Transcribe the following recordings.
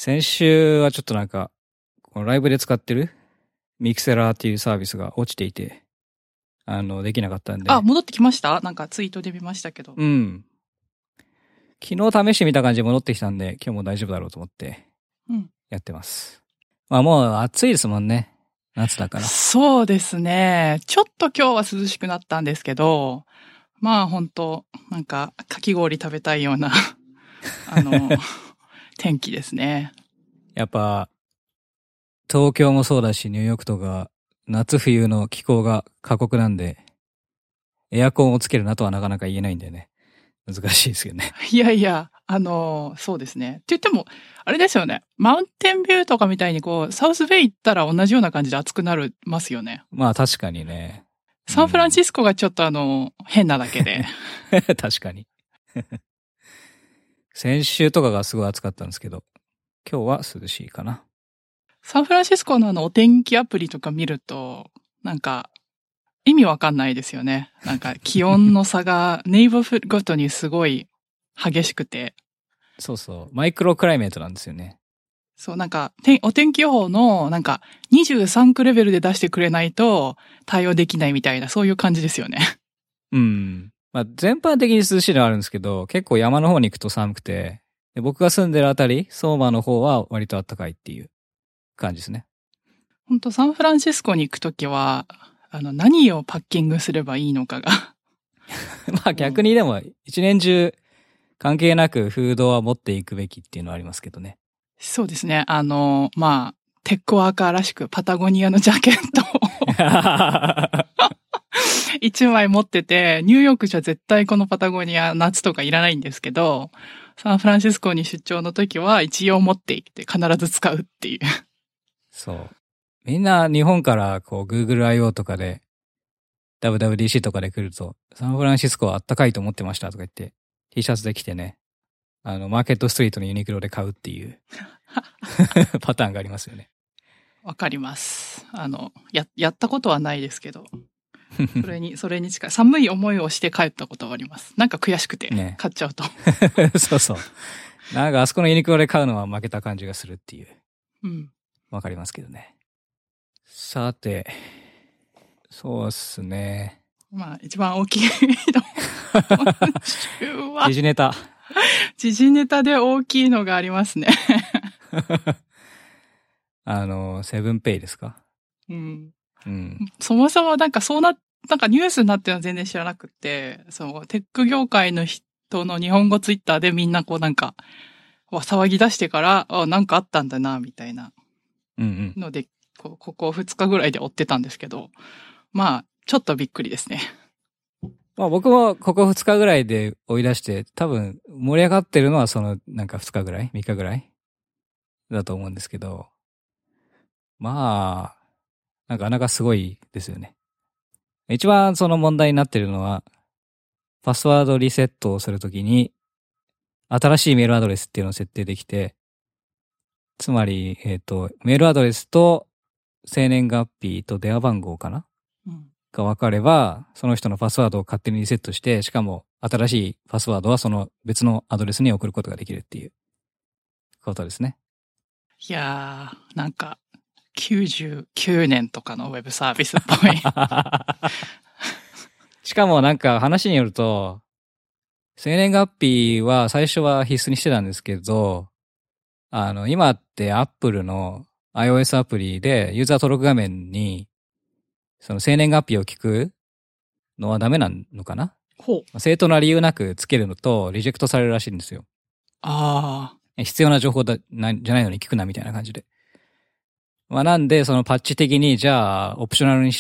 先週はちょっとなんか、このライブで使ってるミクセラーっていうサービスが落ちていて、できなかったんで。 あ、戻ってきました？なんかツイートで見ましたけど。 うん。昨日試してみた感じで戻ってきたんで、今日も大丈夫だろうと思って、やってます。まあもう暑いですもんね。夏だから。 そうですね。ちょっと今日は涼しくなったんですけど、まあ本当なんかかき氷食べたいような、天気ですね。 やっぱ、東京もそうだし、ニューヨークとか、夏冬の気候が過酷なんで、エアコンをつけるなとはなかなか言えないんでね。難しいですよね。 いやいや、そうですね。って言っても、あれですよね。マウンテンビューとかみたいにこう、サウスベイ行ったら同じような感じで暑くなりますよね。 まあ確かにね。 サンフランシスコがちょっと変なだけで。 確かに。先週とかがすごい暑かったんですけど、今日は涼しいかな。 サンフランシスコのお天気アプリとか見ると、なんか、意味わかんないですよね。なんか気温の差がネイバーごとにすごい激しくて。 そうそう。マイクロクライメートなんですよね。 そう、なんか、お天気予報の、なんか、23区レベルで出してくれないと対応できないみたいな、そういう感じですよね。 うん。まあ、全般的に涼しいのはあるんですけど、結構山の方に行くと寒くて、で僕が住んでるあたり、相馬の方は割と暖かいっていう感じですね。 本当サンフランシスコに行くときは、何をパッキングすればいいのかが。 まあ逆にでも、一年中関係なくフードは持っていくべきっていうのはありますけどね。 そうですね。まあ、テックワーカーらしくパタゴニアのジャケットを一枚持ってて、ニューヨークじゃ絶対このパタゴニア夏とかいらないんですけど、サンフランシスコに出張の時は一応持っていって必ず使うっていう。 そう。みんな日本からこう Google I.O. とかで WWDC とかで来ると、サンフランシスコは暖かいと思ってましたとか言って T シャツで来てね、マーケットストリートのユニクロで買うっていうパターンがありますよね。 わかります。やったことはないですけど。それに近い。寒い思いをして帰ったことはあります。なんか悔しくて、買っちゃうと。 そうそう。なんかあそこのユニクロで買うのは負けた感じがするっていう。 うん。わかりますけどね。さて、そうっすね。 まあ、一番大きいの。 時事ネタ。 時事ネタで大きいのがありますね。 セブンペイですか？ うん。そもそもなんかなんかニュースになってるのは全然知らなくて、テック業界の人の日本語ツイッターでみんなこうなんか、騒ぎ出してから、なんかあったんだな、みたいな。ので、ここ2日ぐらいで追ってたんですけど、まあ、ちょっとびっくりですね。 まあ僕もここ2日ぐらいで追い出して、多分盛り上がってるのはなんか2日ぐらい ?3 日ぐらいだと思うんですけど、まあ、なかなかすごいですよね。一番その問題になってるのは、パスワードリセットをするときに、新しいメールアドレスっていうのを設定できて、つまり、メールアドレスと生年月日と電話番号かな、が分かれば、その人のパスワードを勝手にリセットして、しかも新しいパスワードはその別のアドレスに送ることができるっていうことですね。 いやー、なんか、99年とかのウェブサービスっぽい。 しかもなんか話によると、生年月日は最初は必須にしてたんですけど、今って Apple の iOS アプリでユーザー登録画面に、その生年月日を聞くのはダメなのかな？正当な理由なくつけるのとリジェクトされるらしいんですよ。 ああ。 必要な情報じゃないのに聞くなみたいな感じで。まあなんでそのパッチ的にじゃあオプショナルにして、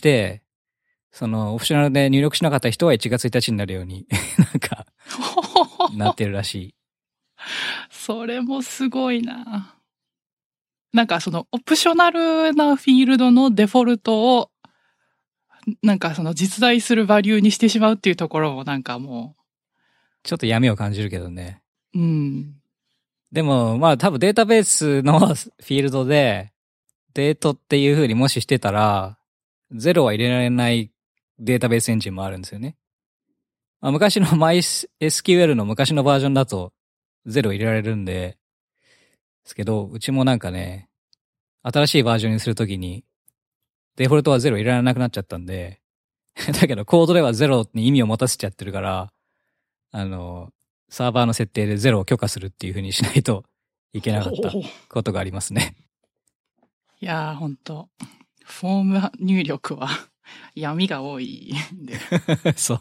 そのオプショナルで入力しなかった人は1月1日になるようになんかなってるらしい。 それもすごいな。なんかオプショナルなフィールドのデフォルトをなんか実在するバリューにしてしまうっていうところもなんかもう。 ちょっと闇を感じるけどね。 うん。 でも、まあ多分データベースのフィールドで、デートっていう風にもししてたら、ゼロは入れられないデータベースエンジンもあるんですよね。まあ、昔の MySQL の昔のバージョンだと、ゼロ入れられるんで、 ですけど、うちもなんかね、新しいバージョンにするときに、デフォルトは0入れられなくなっちゃったんで、だけどコードでは0に意味を持たせちゃってるから、サーバーの設定で0を許可するっていう風にしないといけなかったことがありますね。 いやー、ほんと。フォーム入力は闇が多いんで。 そう。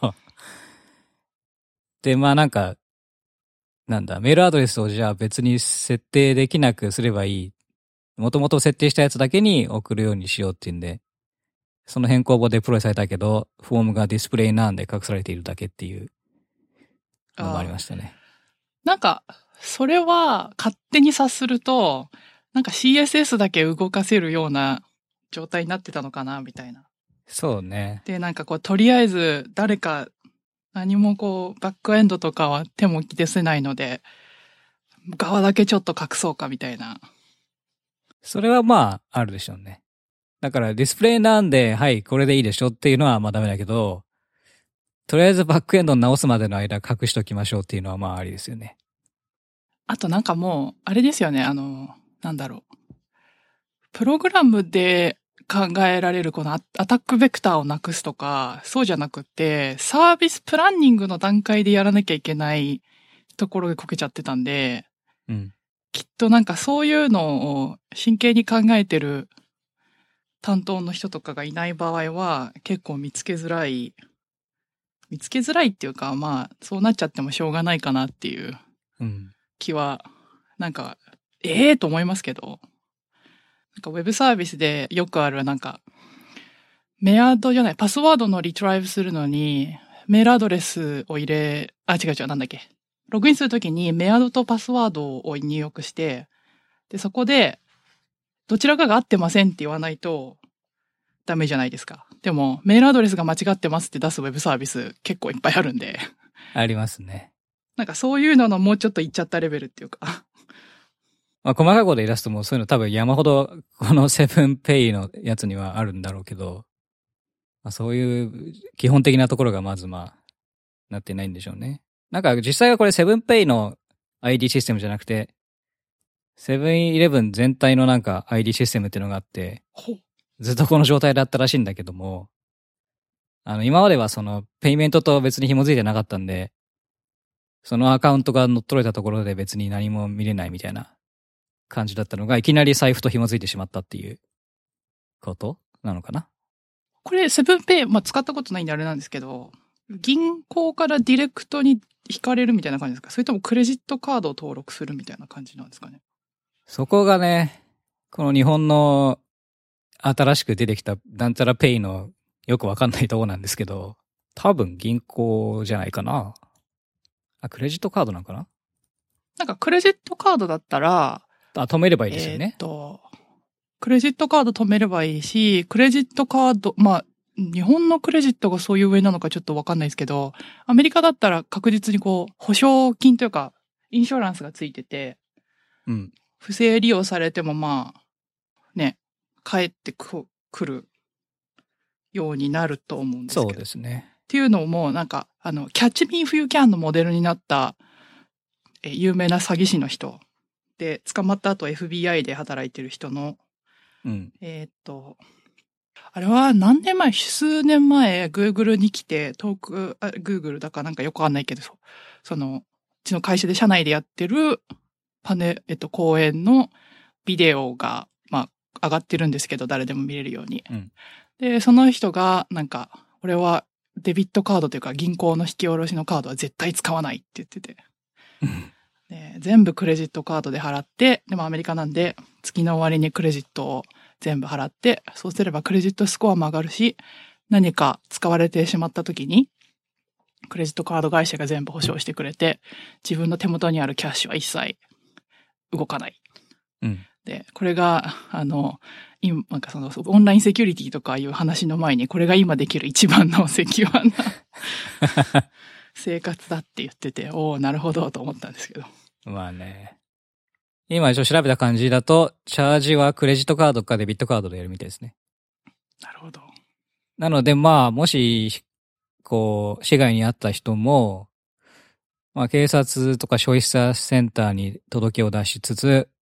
で、まあなんか、なんだ、メールアドレスをじゃあ別に設定できなくすればいい。もともと設定したやつだけに送るようにしようっていうんで、その変更簿デプロイされたけど、フォームがディスプレイなんで隠されているだけっていうのもありましたね。 なんか、それは勝手に察すると、なんか CSS だけ動かせるような状態になってたのかな、みたいな。 そうね。 で、なんかこう、とりあえず誰か何もこう、バックエンドとかは手も出せないので、側だけちょっと隠そうかみたいな。 それはまあ、あるでしょうね。だからディスプレイなんで、はい、これでいいでしょっていうのはまあダメだけど、とりあえずバックエンドに直すまでの間隠しときましょうっていうのはまあありですよね。 あとなんかもう、あれですよね、なんだろう。プログラムで考えられるこのアタックベクターをなくすとか、そうじゃなくて、サービスプランニングの段階でやらなきゃいけないところでこけちゃってたんで、 うん。 きっとなんかそういうのを真剣に考えてる担当の人とかがいない場合は結構見つけづらいっていうか、まあそうなっちゃってもしょうがないかなっていう気は、なんか、と思いますけど、なんかウェブサービスでよくあるなんか、パスワードのリトライブするのに、メールアドレスを違う、なんだっけ。ログインするときにメアドとパスワードを入力して、で、そこで、どちらかが合ってませんって言わないと、ダメじゃないですか。でも、メールアドレスが間違ってますって出すウェブサービス結構いっぱいあるんで。 ありますね。 なんかそういうののもうちょっといっちゃったレベルっていうか。 まあ細かいこと言い出すともうそういうの多分山ほどこのセブンペイのやつにはあるんだろうけど、まあ、そういう基本的なところがまずまあ、なってないんでしょうね。なんか実際はこれセブンペイの ID システムじゃなくて、セブンイレブン全体のなんか ID システムっていうのがあって、ずっとこの状態だったらしいんだけども、今まではそのペイメントと別に紐づいてなかったんで、そのアカウントが乗っ取れたところで別に何も見れないみたいな感じだったのが、いきなり財布と紐づいてしまったっていうことなのかな。 これセブンペイ、まあ使ったことないんであれなんですけど、銀行からディレクトに引かれるみたいな感じですか？それともクレジットカードを登録するみたいな感じなんですかね？ そこがね、この日本の新しく出てきたなんちゃらペイのよくわかんないとこなんですけど、多分銀行じゃないかな。クレジットカードなんかな？ なんかクレジットカードだったら、 止めればいいですよね。 クレジットカード止めればいいし、クレジットカード、まあ、日本のクレジットがそういう上なのかちょっとわかんないですけど、アメリカだったら確実にこう、保証金というか、インショランスがついてて、 うん。 不正利用されてもまあ、ね、帰ってくるようになると思うんですけど。 そうですね。 っていうのも、なんか、キャッチミーフユーキャンのモデルになった、有名な詐欺師の人で、捕まった後 FBI で働いてる人の、 うん。 あれは何年前、数年前、Google に来て、Google だかなんかよくわかんないけど、うちの会社で社内でやってる講演のビデオが、まあ、上がってるんですけど、誰でも見れるように。 うん、 で、その人が、なんか、俺はデビットカードというか銀行の引き下ろしのカードは絶対使わないって言ってて。で全部クレジットカードで払って、でもアメリカなんで、月の終わりにクレジットを全部払って、そうすればクレジットスコアも上がるし、何か使われてしまった時に、クレジットカード会社が全部保証してくれて、自分の手元にあるキャッシュは一切動かない。 うん、 で、これが、今、なんかオンラインセキュリティとかいう話の前に、これが今できる一番のセキュアな生活だって言ってて、おー、なるほど、と思ったんですけど。 まあね。今一応調べた感じだと、チャージはクレジットカードかデビットカードでやるみたいですね。 なるほど。 なのでまあ、もし、こう、市外にあった人も、まあ警察とか消費者センターに届けを出しつつ、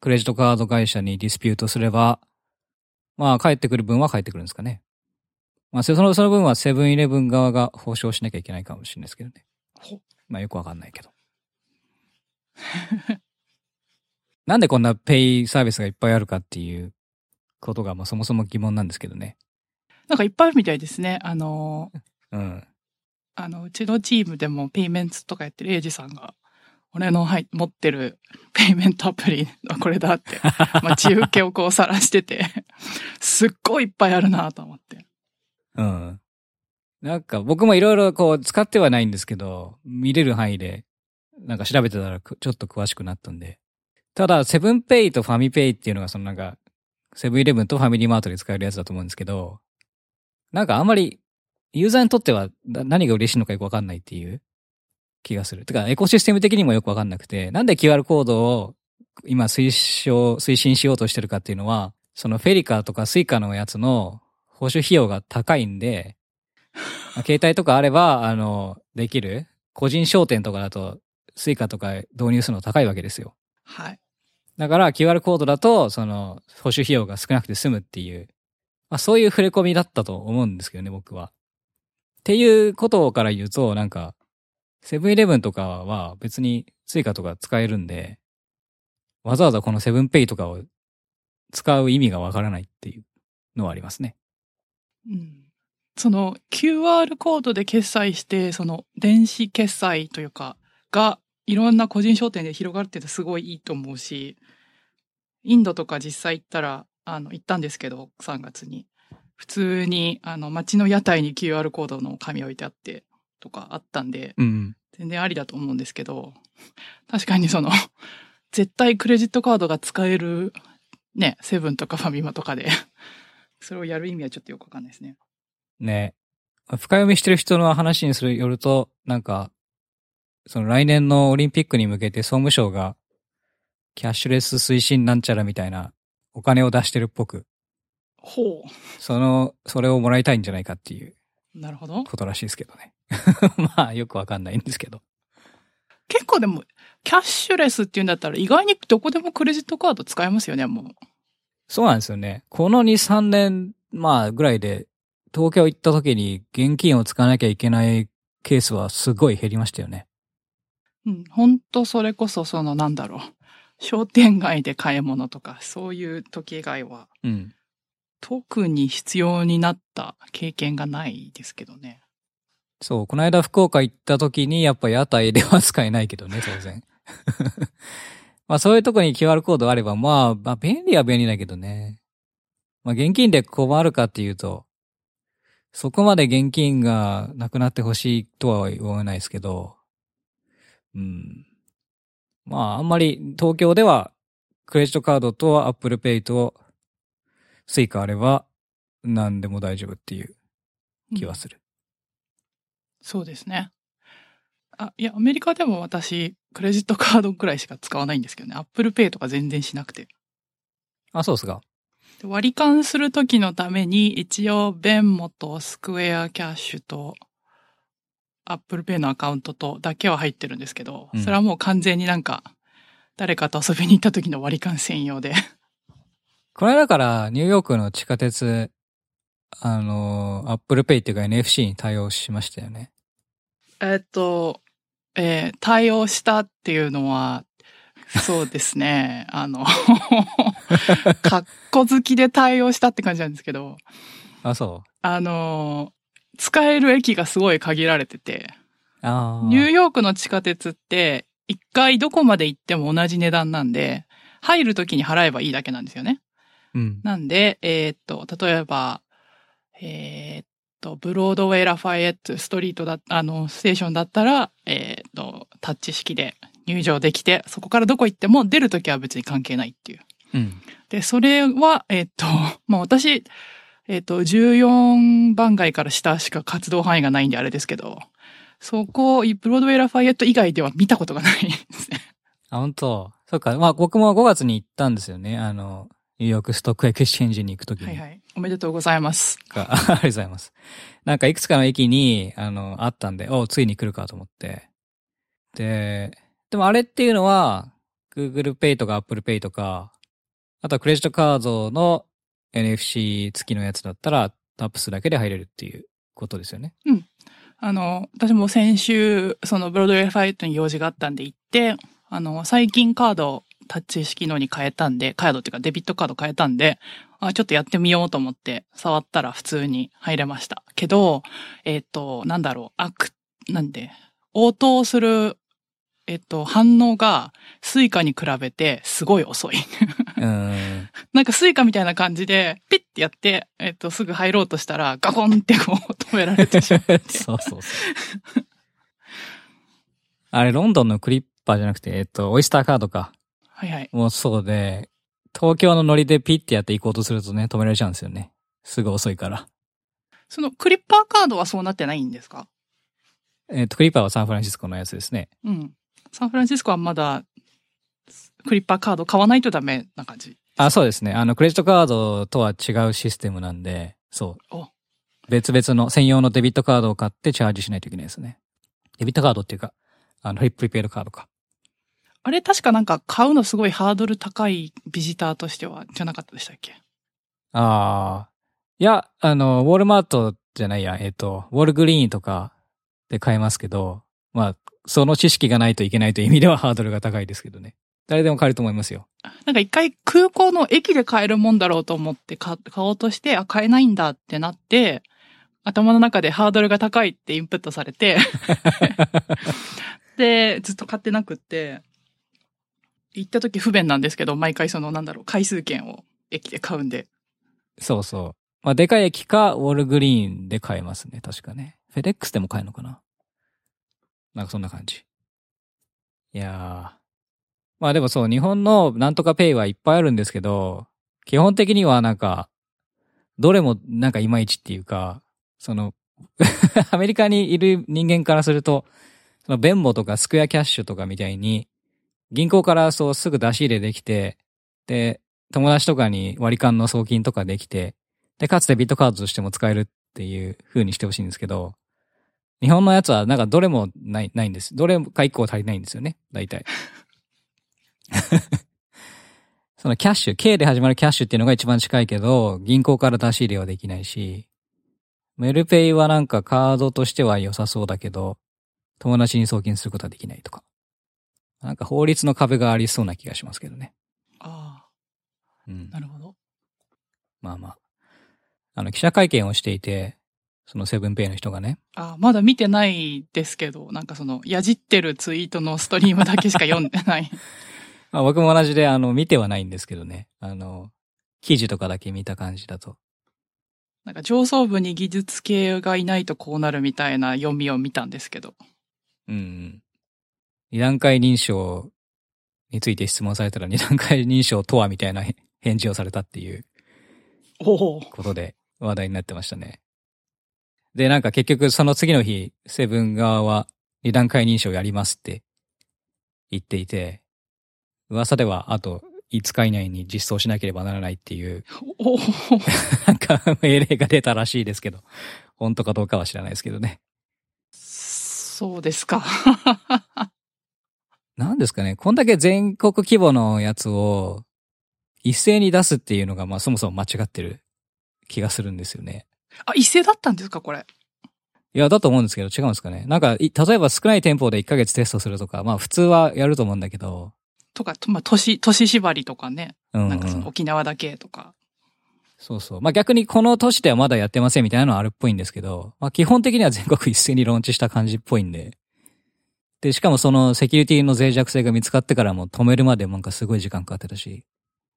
クレジットカード会社にディスピュートすれば、まあ、返ってくる分は返ってくるんですかね。まあ、その分はセブンイレブン側が保証しなきゃいけないかもしれないですけどね。まあ、よくわかんないけど。なんでこんなペイサービスがいっぱいあるかっていうことが、まあ、そもそも疑問なんですけどね。 なんかいっぱいあるみたいですね。 うん。 うちのチームでもペイメントとかやってるエイジさんが、俺の持ってるペイメントアプリはこれだって、待ち受けをこう晒してて、すっごいいっぱいあるなと思って。 うん。なんか僕もいろいろこう使ってはないんですけど、見れる範囲でなんか調べてたらちょっと詳しくなったんで。ただ、セブンペイとファミペイっていうのがそのなんか、セブンイレブンとファミリーマートで使えるやつだと思うんですけど、なんかあんまりユーザーにとっては何が嬉しいのかよくわかんないっていう気がする。てか、エコシステム的にもよくわかんなくて、なんで QR コードを今推進しようとしてるかっていうのは、そのフェリカとかスイカのやつの報酬費用が高いんで、携帯とかあれば、できる個人商店とかだと、スイカとか導入するの高いわけですよ。 はい。 だから QR コードだと、その、報酬費用が少なくて済むっていう、まあそういう触れ込みだったと思うんですけどね、僕は。っていうことから言うと、なんか、セブンイレブンとかは別にスイカとか使えるんで、わざわざこのセブンペイとかを使う意味がわからないっていうのはありますね。 うん。その QR コードで決済して、その電子決済というか、がいろんな個人商店で広がるってすごいいいと思うし、インドとか実際行ったら、行ったんですけど、3月に。普通に、街の屋台に QR コードの紙置いてあって、とかあったんで、 うん。 全然ありだと思うんですけど、確かにその、絶対クレジットカードが使える、ね、セブンとかファミマとかで、それをやる意味はちょっとよくわかんないですね。 ね。深読みしてる人の話によると、なんか、その来年のオリンピックに向けて総務省が、キャッシュレス推進なんちゃらみたいなお金を出してるっぽく。 ほう。 それをもらいたいんじゃないかっていう。 なるほど。 ことらしいですけどね。まあ、よくわかんないんですけど。 結構でも、キャッシュレスっていうんだったら意外にどこでもクレジットカード使えますよね、もう。 そうなんですよね。この2、3年、まあ、ぐらいで、東京行った時に現金を使わなきゃいけないケースはすごい減りましたよね。 うん、本当それこそなんだろう。商店街で買い物とか、そういう時以外は、 うん。 特に必要になった経験がないですけどね。 そう、この間福岡行った時にやっぱ屋台では使えないけどね、当然。まあそういうとこに QR コードあれば、まあ便利は便利だけどね。まあ現金で困るかっていうと、そこまで現金がなくなってほしいとは言わないですけど、うん。まああんまり東京ではクレジットカードと Apple Pay とスイカあれば何でも大丈夫っていう気はする。 そうですね。いや、アメリカでも私、クレジットカードくらいしか使わないんですけどね。Apple Pay とか全然しなくて。 あ、そうですか。 割り勘するときのために、一応、ベンモとスクエアキャッシュと、Apple Pay のアカウントとだけは入ってるんですけど、それはもう完全になんか、誰かと遊びに行った時の割り勘専用で。 この間からニューヨークの地下鉄、Apple Pay っていうか NFC に対応しましたよね。 対応したっていうのは、そうですね。かっこ好きで対応したって感じなんですけど。 あ、そう。 使える駅がすごい限られてて。ニューヨークの地下鉄って、一回どこまで行っても同じ値段なんで、入るときに払えばいいだけなんですよね。 うん。 なんで、例えば、ブロードウェイ・ラファイエット・ストリートステーションだったら、タッチ式で入場できて、そこからどこ行っても出るときは別に関係ないっていう。 うん。で、 それは、まあ、私、14番街から下しか活動範囲がないんであれですけど、そこ、ブロードウェイ・ラファイエット以外では見たことがないですね。 あ、本当。そうか。まあ僕も5月に行ったんですよね。ニューヨークストックエクスチェンジに行くときに。 はいはい。おめでとうございます。 ありがとうございます。なんかいくつかの駅に、あったんで、ついに来るかと思って。でもあれっていうのは、Google Pay とか Apple Pay とか、 あとはクレジットカードの NFC 付きのやつだったらタップするだけで入れるっていうことですよね。 うん。私も先週、そのブロードウェイファイトに用事があったんで行って、最近カードタッチ式のに変えたんで、カードっていうかデビットカード変えたんで、ちょっとやってみようと思って触ったら普通に入れました。けど、なんだろう、なんで、応答する、反応がスイカに比べてすごい遅い。なんかスイカみたいな感じで、ピッてやって、すぐ入ろうとしたら、ガコンってこう止められてしまって。 そうそうそう。あれ、ロンドンのクリッパーじゃなくて、オイスターカードか。 はいはい。 もうそうで、東京のノリでピッてやって行こうとするとね、止められちゃうんですよね。すぐ遅いから。 そのクリッパーカードはそうなってないんですか？ クリッパーはサンフランシスコのやつですね。 うん。サンフランシスコはまだ、クリッパーカード買わないとダメな感じ。 そうですね。クレジットカードとは違うシステムなんで、そう。別々の専用のデビットカードを買ってチャージしないといけないですね。デビットカードっていうか、プリペイドカードか。 あれ確かなんか買うのすごいハードル高いビジターとしては、じゃなかったでしたっけ？ いや、ウォールマートじゃないや、ウォールグリーンとかで買えますけど、まあ、その知識がないといけないという意味ではハードルが高いですけどね。誰でも買えると思いますよ。 なんか一回空港の駅で買えるもんだろうと思って買おうとして、買えないんだってなって、頭の中でハードルが高いってインプットされて、で、ずっと買ってなくって、行った時不便なんですけど、毎回回数券を駅で買うんで。 そうそう。まあ、でかい駅か、ウォールグリーンで買えますね。確かね。フェデックスでも買えるのかな。なんかそんな感じ。いやー。まあでもそう、日本のなんとかペイはいっぱいあるんですけど、基本的にはなんか、どれもなんかいまいちっていうか、アメリカにいる人間からすると、ベンモとかスクエアキャッシュとかみたいに、銀行からそうすぐ出し入れできて、で、友達とかに割り勘の送金とかできて、で、かつデビットカードとしても使えるっていう風にしてほしいんですけど、日本のやつはなんかどれもないんです。どれか一個足りないんですよね、大体。そのキャッシュ、K で始まるキャッシュっていうのが一番近いけど、銀行から出し入れはできないし、メルペイはなんかカードとしては良さそうだけど、友達に送金することはできないとか。なんか法律の壁がありそうな気がしますけどね。 ああ。 うん。 なるほど。 まあまあ。記者会見をしていて、そのセブンペイの人がね。 まだ見てないですけど、なんかやじってるツイートのストリームだけしか読んでない。 まあ僕も同じで、見てはないんですけどね。記事とかだけ見た感じだと。 なんか上層部に技術系がいないとこうなるみたいな読みを見たんですけど。 うん。二段階認証について質問されたら二段階認証とはみたいな返事をされたっていうことで話題になってましたね。で、なんか結局その次の日、セブン側は二段階認証やりますって言っていて、噂ではあと5日以内に実装しなければならないっていう、なんか命令が出たらしいですけど、本当かどうかは知らないですけどね。 そうですか。 なんですかね、こんだけ全国規模のやつを一斉に出すっていうのが、まあそもそも間違ってる気がするんですよね。 一斉だったんですか、これ。 いや、だと思うんですけど、違うんですかね。なんか、例えば少ない店舗で1ヶ月テストするとか、まあ普通はやると思うんだけど。 とか、まあ都市縛りとかね。なんか沖縄だけとか。 そうそう。まあ逆にこの都市ではまだやってませんみたいなのはあるっぽいんですけど、まあ基本的には全国一斉にローンチした感じっぽいんで。で、しかもそのセキュリティの脆弱性が見つかってからも止めるまでなんかすごい時間かかってたし。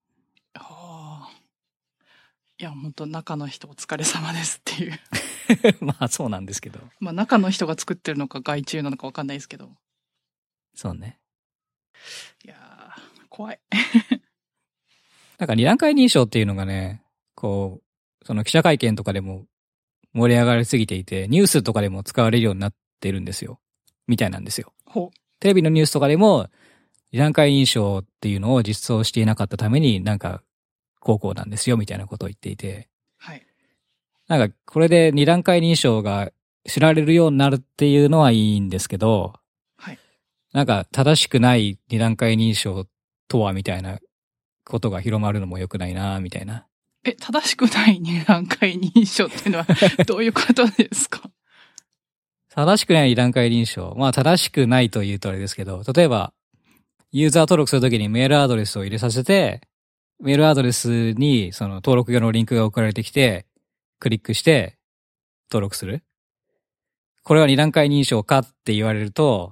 いや、本当中の人お疲れ様ですっていう。 まあそうなんですけど。 まあ中の人が作ってるのか外注なのかわかんないですけど。 そうね。 いやー、怖い。 なんか二段階認証っていうのがね、こう、その記者会見とかでも盛り上がりすぎていて、ニュースとかでも使われるようになってるんですよ。みたいなんですよ。テレビのニュースとかでも、二段階認証っていうのを実装していなかったためになんか、こうなんですよみたいなことを言っていて。 はい。 なんか、これで二段階認証が知られるようになるっていうのはいいんですけど、 はい。 なんか、正しくない二段階認証とはみたいなことが広まるのも良くないな、みたいな。 正しくない2段階認証っていうのはどういうことですか？ 正しくない2段階認証。まあ正しくないというとあれですけど、例えば、ユーザー登録するときにメールアドレスを入れさせて、メールアドレスにその登録用のリンクが送られてきて、クリックして登録する。これは2段階認証かって言われると、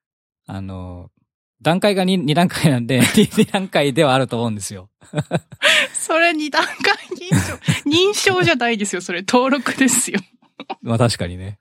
段階が 2段階なんで、2段階ではあると思うんですよ。 それ2段階認証じゃないですよ。それ登録ですよ。 まあ確かにね。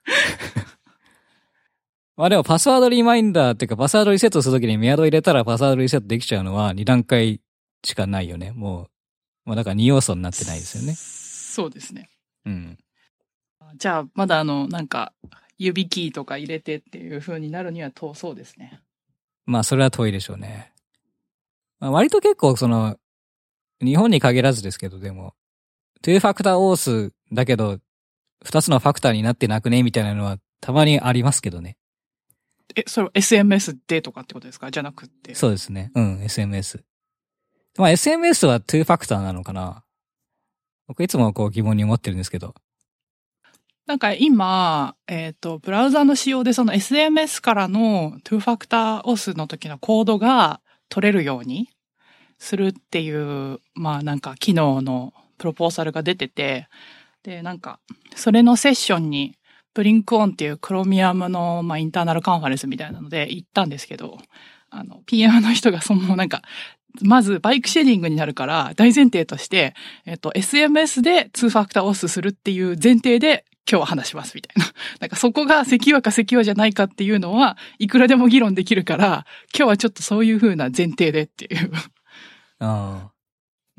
まあでもパスワードリマインダーっていうかパスワードリセットするときにメアド入れたらパスワードリセットできちゃうのは2段階しかないよね。もう、まあだから2要素になってないですよね。 そうですね。 うん。 じゃあ、まだなんか、指キーとか入れてっていう風になるには遠そうですね。 まあそれは遠いでしょうね。まあ、割と結構日本に限らずですけど、でも、2ファクターオースだけど、2つのファクターになってなくねみたいなのはたまにありますけどね。 それ SMS でとかってことですか？じゃなくって。 そうですね。うん、SMS。まあ SMS は2ファクターなのかな？僕いつも疑問に思ってるんですけど。 なんか今、ブラウザの仕様でその SMS からの2ファクターオスの時のコードが取れるようにするっていう、まあなんか機能のプロポーザルが出てて、で、なんか、それのセッションにブリンクオンっていうクロミアムの、まあ、インターナルカンファレンスみたいなので行ったんですけど、PM の人がなんか、まずバイクシェアリングになるから大前提として、SMS で2ファクターオスするっていう前提で今日は話しますみたいな。なんかそこがセキュアかセキュアじゃないかっていうのはいくらでも議論できるから、今日はちょっとそういう風な前提でっていう。 ああ。 うん、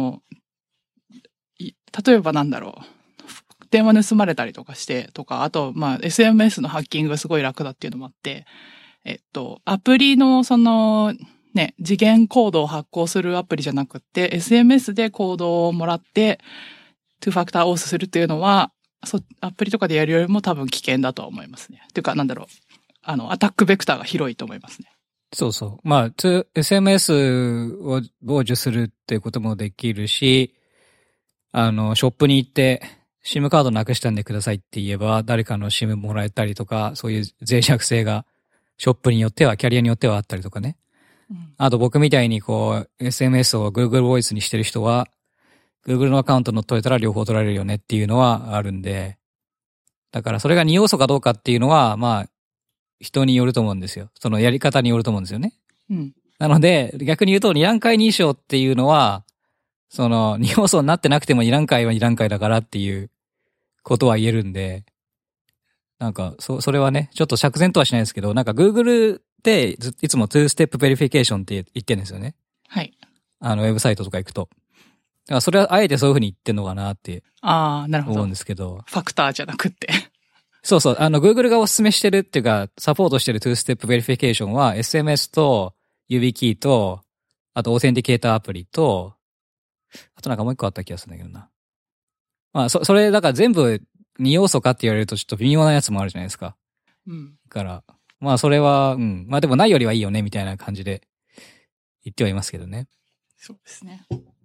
例えばなんだろう。電話盗まれたりとかしてとか、あと、まあ、SMS のハッキングがすごい楽だっていうのもあって、アプリの次元コードを発行するアプリじゃなくって、SMS でコードをもらって、2ファクターオースするっていうのは、アプリとかでやるよりも多分危険だとは思いますね。っていうか、なんだろう。アタックベクターが広いと思いますね。 そうそう。まあ、SMS を傍受するっていうこともできるし、ショップに行って、SIM カードなくしたんでくださいって言えば、誰かの SIM もらえたりとか、そういう脆弱性が、ショップによっては、キャリアによってはあったりとかね。うん、あと僕みたいにSMS を Google Voice にしてる人は、Google のアカウント乗っ取れたら両方取られるよねっていうのはあるんで、だからそれが2要素かどうかっていうのは、まあ、人によると思うんですよ。そのやり方によると思うんですよね。 うん。 なので、逆に言うと2段階認証っていうのは、2要素になってなくても2段階は2段階だからっていうことは言えるんで、なんか、それはね、ちょっと釈然とはしないですけど、なんか Google でいつも2ステップベリフィケーションって言ってるんですよね。 はい。 ウェブサイトとか行くと。だからそれはあえてそういう風に言ってんのかなって思うんですけど。 ファクターじゃなくって。 そうそう。Google がおすすめしてるっていうか、サポートしてる2ステップベリフィケーションは SMS と指キーと、あとオーセンティケーターアプリと、あとなんかもう一個あった気がするんだけどな。まあ、それだから全部2要素かって言われるとちょっと微妙なやつもあるじゃないですか。 うん。 だから、まあそれは、うん。まあでもないよりはいいよねみたいな感じで言ってはいますけどね。 そうですね。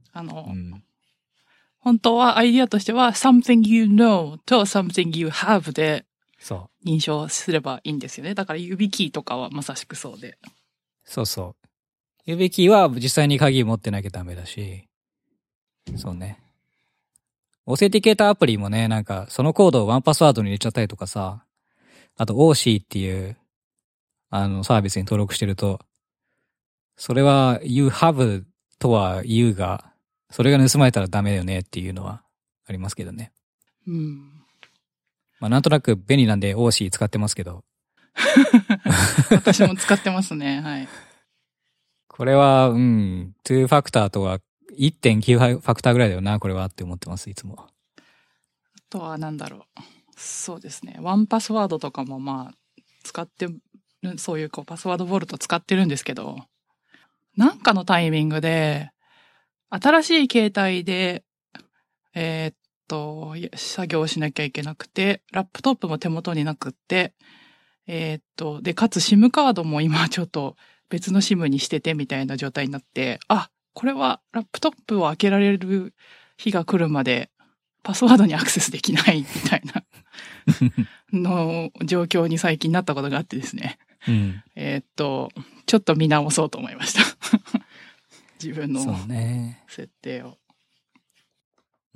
本当はアイディアとしては something you know と something you have で認証すればいいんですよね。だから指キーとかはまさしくそうで。 そうそう。指キーは実際に鍵持ってなきゃダメだし、そうね。オーセンティケーターアプリもね、なんかそのコードをワンパスワードに入れちゃったりとかさ、あと OC っていうサービスに登録してると、それは you have とは言うが、それが盗まれたらダメだよねっていうのはありますけどね。 うん。 まあなんとなく便利なんで OC 使ってますけど。 私も使ってますね。はい。 これは、2ファクターとは 1.9 ファクターぐらいだよな、これはって思ってます、いつも。あとはなんだろう。そうですね。ワンパスワードとかもまあ、使ってる、そういうパスワードボルト使ってるんですけど、なんかのタイミングで、新しい携帯で、作業しなきゃいけなくて、ラップトップも手元になくって、で、かつ SIM カードも今ちょっと別の SIM にしててみたいな状態になって、あ、 これはラップトップを開けられる日が来るまでパスワードにアクセスできないみたいなの状況に最近なったことがあってですね。 うん、 ちょっと見直そうと思いました。自分の設定を。 うん。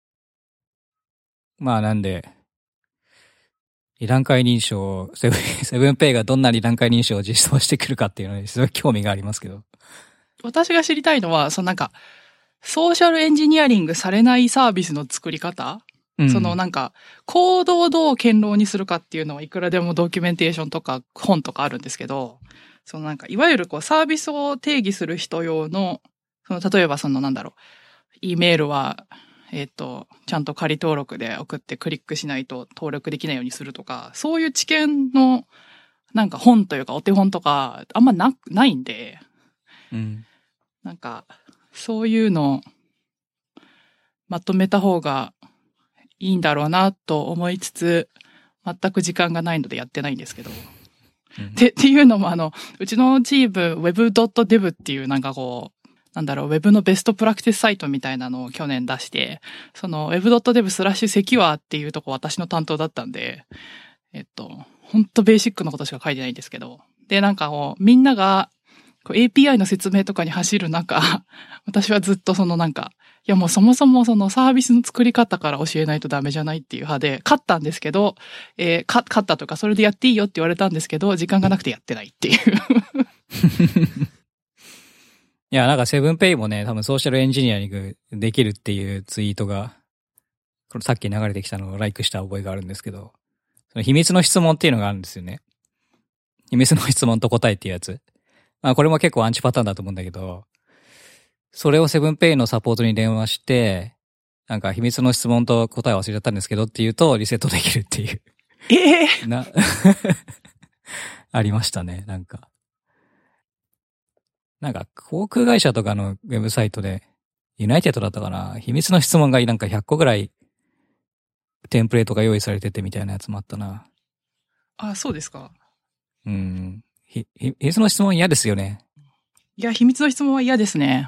まあなんで、二段階認証、セブンペイがどんな二段階認証を実装してくるかっていうのにすごい興味がありますけど。 私が知りたいのは、そのなんか、ソーシャルエンジニアリングされないサービスの作り方、うん、そのなんか、コードをどう堅牢にするかっていうのはいくらでもドキュメンテーションとか本とかあるんですけど、そのなんか、いわゆるこうサービスを定義する人用の、その例えばそのなんだろう、E メールは、ちゃんと仮登録で送ってクリックしないと登録できないようにするとか、そういう知見のなんか本というかお手本とかあんまないんで、 うん、 なんか、そういうのをまとめた方がいいんだろうなと思いつつ、全く時間がないのでやってないんですけど。うん、っていうのもうちのチーム web.dev っていうなんかこう、なんだろう、ウェブのベストプラクティスサイトみたいなのを去年出して、その web.dev/secure っていうとこ私の担当だったんで、ほんとベーシックなことしか書いてないんですけど。で、なんかこう、みんながAPI の説明とかに走る中、私はずっとそのなんか、いやもうそもそもそのサービスの作り方から教えないとダメじゃないっていう派で、勝ったんですけど、勝ったとかそれでやっていいよって言われたんですけど、時間がなくてやってないっていう。 いや、なんかセブンペイもね、多分ソーシャルエンジニアリングできるっていうツイートが、これさっき流れてきたのをライクした覚えがあるんですけど、その秘密の質問っていうのがあるんですよね。秘密の質問と答えっていうやつ。まあこれも結構アンチパターンだと思うんだけど、それをセブンペイのサポートに電話して、なんか秘密の質問と答えを忘れちゃったんですけどって言うとリセットできるっていう。ありましたね、なんか。なんか航空会社とかのウェブサイトで、ユナイテッドだったかな、秘密の質問がなんか100個ぐらいテンプレートが用意されててみたいなやつもあったな。 あ、そうですか。 うん。秘密の質問嫌ですよね。 いや、秘密の質問は嫌ですね。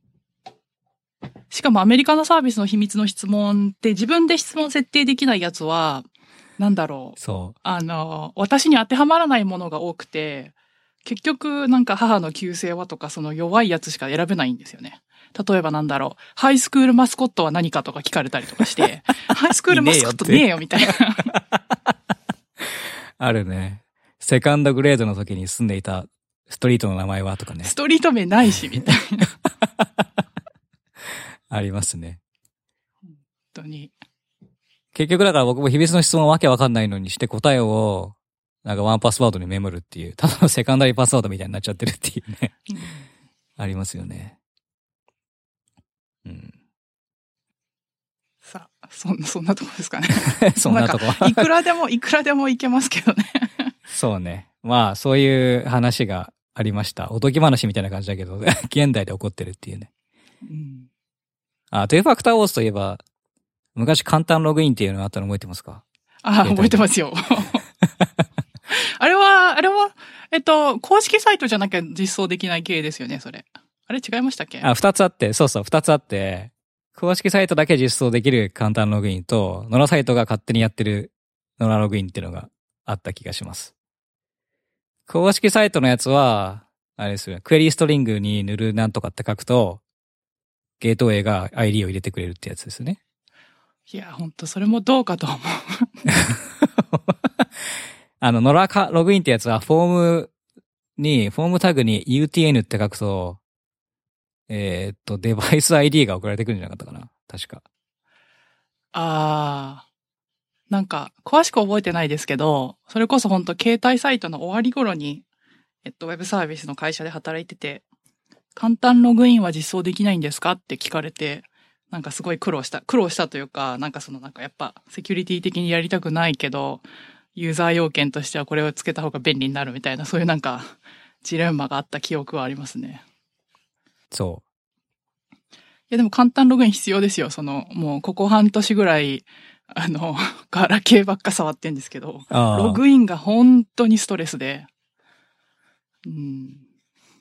しかもアメリカのサービスの秘密の質問って自分で質問設定できないやつは、なんだろう。 そう。 私に当てはまらないものが多くて、結局なんか母の旧姓はとかその弱いやつしか選べないんですよね。例えばなんだろう。ハイスクールマスコットは何かとか聞かれたりとかして、ハイスクールマスコットねえよみたいな。 あるね。セカンドグレードの時に住んでいたストリートの名前はとかね。 ストリート名ないし、みたいな。 ありますね。 本当に。 結局だから僕も秘密の質問わけわかんないのにして答えを、なんかワンパスワードにメモるっていう、ただのセカンダリーパスワードみたいになっちゃってるっていうね。ありますよね。うん。 さあ、そんなとこですかね。 そんなとこ。 いくらでもいけますけどね。 そうね。まあ、そういう話がありました。おとぎ話みたいな感じだけど、現代で起こってるっていうね。 うん。 あ、トゥーファクターウォーズといえば、昔簡単ログインっていうのがあったの覚えてますか？ あ、覚えてますよ。あれは、公式サイトじゃなきゃ実装できない系ですよね、それ。あれ違いましたっけ？ 二つあって、そうそう、二つあって、公式サイトだけ実装できる簡単ログインと、ノラサイトが勝手にやってるノラログインっていうのがあった気がします。公式サイトのやつは、あれですよ、クエリーストリングに塗るなんとかって書くと、ゲートウェイが ID を入れてくれるってやつですね。 いや、ほんと、それもどうかと思う。 ノラログインってやつはフォームタグに UTN って書くと、デバイス ID が送られてくるんじゃなかったかな確か。 なんか、詳しく覚えてないですけど、それこそほんと携帯サイトの終わり頃に、ウェブサービスの会社で働いてて、簡単ログインは実装できないんですかって聞かれて、なんかすごい苦労したというか、なんかやっぱセキュリティ的にやりたくないけど、ユーザー要件としてはこれをつけた方が便利になるみたいな、そういうなんか、ジレンマがあった記憶はありますね。 そう。 いやでも簡単ログイン必要ですよ。もうここ半年ぐらい、ガラケーばっか触ってんですけど、ログインが本当にストレスで。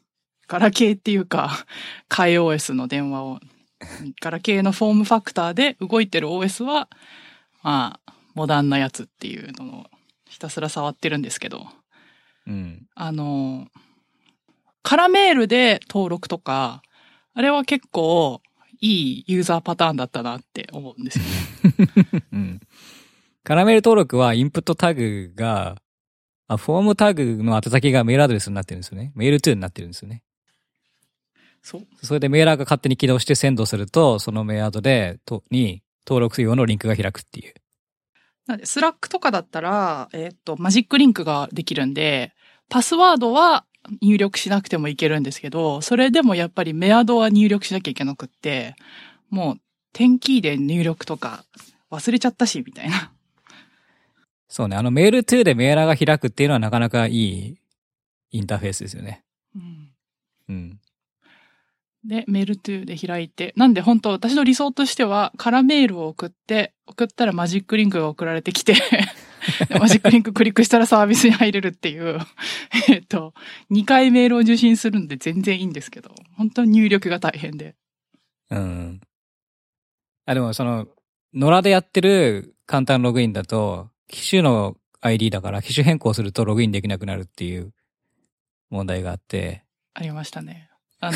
ガラケーっていうか、替え OS の電話を、ガラケーのフォームファクターで動いてる OS は、まあ、モダンなやつっていうのをひたすら触ってるんですけど、 うん。 カラメールで登録とか、あれは結構いいユーザーパターンだったなって思うんですよね。 うん。カラメール登録はインプットタグが、フォームタグの宛先がメールアドレスになってるんですよね。メールトゥーになってるんですよね。 そう。 それでメーラーが勝手に起動してセンドすると、そのメアドに登録用のリンクが開くっていう。 なんで、スラックとかだったら、マジックリンクができるんで、パスワードは入力しなくてもいけるんですけど、それでもやっぱりメアドは入力しなきゃいけなくって、もう、点キーで入力とか忘れちゃったし、みたいな。 そうね。メールトゥーでメーラーが開くっていうのはなかなかいいインターフェースですよね。 うん。 うん。 で、メールトゥーで開いて、なんで本当私の理想としては、カラメールを送ったらマジックリンクが送られてきて、マジックリンククリックしたらサービスに入れるっていう、2回メールを受信するんで全然いいんですけど、本当に入力が大変で。 うん。でも野良でやってる簡単ログインだと、機種の ID だから機種変更するとログインできなくなるっていう問題があって。 ありましたね。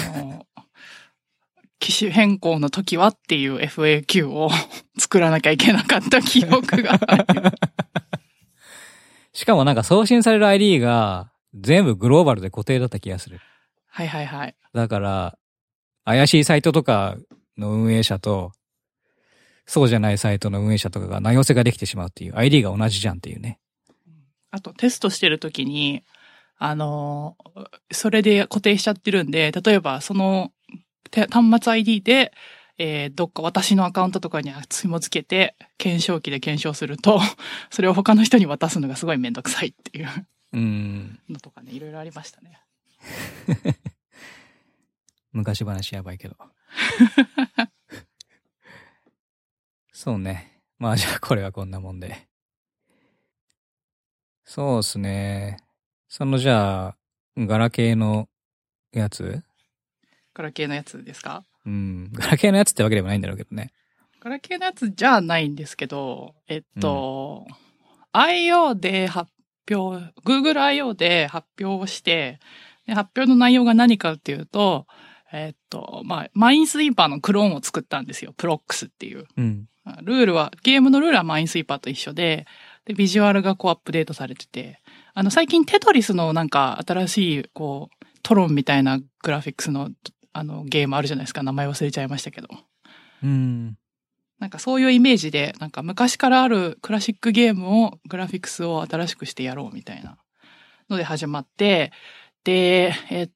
機種変更の時はっていう FAQ を作らなきゃいけなかった記憶がある。 しかもなんか送信される ID が全部グローバルで固定だった気がする。 はいはいはい。 だから、怪しいサイトとかの運営者と、そうじゃないサイトの運営者とかが名寄せができてしまうっていう、ID が同じじゃんっていうね。 あとテストしてるときに、それで固定しちゃってるんで、例えばその端末 ID で、どっか私のアカウントとかに紐付けて、検証機で検証すると、それを他の人に渡すのがすごいめんどくさいっていうのとかね、いろいろありましたね。 昔話やばいけど。そうね。まあじゃあこれはこんなもんで。そうっすね。じゃあ、ガラケーのやつ？ ガラケーのやつですか？ うん。ガラケーのやつってわけでもないんだろうけどね。 ガラケーのやつじゃないんですけど、IO でGoogle IO で発表をして、で発表の内容が何かっていうと、マインスイーパーのクローンを作ったんですよ。プロックスっていう。 うん。 ゲームのルールはマインスイーパーと一緒で、ビジュアルがこうアップデートされてて、最近テトリスのなんか新しい、トロンみたいなグラフィックスの、ゲームあるじゃないですか。名前忘れちゃいましたけど。なんかそういうイメージで、なんか昔からあるクラシックゲームを、グラフィックスを新しくしてやろうみたいなので始まって、で、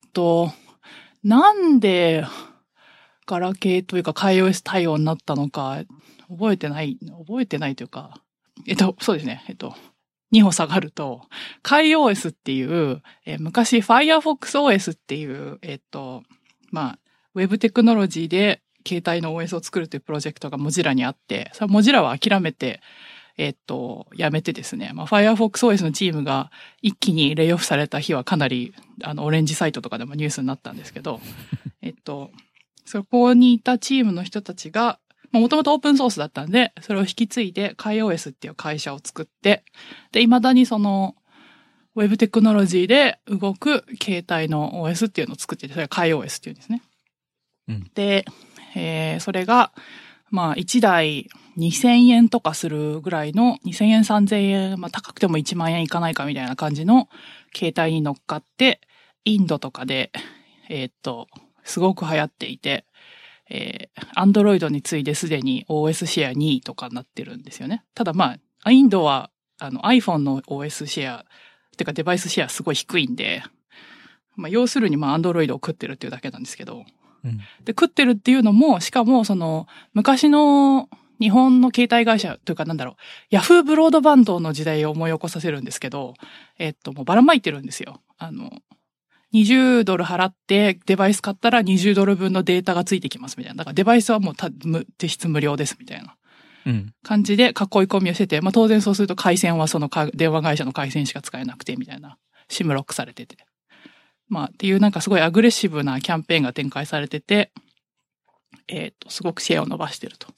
なんで、ガラケーというか、iOS 対応になったのか、覚えてないというか、そうですね、2歩下がると、iOS っていう、昔 Firefox OS っていう、ウェブテクノロジーで携帯の OS を作るというプロジェクトがモジラにあって、それモジラは諦めて、やめてですね、Firefox OS のチームが一気にレイオフされた日はかなり、オレンジサイトとかでもニュースになったんですけど、そこにいたチームの人たちが、もともとオープンソースだったんで、それを引き継いで KaiOS っていう会社を作って、で、未だにウェブテクノロジーで動く携帯の OS っていうのを作ってて、それが KaiOS っていうんですね。 うん、 で、それが、1台2000円とかするぐらいの、2000円3000円、高くても1万円いかないかみたいな感じの携帯に乗っかって、インドとかで、すごく流行っていて、Android に次いですでに OS シェア2位とかになってるんですよね。ただインドはiPhone の OS シェア、てかデバイスシェアすごい低いんで、要するにAndroidを食ってるっていうだけなんですけど、で、食ってるっていうのも、しかも昔の日本の携帯会社というかヤフーブロードバンドの時代を思い起こさせるんですけど、もうばらまいてるんですよ。20ドル払ってデバイス買ったら20ドル分のデータがついてきますみたいな。だからデバイスはもう実質無料ですみたいな感じで囲い込みをしてて、当然そうすると回線はその電話会社の回線しか使えなくてみたいな。シムロックされてて。 っていうなんかすごいアグレッシブなキャンペーンが展開されてて、すごくシェアを伸ばしてると。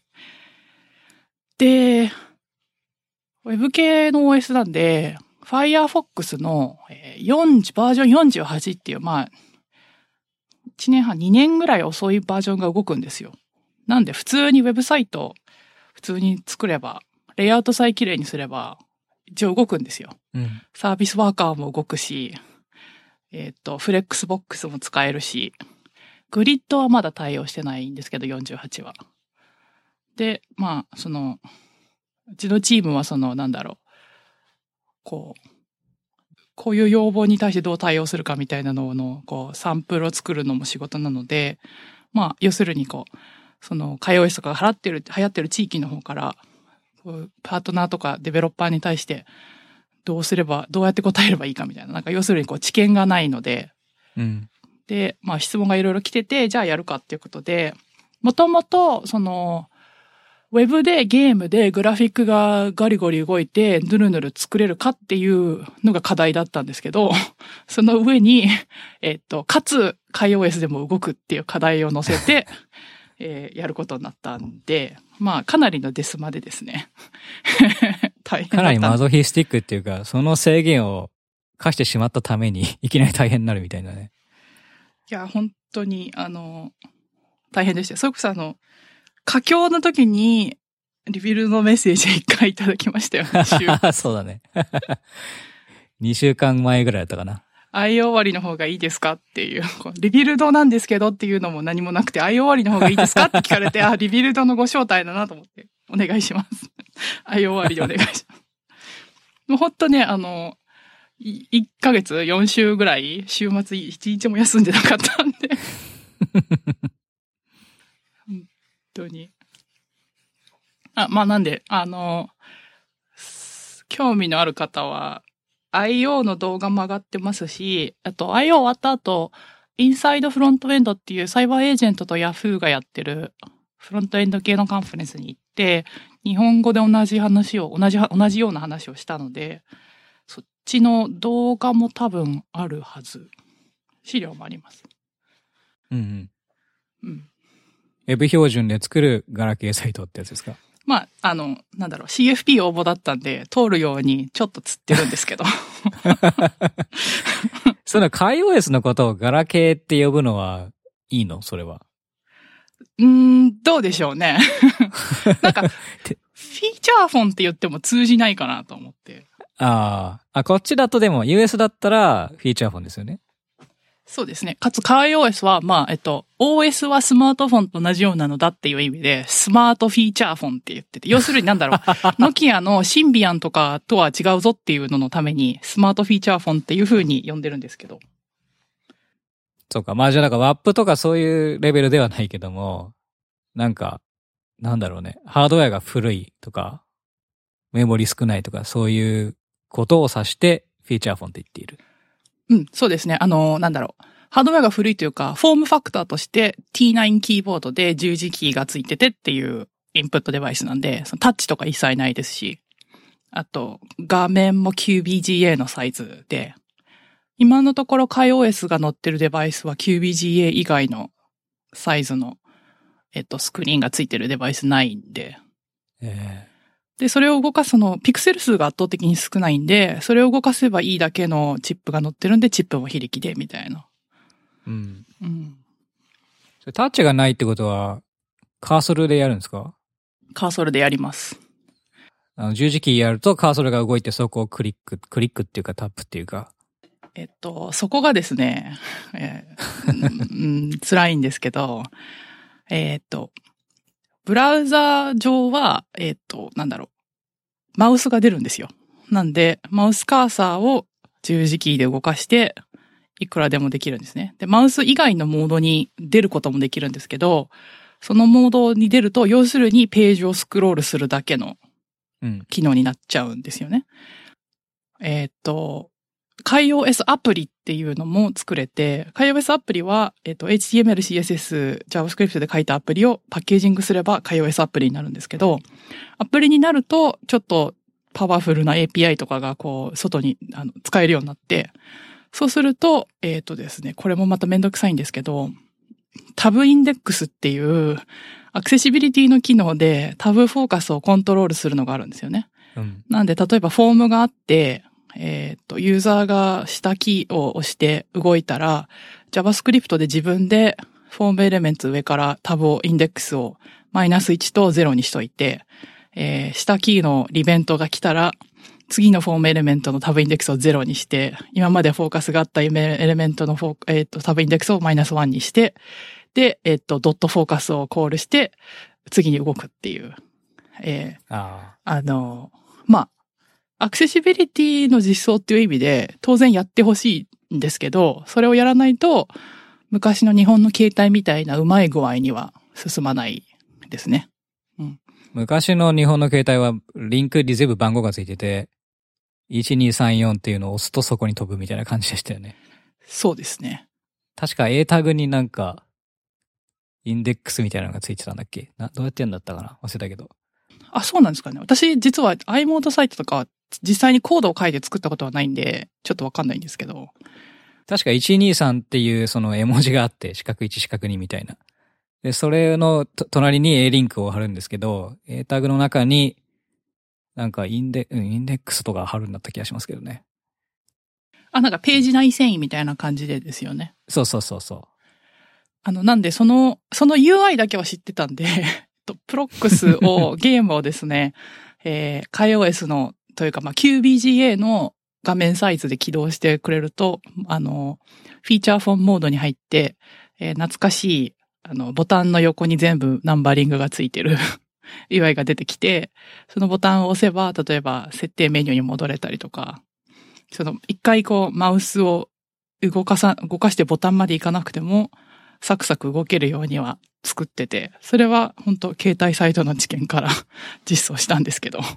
で、ウェブ系の OS なんで、Firefox のバージョン48っていう、1年半、2年ぐらい遅いバージョンが動くんですよ。なんで普通にウェブサイト、普通に作れば、レイアウトさえ綺麗にすれば、一応動くんですよ。サービスワーカーも動くし、フレックスボックスも使えるし、グリッドはまだ対応してないんですけど、48は。で、うちのチームはこういう要望に対してどう対応するかみたいなのの、サンプルを作るのも仕事なので、要するにiOS とかが流行ってる地域の方から、パートナーとかデベロッパーに対して、どうやって答えればいいかみたいな。要するに知見がないので、で、質問がいろいろ来てて、じゃあやるかっていうことで、もともと、ウェブでゲームでグラフィックがガリゴリ動いて、ぬるぬる作れるかっていうのが課題だったんですけど、その上に、かつ、iOS でも動くっていう課題を載せて、やることになったんで、かなりのデスまでですね。大変だった。 かなりマゾヒスティックっていうか、その制限を課してしまったために、いきなり大変になるみたいなね。 いや、本当に、大変でした。それこそ佳境の時に、リビルドメッセージ1回いただきましたよね。 そうだね。2週間前ぐらいだったかな。 IO 終わりの方がいいですかっていう、リビルドなんですけどっていうのも何もなくて、IO 終わりの方がいいですかって聞かれて、リビルドのご招待だなと思って、お願いします。IO 終わりでお願いします。もうほんとね、1ヶ月4週ぐらい、週末1日も休んでなかったんで。本当に。なんで、興味のある方は、IO の動画も上がってますし、あと IO 終わった後、インサイドフロントエンドっていうサイバーエージェントと Yahoo がやってるフロントエンド系のカンファレンスに行って、日本語で同じような話をしたので、そっちの動画も多分あるはず。資料もあります。 うん。ウェブ標準で作るガラケーサイトってやつですか？ CFP 応募だったんで、通るようにちょっと釣ってるんですけど。 その iOS のことをガラケーって呼ぶのはいいの？それは。 どうでしょうね。フィーチャーフォンって言っても通じないかなと思って。 こっちだとでも US だったらフィーチャーフォンですよね。 そうですね。かつ、iOS は、OS はスマートフォンと同じようなのだっていう意味で、スマートフィーチャーフォンって言ってて、要するにノキアのシンビアンとかとは違うぞっていうののために、スマートフィーチャーフォンっていう風に呼んでるんですけど。 そうか。じゃあWAP とかそういうレベルではないけども、ハードウェアが古いとか、メモリ少ないとか、そういうことを指して、フィーチャーフォンって言っている。 そうですね。ハードウェアが古いというか、フォームファクターとして T9 キーボードで十字キーがついててっていうインプットデバイスなんで、タッチとか一切ないですし、あと、画面も QBGA のサイズで、今のところ iOS が載ってるデバイスは QBGA 以外のサイズの、スクリーンがついてるデバイスないんで、で、それを動かすピクセル数が圧倒的に少ないんで、それを動かせばいいだけのチップが載ってるんで、チップも非力で、みたいな。 タッチがないってことは、カーソルでやるんですか？ カーソルでやります。 十字キーやるとカーソルが動いてそこをクリックっていうかタップっていうか。 そこがですね、辛いんですけど、ブラウザ上は、マウスが出るんですよ。なんで、マウスカーサーを十字キーで動かして、いくらでもできるんですね。で、マウス以外のモードに出ることもできるんですけど、そのモードに出ると、要するにページをスクロールするだけの機能になっちゃうんですよね。iOS アプリっていうのも作れて、iOS アプリは、HTML、CSS、JavaScript で書いたアプリをパッケージングすれば iOS アプリになるんですけど、アプリになると、ちょっとパワフルな API とかが外に使えるようになって、 そうすると、ですね、これもまためんどくさいんですけど、タブインデックスっていうアクセシビリティの機能でタブフォーカスをコントロールするのがあるんですよね。なんで、例えばフォームがあって、ユーザーが下キーを押して動いたら、JavaScript で自分でフォームエレメンツ上からタブをインデックスを-1と0にしといて、下キーのリベントが来たら、次のフォームエレメントのタブインデックスを0にして、今までフォーカスがあったエレメントのタブインデックスを-1にして、で、ドットフォーカスをコールして、次に動くっていう。アクセシビリティの実装っていう意味で、当然やってほしいんですけど、それをやらないと、昔の日本の携帯みたいなうまい具合には進まないですね。うん、 昔の日本の携帯は、リンクに全部番号がついてて、1234っていうのを押すとそこに飛ぶみたいな感じでしたよね。 そうですね。 確か A タグになんか、インデックスみたいなのがついてたんだっけ？どうやってやるんだったかな？忘れたけど。 あ、そうなんですかね。私、実は i モードサイトとかは実際にコードを書いて作ったことはないんで、ちょっとわかんないんですけど。 確か123っていうその絵文字があって、四角1四角2みたいな。で、それの隣に A リンクを貼るんですけど、A タグの中に、なんかインデックスとか貼るんだった気がしますけどね。 なんかページ内遷移みたいな感じでですよね。 そう。 なんでその UI だけは知ってたんで、プロックスを、ゲームをですね、iOS の、というか、QBGA の画面サイズで起動してくれると、フィーチャーフォンモードに入って、懐かしい、ボタンの横に全部ナンバリングがついてるUI が出てきて、そのボタンを押せば、例えば設定メニューに戻れたりとか、一回マウスを動かしてボタンまでいかなくても、サクサク動けるようには作ってて、それは本当携帯サイトの知見から実装したんですけど。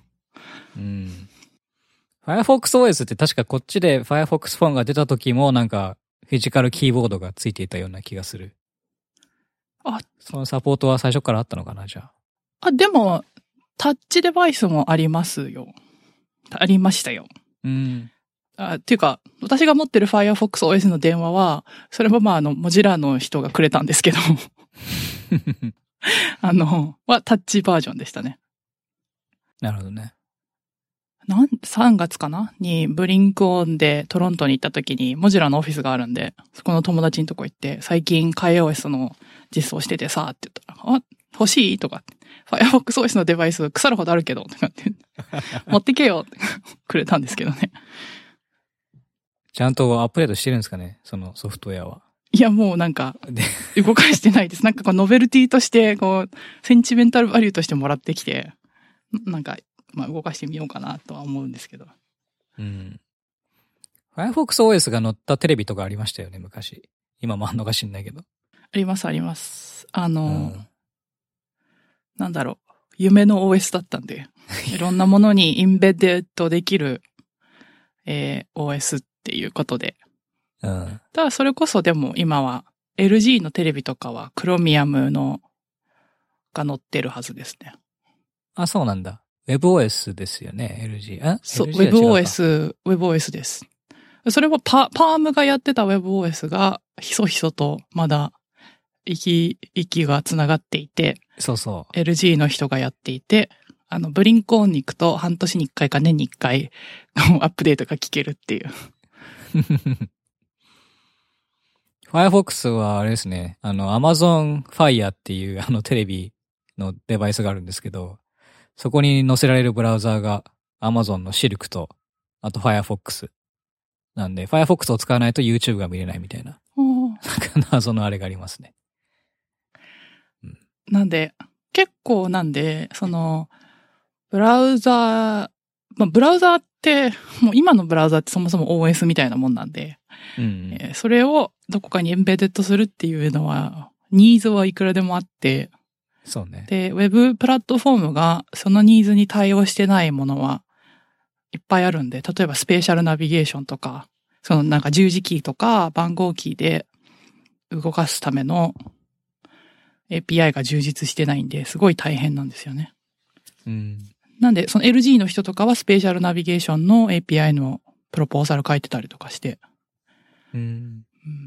Firefox OS って確かこっちで Firefox フォンが出た時もなんかフィジカルキーボードがついていたような気がする。そのサポートは最初からあったのかな、じゃあ。 でも、タッチデバイスもありますよ。ありましたよ。っていうか、私が持ってる Firefox OS の電話は、それもモジラの人がくれたんですけど、はタッチバージョンでしたね。 なるほどね。 3月かなにブリンクオンでトロントに行った時にモジラのオフィスがあるんで、そこの友達のとこ行って、最近 iOS の実装しててさ、って言ったら、欲しいとか、Firefox OS のデバイス腐るほどあるけど、とかって持ってけよってくれたんですけどね。 ちゃんとアップデートしてるんですかね、そのソフトウェアは。 いや、もうなんか、動かしてないです。なんかノベルティとして、センチメンタルバリューとしてもらってきて、なんか、動かしてみようかなとは思うんですけど。 Firefox OS が載ったテレビとかありましたよね、昔。今もあんのか知んないけど。 あります、あります。なんだろう。夢の OS だったんで、いろんなものにインベッデッドできる、OS っていうことで。ただそれこそでも今は LG のテレビとかはクロミアムのが載ってるはずですね。 あ、そうなんだ。WebOS ですよね、LG。 そう、WebOS です。それはパームがやってた WebOS がひそひそとまだ息がつながっていて、 そうそう。 LG の人がやっていて、ブリンクオンに行くと半年に1回か年に1回アップデートが聞けるっていう。 Firefox はあれですね、Amazon Fire っていうテレビのデバイスがあるんですけど、そこに載せられるブラウザーが Amazon の Silk と、あと Firefox。なんで、Firefox を使わないと YouTube が見れないみたいな。なんか謎のあれがありますね。 なんで、結構ブラウザーって、もう今のブラウザーってそもそも OS みたいなもんなんで、それをどこかにエンベデッドするっていうのは、ニーズはいくらでもあって、 そうね。 で、ウェブプラットフォームがそのニーズに対応してないものはいっぱいあるんで、例えばスペーシャルナビゲーションとか、なんか十字キーとか番号キーで動かすための API が充実してないんで、すごい大変なんですよね。なんで、その LG の人とかはスペーシャルナビゲーションの API のプロポーザル書いてたりとかして、 うん。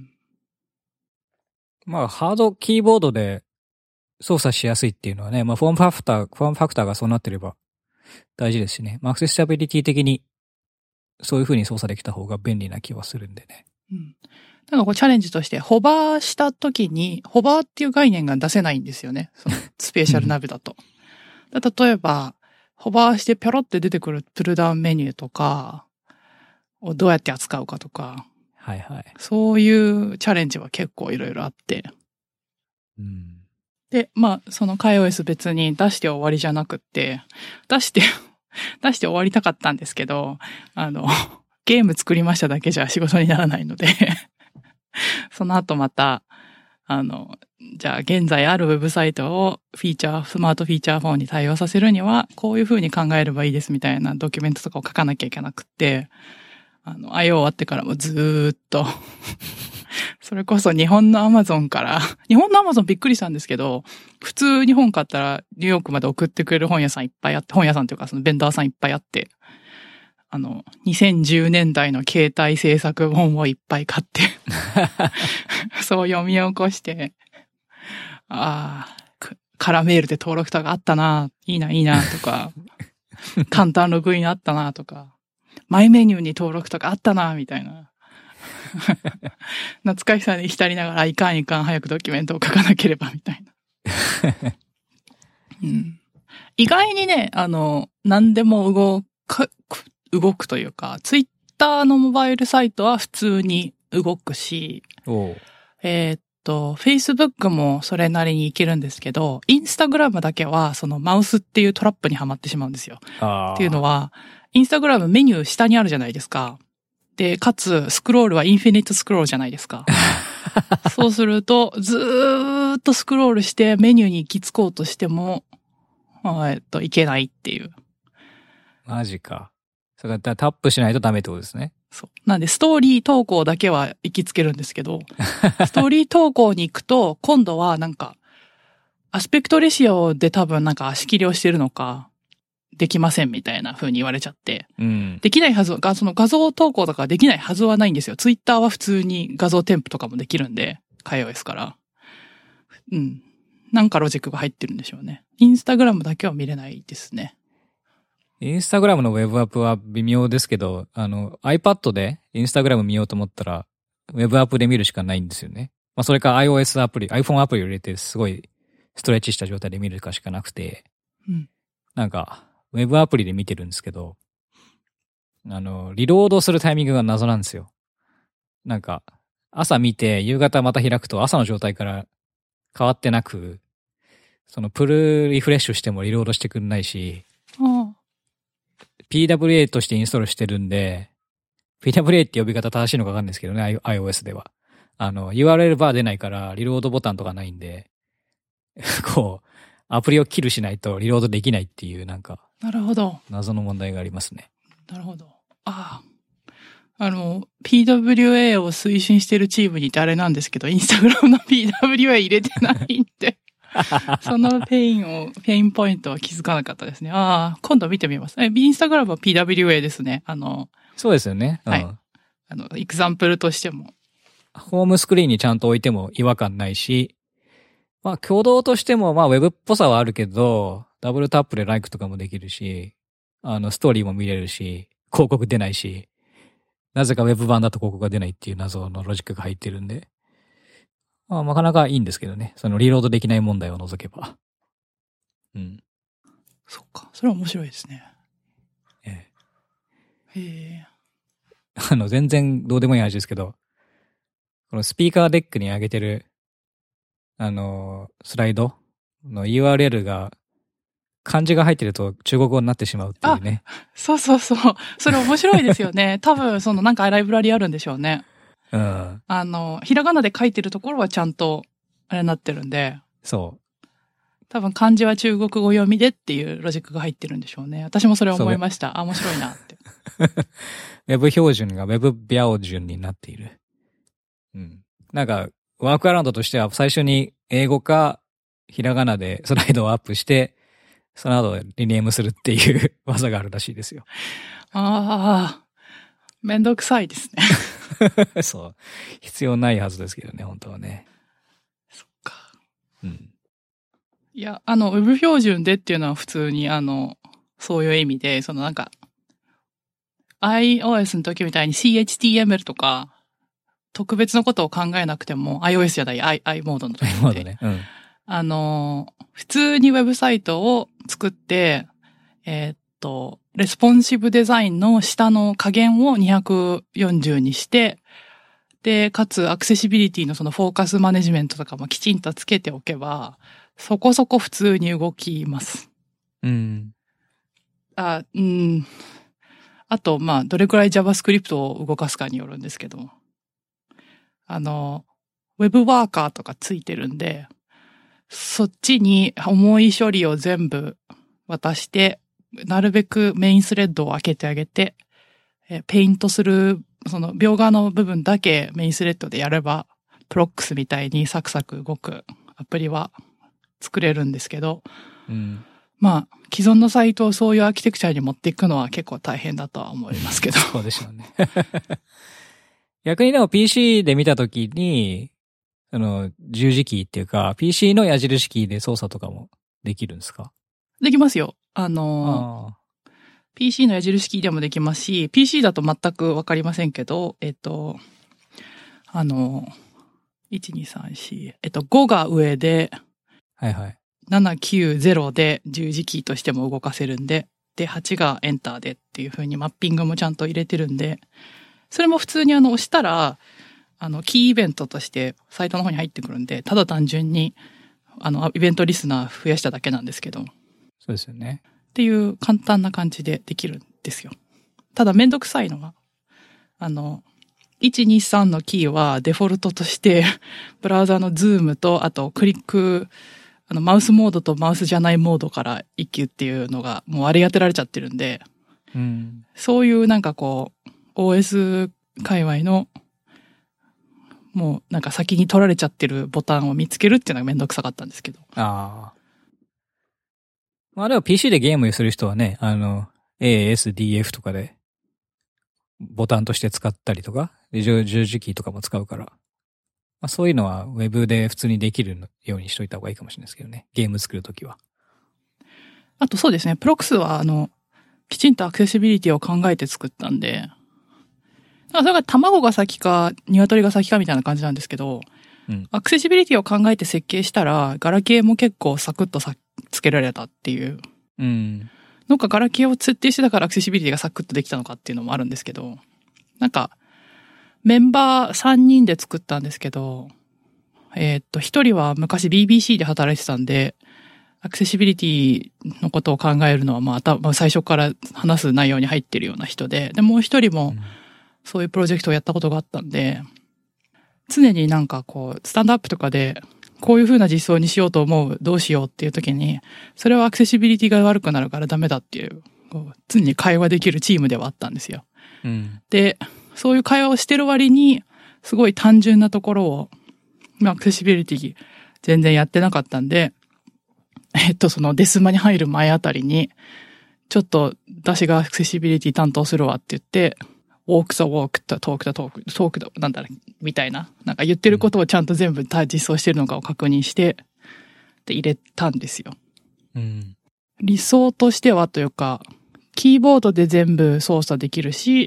まあ、ハードキーボードで操作しやすいっていうのはね、まあ、フォームファクターがそうなってれば大事ですしね。まあ、アクセシビリティ的にそういう風に操作できた方が便利な気はするんでね。 うん。なんかこうチャレンジとして、ホバーした時に、ホバーっていう概念が出せないんですよね。そのスペーシャルナビだと。例えば、ホバーしてピョロって出てくるプルダウンメニューとかをどうやって扱うかとか、 はいはい。 そういうチャレンジは結構いろいろあって。 うん、 で、まあ、その iOS 別に出して終わりじゃなくって、出して終わりたかったんですけど、ゲーム作りましただけじゃ仕事にならないのでその後また、じゃあ現在あるウェブサイトをスマートフィーチャーフォンに対応させるには、こういう風に考えればいいですみたいなドキュメントとかを書かなきゃいけなくって、IO 終わってからもずーっとそれこそ日本のアマゾンびっくりしたんですけど、普通に本買ったらニューヨークまで送ってくれる本屋さんいっぱいあって、本屋さんというかそのベンダーさんいっぱいあって、2010年代の携帯制作本をいっぱい買ってそう読み起こして、カラメールで登録とかあったな、いいなとか、簡単ログインあったなとか、マイメニューに登録とかあったな、みたいな。懐かしさに浸りながら、いかん早くドキュメントを書かなければ、みたいな。うん、意外にね、何でも動くというか、ツイッターのモバイルサイトは普通に動くし、Facebook もそれなりにいけるんですけど、インスタグラムだけはそのマウスっていうトラップにはまってしまうんですよ。っていうのは、インスタグラムメニュー下にあるじゃないですか。で、かつ、スクロールはインフィニットスクロールじゃないですか。そうすると、ずーっとスクロールしてメニューに行き着こうとしても、いけないっていう。 マジか。それからタップしないとダメってことですね。 そう。なんで、ストーリー投稿だけは行きつけるんですけど、ストーリー投稿に行くと、今度はなんか、アスペクトレシオで多分なんか足切りをしてるのか、できませんみたいな風に言われちゃって。 うん。 できないはずが、その画像投稿とかできないはずはないんですよ。ツイッターは普通に画像添付とかもできるんで、iOS から。うん。なんかロジックが入ってるんでしょうね。インスタグラムだけは見れないですね。 インスタグラムのウェブアップは微妙ですけど、iPad でインスタグラム見ようと思ったら、ウェブアップで見るしかないんですよね。まあ、それか iOS アプリ、iPhone アプリを入れてすごいストレッチした状態で見るかしかなくて、 うん。 なんか、ウェブアプリで見てるんですけど、リロードするタイミングが謎なんですよ。なんか、朝見て夕方また開くと朝の状態から変わってなく、そのプルリフレッシュしてもリロードしてくれないし、PWA としてインストールしてるんで、PWA って呼び方正しいのかわかんないですけどね、iOS では。URL バー出ないからリロードボタンとかないんで、こう、アプリをキルしないとリロードできないっていうなんか、 なるほど。 謎の問題がありますね。 なるほど。PWA を推進してるチームにいてあれなんですけど、インスタグラムの PWA 入れてないんで、そのペインポイントは気づかなかったですね。今度見てみます。インスタグラムは PWA ですね。 そうですよね。 はい。エクザンプルとしても。 ホームスクリーンにちゃんと置いても違和感ないし、まあ、挙動としても、まあ、ウェブっぽさはあるけど、ダブルタップでライクとかもできるし、ストーリーも見れるし、広告出ないし、なぜかウェブ版だと広告が出ないっていう謎のロジックが入ってるんで、まあ、なかなかいいんですけどね。そのリロードできない問題を除けば。うん。 そっか。それは面白いですね。 へえ。 全然どうでもいい話ですけど、このスピーカーデックに上げてる、スライドの URL が、漢字が入ってると中国語になってしまうっていうね。 そう。それ面白いですよね。多分、なんかライブラリあるんでしょうね。 うん。 ひらがなで書いてるところはちゃんと、あれになってるんで。 そう。 多分漢字は中国語読みでっていうロジックが入ってるんでしょうね。私もそれ思いました。面白いなって。 ウェブ標準がウェブ標準になっている。うん。なんか、ワークアラウンドとしては最初に英語かひらがなでスライドをアップして、その後リネームするっていう技があるらしいですよ。 めんどくさいですね。 そう。必要ないはずですけどね、本当はね。 そっか。 うん。 いや、ウェブ標準でっていうのは普通に、そういう意味で、なんか、iOS の時みたいに CHTML とか、特別なことを考えなくても、iOS じゃない、i モードの時モードね。うん。 普通にウェブサイトを作って、レスポンシブデザインの下の加減を240にして、で、かつアクセシビリティのそのフォーカスマネジメントとかもきちんとつけておけば、そこそこ普通に動きます。 うん。 あと、まあ、どれくらい JavaScript を動かすかによるんですけど、ウェブワーカーとかついてるんで、そっちに重い処理を全部渡して、なるべくメインスレッドを開けてあげて、ペイントする、その描画の部分だけメインスレッドでやれば、プロックスみたいにサクサク動くアプリは作れるんですけど、 うん、 まあ、既存のサイトをそういうアーキテクチャに持っていくのは結構大変だとは思いますけど。 そうでしょうね。逆にでも PC で見たときに、十字キーっていうか、PC の矢印キーで操作とかもできるんですか？ できますよ。PC の矢印キーでもできますし、PC だと全くわかりませんけど、1、2、3、4、5が上で、 はいはい。 7、9、0で十字キーとしても動かせるんで、で、8がエンターでっていう風にマッピングもちゃんと入れてるんで、それも普通に押したら、キーイベントとしてサイトの方に入ってくるんで、ただ単純に、イベントリスナー増やしただけなんですけど。 そうですよね。 っていう簡単な感じでできるんですよ。ただめんどくさいのが、1、2、3のキーはデフォルトとして、ブラウザのズームと、あとクリック、マウスモードとマウスじゃないモードから一級っていうのがもう割り当てられちゃってるんで、 うん、 そういうなんかこう、OS 界隈の、もうなんか先に取られちゃってるボタンを見つけるっていうのがめんどくさかったんですけど。 ああ。まあでも PC でゲームする人はね、ASDF とかでボタンとして使ったりとか、十字キーとかも使うから、まあそういうのは Web で普通にできるようにしといた方がいいかもしれないですけどね。ゲーム作るときは。 あとそうですね、プロクスはきちんとアクセシビリティを考えて作ったんで、それが卵が先か鶏が先かみたいな感じなんですけど、 うん、 アクセシビリティを考えて設計したら、ガラケーも結構サクッとつけられたっていう。 うん。 なんかガラケーを設定してたからアクセシビリティがサクッとできたのかっていうのもあるんですけど、なんか、メンバー3人で作ったんですけど、1人は昔 BBC で働いてたんで、アクセシビリティのことを考えるのはまあ最初から話す内容に入ってるような人で、で、もう一人もそういうプロジェクトをやったことがあったんで、常になんかこう、スタンドアップとかで、こういう風な実装にしようと思う、どうしようっていう時に、それはアクセシビリティが悪くなるからダメだっていう、常に会話できるチームではあったんですよ。 うん、 で、そういう会話をしてる割に、すごい単純なところを、アクセシビリティ全然やってなかったんで、そのデスマに入る前あたりに、ちょっと私がアクセシビリティ担当するわって言って、ウォークとウォークとトークとトークと、なんだろう、みたいな。なんか言ってることをちゃんと全部実装してるのかを確認して、で入れたんですよ。 うん。 理想としてはというか、キーボードで全部操作できるし、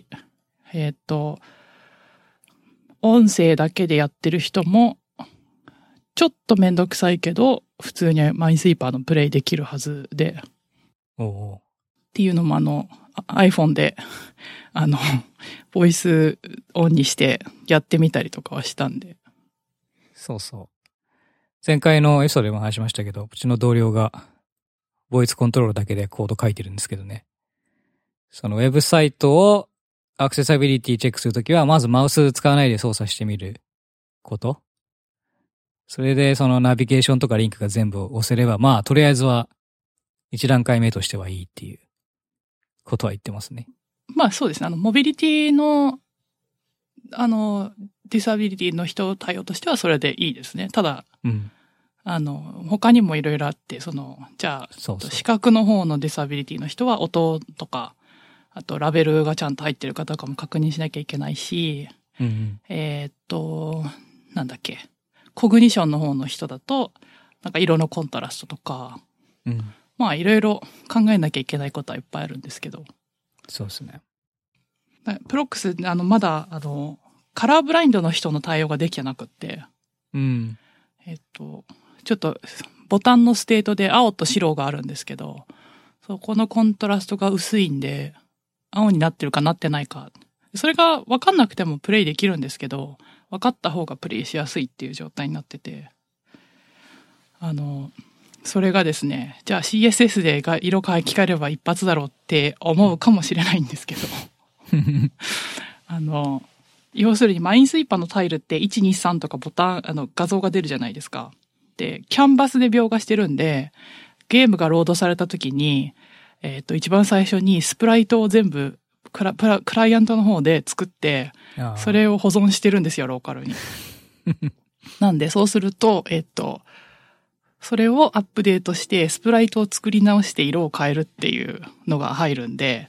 音声だけでやってる人も、ちょっとめんどくさいけど、普通にマインスイーパーのプレイできるはずで。っていうのもiPhone で、ボイスオンにしてやってみたりとかはしたんで。 そうそう。前回のエピソードでも話しましたけど、うちの同僚が、ボイスコントロールだけでコード書いてるんですけどね。そのウェブサイトをアクセサビリティチェックするときは、まずマウス使わないで操作してみること。それでそのナビゲーションとかリンクが全部押せれば、まあとりあえずは一段階目としてはいいっていうことは言ってますね。 まあそうですね。モビリティの、ディサビリティの人対応としてはそれでいいですね。ただ、 うん、 他にもいろいろあって、じゃあ、 そうそう、 視覚の方のディサビリティの人は音とか、あとラベルがちゃんと入ってるかどうかも確認しなきゃいけないし、 うんなんだっけ、コグニションの方の人だと、なんか色のコントラストとか、 うん。 まあいろいろ考えなきゃいけないことはいっぱいあるんですけど。 そうですね。 プロックス、まだ、カラーブラインドの人の対応ができてなくって、 うん。 ちょっと、ボタンのステートで青と白があるんですけど、そこのコントラストが薄いんで、青になってるかなってないか。それが分かんなくてもプレイできるんですけど、分かった方がプレイしやすいっていう状態になってて、それがですね、じゃあ CSS で色変えれば一発だろうって思うかもしれないんですけど、要するにマインスイーパーのタイルって1、2、3とかボタン、画像が出るじゃないですか。で、キャンバスで描画してるんで、ゲームがロードされた時に、一番最初にスプライトを全部クライアントの方で作って、それを保存してるんですよ、ローカルに。なんで、そうすると、それをアップデートして、スプライトを作り直して色を変えるっていうのが入るんで、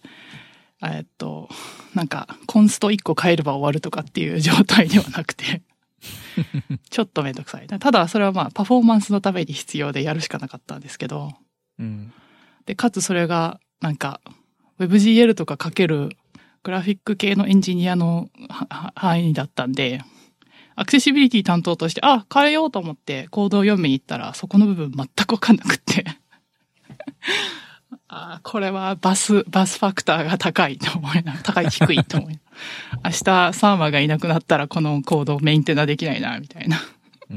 なんか、コンスト1個変えれば終わるとかっていう状態ではなくて、ちょっとめんどくさい。ただ、それはまあ、パフォーマンスのために必要でやるしかなかったんですけど、 うん、 で、かつそれが、なんか、WebGL とかかけるグラフィック系のエンジニアの範囲だったんで、アクセシビリティ担当として、変えようと思ってコードを読みに行ったら、そこの部分全くわかんなくってこれはバスファクターが高いと思いな、低いと思い明日サーマーがいなくなったらこのコードメンテナできないな、みたいな。 うん。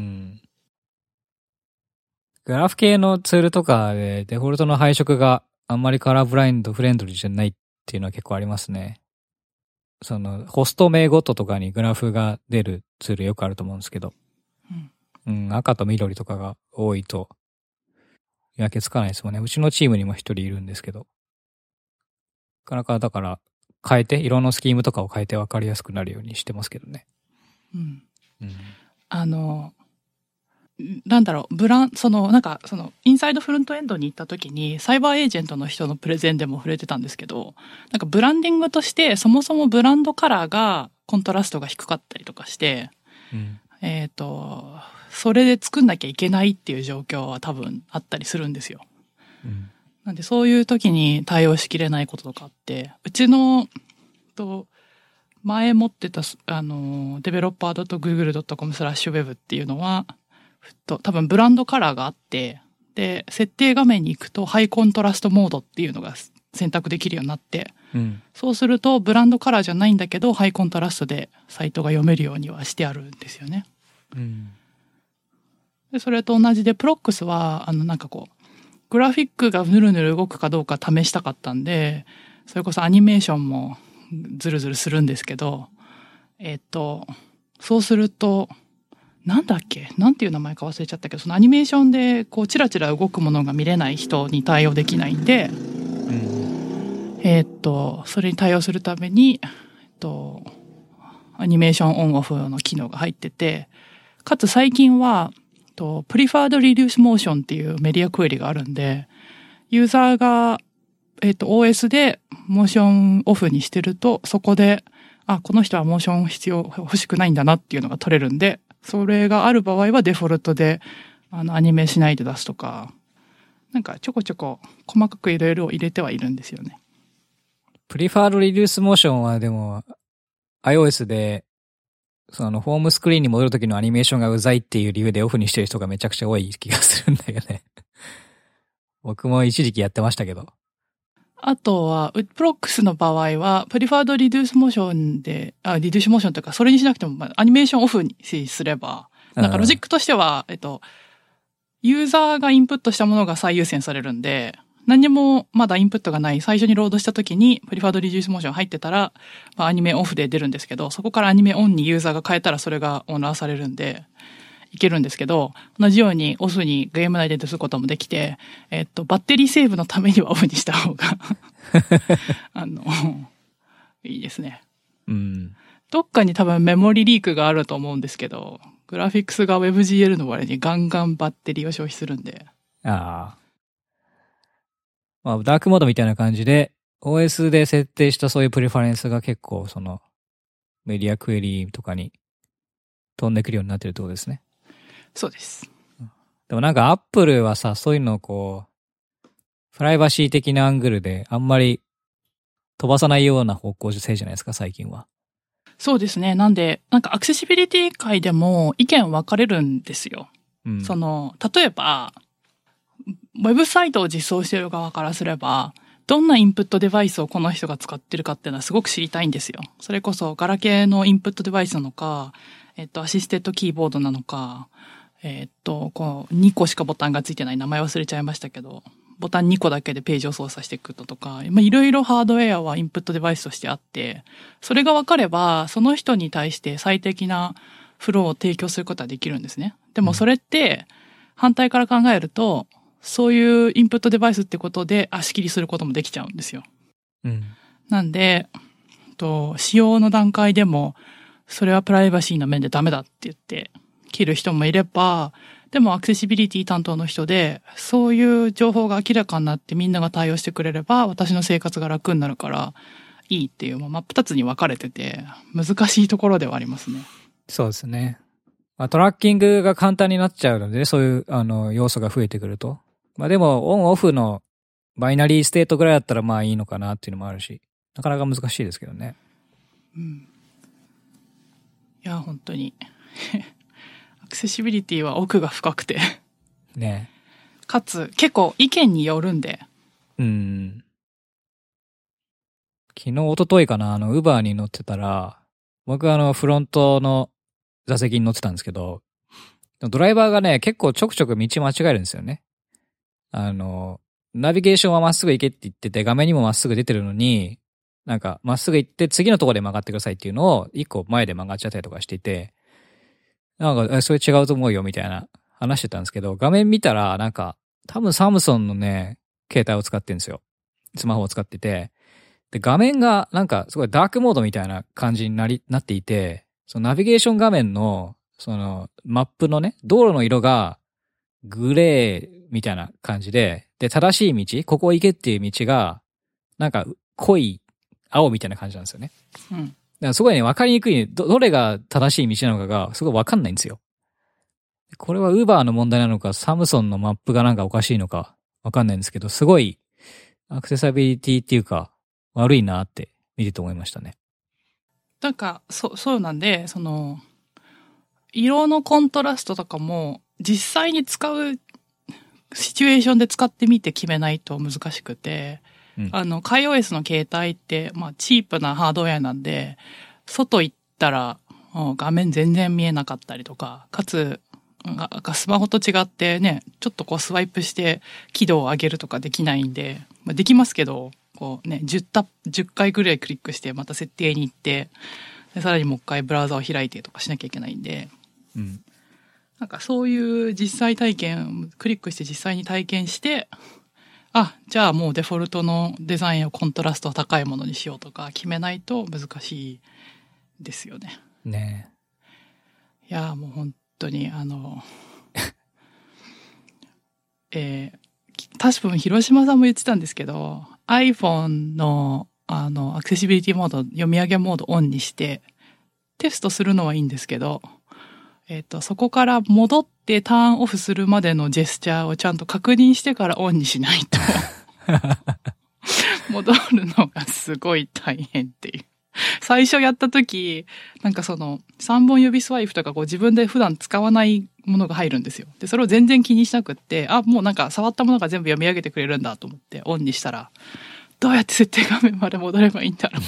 グラフ系のツールとかでデフォルトの配色があんまりカラーブラインドフレンドリーじゃないっていうのは結構ありますね。ホスト名ごととかにグラフが出るツールよくあると思うんですけど。うん、赤と緑とかが多いと、見分けつかないですもんね。うちのチームにも一人いるんですけど。なかなかだから、色のスキームとかを変えて分かりやすくなるようにしてますけどね。 うん。 うん、 なんだろう、インサイドフロントエンドに行った時に、サイバーエージェントの人のプレゼンでも触れてたんですけど、なんかブランディングとして、そもそもブランドカラーがコントラストが低かったりとかして、 うん、 それで作んなきゃいけないっていう状況は多分あったりするんですよ。 うん、 なんでそういう時に対応しきれないこととかあって、うちの、前持ってた、developer.google.com/web っていうのは、多分ブランドカラーがあって、で、設定画面に行くとハイコントラストモードっていうのが選択できるようになって、 うん、 そうするとブランドカラーじゃないんだけど、ハイコントラストでサイトが読めるようにはしてあるんですよね。 うん、 で、それと同じで、プロックスは、グラフィックがヌルヌル動くかどうか試したかったんで、それこそアニメーションもズルズルするんですけど、そうすると、なんだっけなんていう名前か忘れちゃったけど、そのアニメーションで、チラチラ動くものが見れない人に対応できないんで、それに対応するために、アニメーションオンオフの機能が入ってて、かつ最近は、Preferred Reduce Motion っていうメディアクエリがあるんで、ユーザーが、OS でモーションオフにしてると、そこで、この人はモーション欲しくないんだなっていうのが取れるんで、それがある場合はデフォルトで、アニメしないで出すとか、なんかちょこちょこ細かくいろいろ入れてはいるんですよね。 Preferred Reduce Motion はでも、iOS で、ホームスクリーンに戻るときのアニメーションがうざいっていう理由でオフにしてる人がめちゃくちゃ多い気がするんだよね。僕も一時期やってましたけど。 あとは、プロックスの場合は、プリファードリデュースモーションで、リデュースモーションというか、それにしなくても、アニメーションオフにすれば、なんかロジックとしては、ユーザーがインプットしたものが最優先されるんで、何にもまだインプットがない、最初にロードした時に、プリファードリデュースモーション入ってたら、アニメオフで出るんですけど、そこからアニメオンにユーザーが変えたらそれがオナーされるんで、いけるんですけど、同じようにオフにゲーム内で出すこともできて、バッテリーセーブのためにはオフにした方がいいですね。 うん。 どっかに多分メモリリークがあると思うんですけど、グラフィックスが WebGL の割にガンガンバッテリーを消費するんで。 まあ、ダークモードみたいな感じで、OS で設定したそういうプレファレンスが結構、 メディアクエリとかに飛んでくるようになってるってことですね。 そうです。 でもなんかアップルはさ、そういうのをこう、プライバシー的なアングルであんまり飛ばさないような方向性じゃないですか、最近は。 そうですね。なんで、なんかアクセシビリティ界でも意見分かれるんですよ。 うん、 例えば、ウェブサイトを実装している側からすれば、どんなインプットデバイスをこの人が使ってるかっていうのはすごく知りたいんですよ。それこそガラケーのインプットデバイスなのか、アシステッドキーボードなのか、こう、2個しかボタンがついてない名前忘れちゃいましたけど、ボタン2個だけでページを操作していくとか、いろいろハードウェアはインプットデバイスとしてあって、それが分かれば、その人に対して最適なフローを提供することはできるんですね。でもそれって、反対から考えると、そういうインプットデバイスってことで足切りすることもできちゃうんですよ。 うん。 なんで、使用の段階でも、それはプライバシーの面でダメだって言って、切る人もいれば、でもアクセシビリティ担当の人で、そういう情報が明らかになってみんなが対応してくれれば、私の生活が楽になるから、いいっていう、真っ二つに分かれてて、難しいところではありますね。 そうですね。トラッキングが簡単になっちゃうので、そういう、要素が増えてくると。でも、オンオフのバイナリーステートぐらいだったらまあいいのかなっていうのもあるし、なかなか難しいですけどね。 うん。いや、本当に。アクセシビリティは奥が深くて。 ね。 かつ、結構意見によるんで。 昨日、一昨日かな、ウーバーに乗ってたら、僕フロントの座席に乗ってたんですけど、ドライバーがね、結構ちょくちょく道間違えるんですよね。ナビゲーションはまっすぐ行けって言ってて、画面にもまっすぐ出てるのに、なんかまっすぐ行って次のところで曲がってくださいっていうのを一個前で曲がっちゃったりとかしていて、なんか、それ違うと思うよみたいな話してたんですけど、画面見たらなんか、多分サムソンのね、携帯を使ってるんですよ。スマホを使ってて。で、画面がなんかすごいダークモードみたいな感じになっていて、そのナビゲーション画面の、そのマップのね、道路の色がグレーみたいな感じで、で、正しい道、ここ行けっていう道が、なんか濃い青みたいな感じなんですよね。 うん。 だからすごいね、わかりにくい、どれが正しい道なのかがすごいわかんないんですよ。これは Uber の問題なのか、サムソンのマップがなんかおかしいのかわかんないんですけど、すごいアクセサビリティっていうか、悪いなって見てて思いましたね。 なんか、そうなんで、色のコントラストとかも、実際に使うシチュエーションで使ってみて決めないと難しくて、iOS の携帯って、チープなハードウェアなんで、外行ったら、画面全然見えなかったりとか、かつ、スマホと違ってね、ちょっとこうスワイプして輝度を上げるとかできないんで、できますけど、こうね、10回ぐらいクリックして、また設定に行って、でさらにもう一回ブラウザを開いてとかしなきゃいけないんで、なんかそういう実際体験、クリックして実際に体験して、じゃあもうデフォルトのデザインをコントラスト高いものにしようとか決めないと難しいですよね。 ねえ。いや、もう本当に確か広島さんも言ってたんですけど、iPhone のアクセシビリティモード、読み上げモードオンにして、テストするのはいいんですけど、そこから戻ってターンオフするまでのジェスチャーをちゃんと確認してからオンにしないと、戻るのがすごい大変っていう。最初やった時、なんか3本指スワイプとか自分で普段使わないものが入るんですよ。で、それを全然気にしなくって、もうなんか触ったものが全部読み上げてくれるんだと思ってオンにしたら、どうやって設定画面まで戻ればいいんだろう。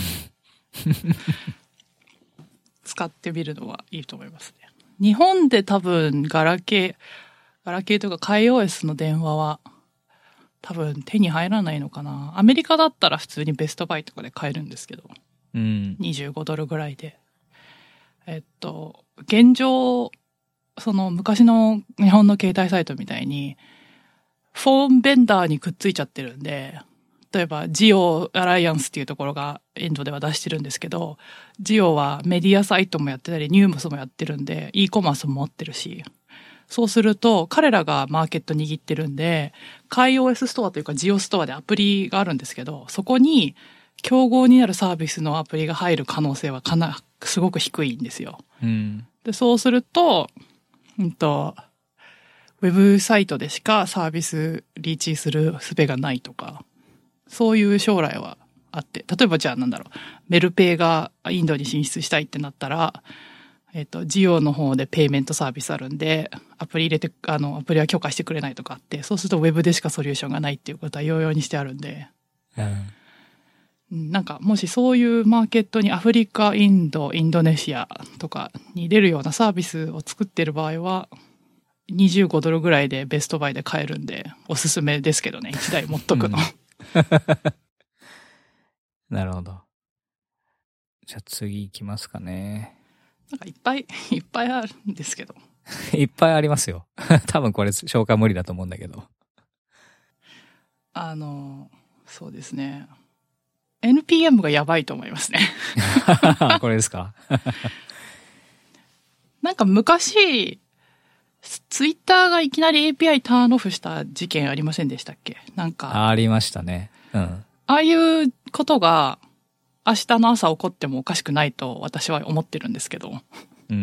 使ってみるのはいいと思いますね。日本で多分ガラケーとかiOS の電話は多分手に入らないのかな。アメリカだったら普通にベストバイとかで買えるんですけど。25ドルぐらいで。現状、昔の日本の携帯サイトみたいに、フォンベンダーにくっついちゃってるんで、例えばジオアライアンスっていうところがインドでは出してるんですけど、ジオはメディアサイトもやってたり、ニュースもやってるんで、e コマースも持ってるし、そうすると彼らがマーケット握ってるんで、iOS ストアというかジオストアでアプリがあるんですけど、そこに競合になるサービスのアプリが入る可能性はかすごく低いんですよ。 うん。 で、そうすると、ウェブサイトでしかサービスリーチする術がないとか、そういう将来はあって、例えばじゃあメルペイがインドに進出したいってなったら、ジオの方でペイメントサービスあるんで、アプリ入れて、アプリは許可してくれないとかあって、そうするとウェブでしかソリューションがないっていうことは容々にしてあるんで、なんかもしそういうマーケットにアフリカ、インド、インドネシアとかに出るようなサービスを作ってる場合は、25ドルぐらいでベストバイで買えるんで、おすすめですけどね、1台持っとくの。 なるほど。じゃあ次行きますかね。 なんかいっぱいあるんですけど。 いっぱいありますよ。多分これ消化無理だと思うんだけど。 そうですね。NPM がやばいと思いますね。 これですか？ なんか昔、ツイッターがいきなり API ターンオフした事件ありませんでしたっけ？なんか。 ありましたね。うん。 ああいうことが明日の朝起こってもおかしくないと私は思ってるんですけど。 うん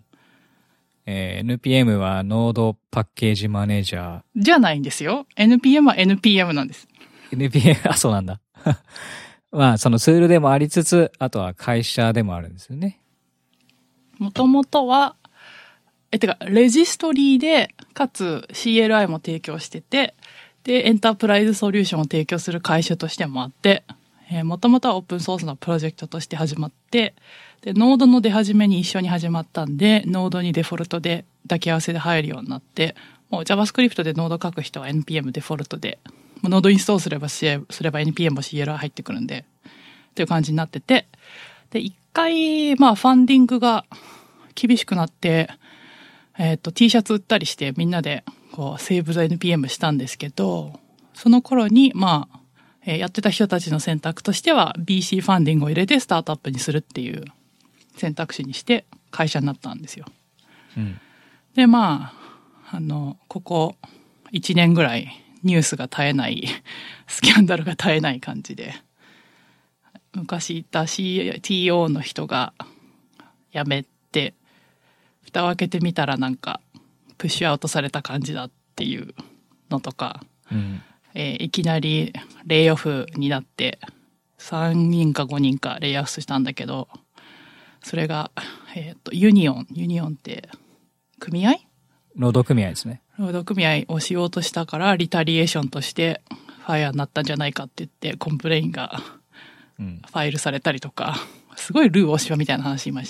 。NPM はノードパッケージマネージャー。 じゃないんですよ。NPM は NPM なんです。 NPM、そうなんだ。まあ、そのツールでもありつつ、あとは会社でもあるんですよね。 もともとは、レジストリーで、かつ CLI も提供してて、で、エンタープライズソリューションを提供する会社としてもあって、もともとはオープンソースのプロジェクトとして始まって、で、ノードの出始めに一緒に始まったんで、ノードにデフォルトで抱き合わせで入るようになって、もう JavaScript でノード書く人は NPM デフォルトで、ノードインストールすれば NPM も CLI 入ってくるんで、っていう感じになってて、で、一回、まあ、ファンディングが厳しくなって、T シャツ売ったりしてみんなで、こう、セーブ・ザ・ NPM したんですけど、その頃に、まあ、やってた人たちの選択としては、BC ファンディングを入れてスタートアップにするっていう選択肢にして会社になったんですよ。 うん、 で、まあ、ここ1年ぐらいニュースが絶えない、スキャンダルが絶えない感じで、昔いた CTO の人が辞めて、蓋を開けてみたらなんかプッシュアウトされた感じだっていうのとか、いきなりレイオフになって3人か5人かレイオフしたんだけど、それが、ユニオンって組合？ 労働組合ですね。 労働組合をしようとしたからリタリエーションとしてファイアになったんじゃないかって言ってコンプレインがファイルされたりとか、すごいルー大柴みたいな話言いました。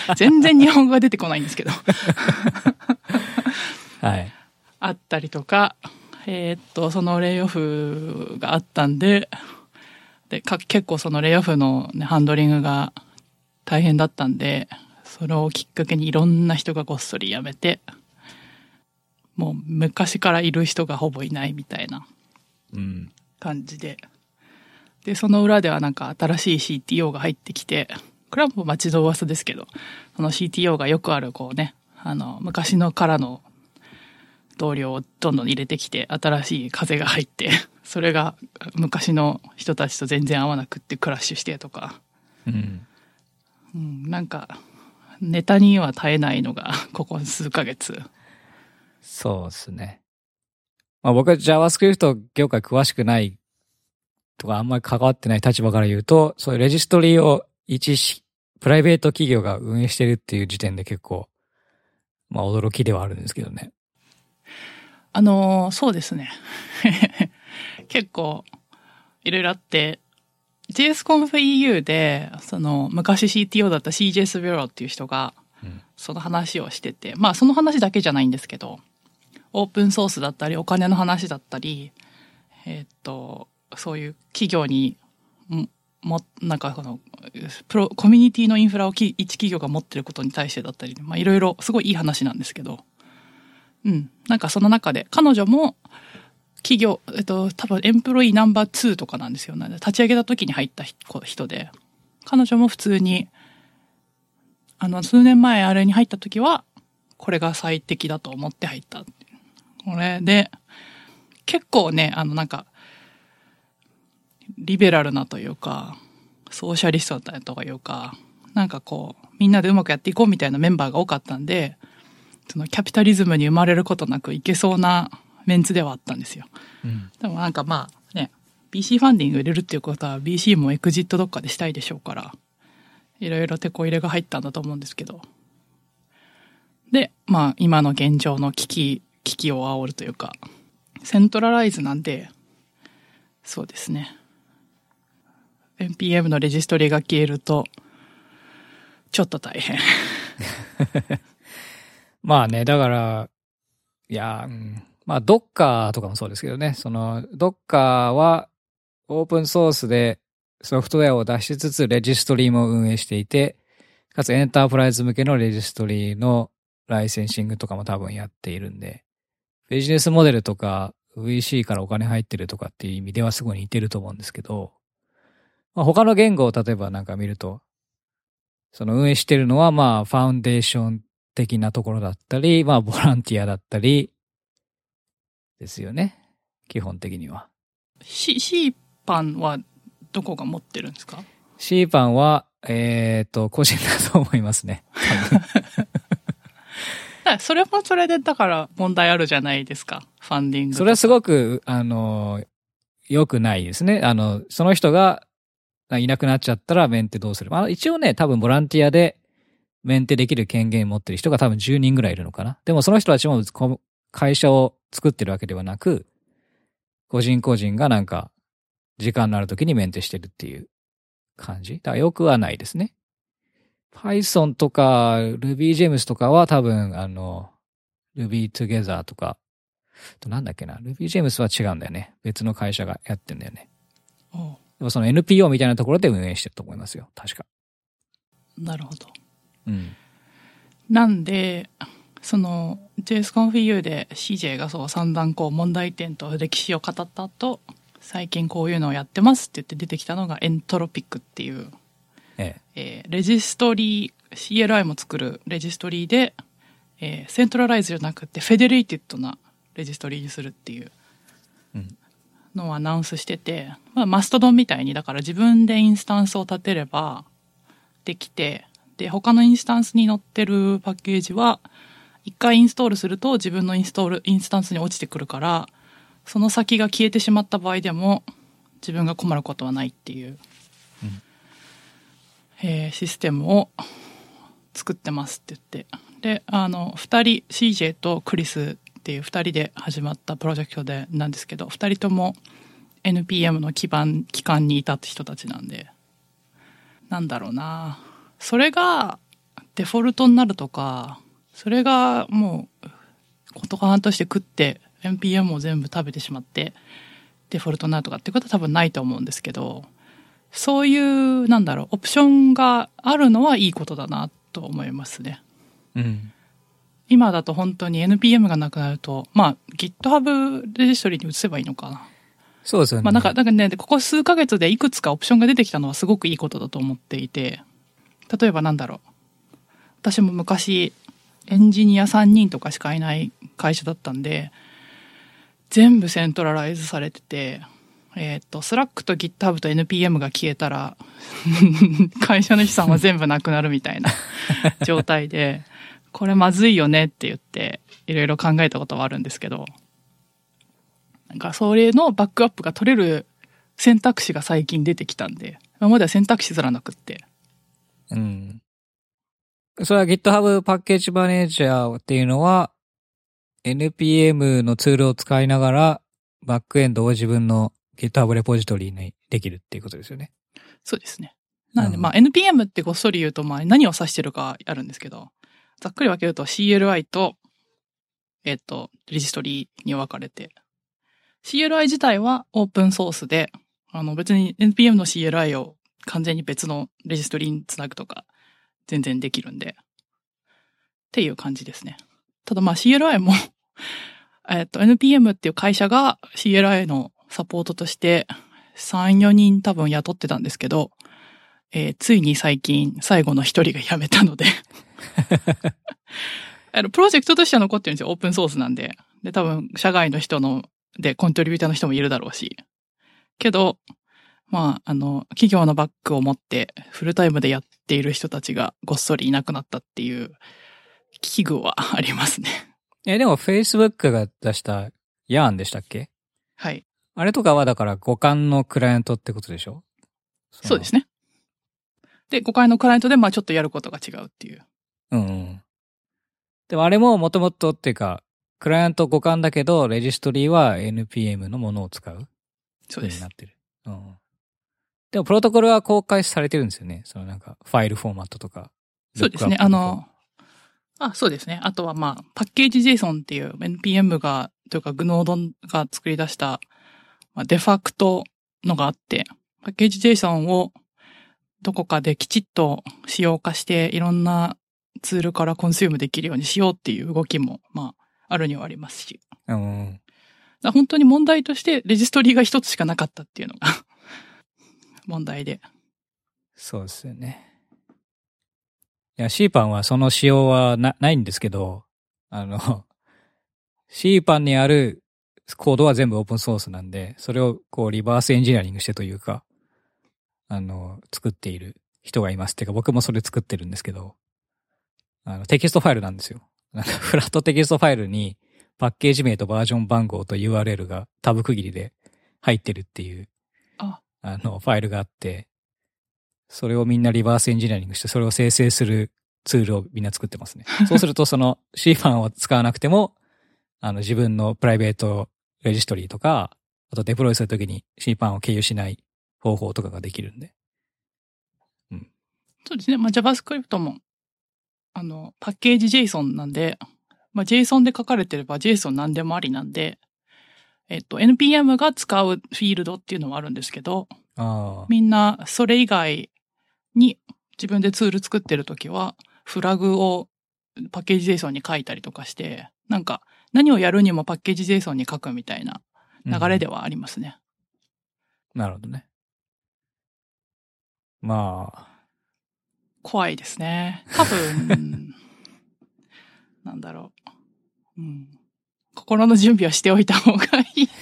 全然日本語が出てこないんですけど。 はい。 あったりとか、そのレイオフがあったんで、結構そのレイオフの、ね、ハンドリングが大変だったんで、それをきっかけにいろんな人がごっそり辞めて、もう昔からいる人がほぼいないみたいな感じで。で、その裏ではなんか新しい CTO が入ってきて、これはもう街の噂ですけど、その CTO がよくあるこうね、昔のからの同僚をどんどん入れてきて、新しい風が入って、それが昔の人たちと全然合わなくってクラッシュしてとか。なんか、ネタには絶えないのが、ここ数ヶ月。 そうですね。まあ僕は JavaScript 業界詳しくないとかあんまり関わってない立場から言うと、そういうレジストリーをプライベート企業が運営してるっていう時点で結構、まあ驚きではあるんですけどね。 そうですね。結構、いろいろあって、JSConf EU で、昔 CTO だった CJS ビュローっていう人が、その話をしてて、まあその話だけじゃないんですけど、オープンソースだったり、お金の話だったり、そういう企業に、なんかコミュニティのインフラを一企業が持ってることに対してだったり、まあいろいろすごいいい話なんですけど、なんかその中で、彼女も、企業、多分エンプロイナンバー2とかなんですよね。立ち上げた時に入った人で、彼女も普通に、数年前あれに入った時は、これが最適だと思って入った。これで、結構ね、なんか、リベラルなというか、ソーシャリストだというか、 なんかこう、みんなでうまくやっていこうみたいなメンバーが多かったんで、そのキャピタリズムに生まれることなくいけそうなメンツではあったんですよ。 うん。 でもなんかまあね、BC ファンディング入れるっていうことは BC もエクジットどっかでしたいでしょうから、いろいろ手こ入れが入ったんだと思うんですけど。で、まあ今の現状の危機を煽るというか、セントラライズなんで、そうですね。NPM のレジストリが消えると、ちょっと大変。 まあね、だから、いや、まあ Docker とかもそうですけどね、その Docker はオープンソースでソフトウェアを出しつつレジストリも運営していて、かつエンタープライズ向けのレジストリのライセンシングとかも多分やっているんで、ビジネスモデルとか VC からお金入ってるとかっていう意味ではすごい似てると思うんですけど、まあ、他の言語を例えばなんか見ると、その運営してるのはまあファウンデーション的なところだったり、まあボランティアだったりですよね。基本的には。 C パンはどこが持ってるんですか？ C パンは、個人だと思いますね。 それもそれでだから問題あるじゃないですか。ファンディングとか。 それはすごく、良くないですね。その人がいなくなっちゃったらメンテどうする？一応ね、多分ボランティアでメンテできる権限を持ってる人が多分10人ぐらいいるのかな。でもその人たちも会社を作ってるわけではなく、個人個人がなんか時間のある時にメンテしてるっていう感じ。だから良くはないですね。Python とか RubyGems とかは多分RubyTogether とか、なんだっけな、RubyGems は違うんだよね。別の会社がやってんだよね。でもその NPO みたいなところで運営してると思いますよ。確か。 なるほど。 うん。 なんで、その JSConfU で CJ がそう散々こう問題点と歴史を語った後、最近こういうのをやってますって言って出てきたのがエントロピックっていう、レジストリー、CLI も作るレジストリーで、セントラライズじゃなくてフェデレイティッドなレジストリーにするっていうのをアナウンスしてて、まあ、マストドンみたいにだから自分でインスタンスを立てればできて、で他のインスタンスに載ってるパッケージは一回インストールすると自分のインスタンスに落ちてくるから、その先が消えてしまった場合でも自分が困ることはないっていう、システムを作ってますって言って、で2人 CJ とクリスっていう2人で始まったプロジェクトでなんですけど、2人とも NPM の基幹にいた人たちなんで、なんだろうな、それがデフォルトになるとか、それがもうことか半として食って NPM を全部食べてしまってデフォルトになるとかっていうことは多分ないと思うんですけど、そういうなんだろうオプションがあるのはいいことだなと思いますね。 うん。 今だと本当に NPM がなくなると、まあ GitHub レジストリに移せばいいのかな。 そうですよね。 まあなんかね、ここ数ヶ月でいくつかオプションが出てきたのはすごくいいことだと思っていて、例えばなんだろう。私も昔エンジニア3人とかしかいない会社だったんで、全部セントラライズされてて、Slack と GitHub と NPM が消えたら会社の資産は全部なくなるみたいな状態で、これまずいよねって言っていろいろ考えたことはあるんですけど、なんかそれのバックアップが取れる選択肢が最近出てきたんで、今までは選択肢すらなくって。 うん。それは GitHub パッケージマネージャーっていうのは NPM のツールを使いながらバックエンドを自分の GitHub レポジトリにできるっていうことですよね。 そうですね。なので、まあ NPM ってごっそり言うとまあ何を指してるかあるんですけど、ざっくり分けると CLI と、レジストリに分かれて、CLI 自体はオープンソースで、別に NPM の CLI を完全に別のレジストリにつなぐとか、全然できるんで、っていう感じですね。ただまあ CLI もNPM っていう会社が CLI のサポートとして3、4人多分雇ってたんですけど、ついに最近最後の1人が辞めたのでプロジェクトとしては残ってるんですよ。オープンソースなんで。で、多分社外の人でコントリビューターの人もいるだろうし。けど、まあ、企業のバックを持ってフルタイムでやっっている人たちがごっそりいなくなったっていう危惧はありますね。 でも Facebook が出したヤーンでしたっけ？ はい。 あれとかはだから互換のクライアントってことでしょ？ そうですね。で、互換のクライアントでちょっとやることが違うっていう。 うん。でもあれももともとっていうか、クライアント互換だけど、レジストリは NPM のものを使う。 そうです。 になってる。うん。でもプロトコルは公開されてるんですよね。そのなんか、ファイルフォーマットとか。 そうですね。そうですね。あとはパッケージ JSON っていう NPM が、というか GNODE が作り出した、デファクトのがあって、パッケージ JSON をどこかできちっと仕様化して、いろんなツールからコンシュームできるようにしようっていう動きも、あるにはありますし。 うん。 本当に問題としてレジストリが一つしかなかったっていうのが問題で。 そうですよね。いや、CPAN はその仕様はないんですけど、CPAN にあるコードは全部オープンソースなんで、それをこうリバースエンジニアリングしてというか、作っている人がいます。てか僕もそれ作ってるんですけど、テキストファイルなんですよ。なんかフラットテキストファイルにパッケージ名とバージョン番号と URL がタブ区切りで入ってるっていう、ファイルがあって、それをみんなリバースエンジニアリングして、それを生成するツールをみんな作ってますね。そうするとその CPAN を使わなくても、自分のプライベートレジストリーとか、あとデプロイするときに CPAN を経由しない方法とかができるんで。うん。 そうですね。JavaScript も、パッケージ JSON なんで、JSON で書かれてれば JSON 何でもありなんで、NPM が使うフィールドっていうのもあるんですけど、みんなそれ以外に自分でツール作ってるときは、フラグをパッケージ JSON に書いたりとかして、なんか何をやるにもパッケージ JSON に書くみたいな流れではありますね。 なるほどね。まあ。 怖いですね。多分、なんだろう。うん。心の準備はしておいた方がいい。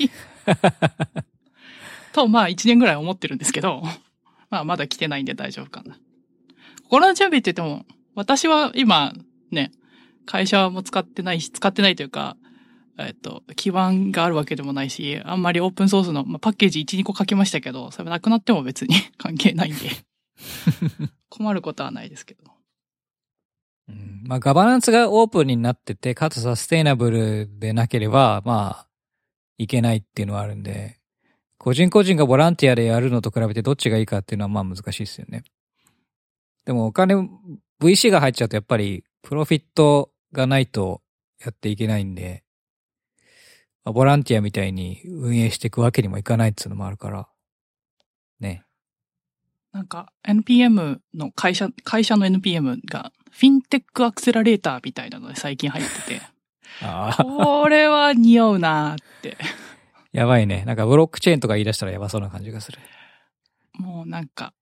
と、1年ぐらい思ってるんですけど、まだ来てないんで大丈夫かな。心の準備って言っても、私は今、ね、会社も使ってないというか、基盤があるわけでもないし、あんまりオープンソースの、パッケージ1、2個書きましたけど、それなくなっても別に関係ないんで、困ることはないですけど。 ガバナンスがオープンになってて、かつサステイナブルでなければ、いけないっていうのはあるんで、個人個人がボランティアでやるのと比べてどっちがいいかっていうのは難しいですよね。でもお金、VC が入っちゃうとやっぱりプロフィットがないとやっていけないんで、ボランティアみたいに運営していくわけにもいかないっていうのもあるから、ね。 なんか NPM の会社の NPM がフィンテックアクセラレーターみたいなので最近入ってて、これは匂うなーって。やばいね。なんかブロックチェーンとか言い出したらやばそうな感じがする。 もうなんか、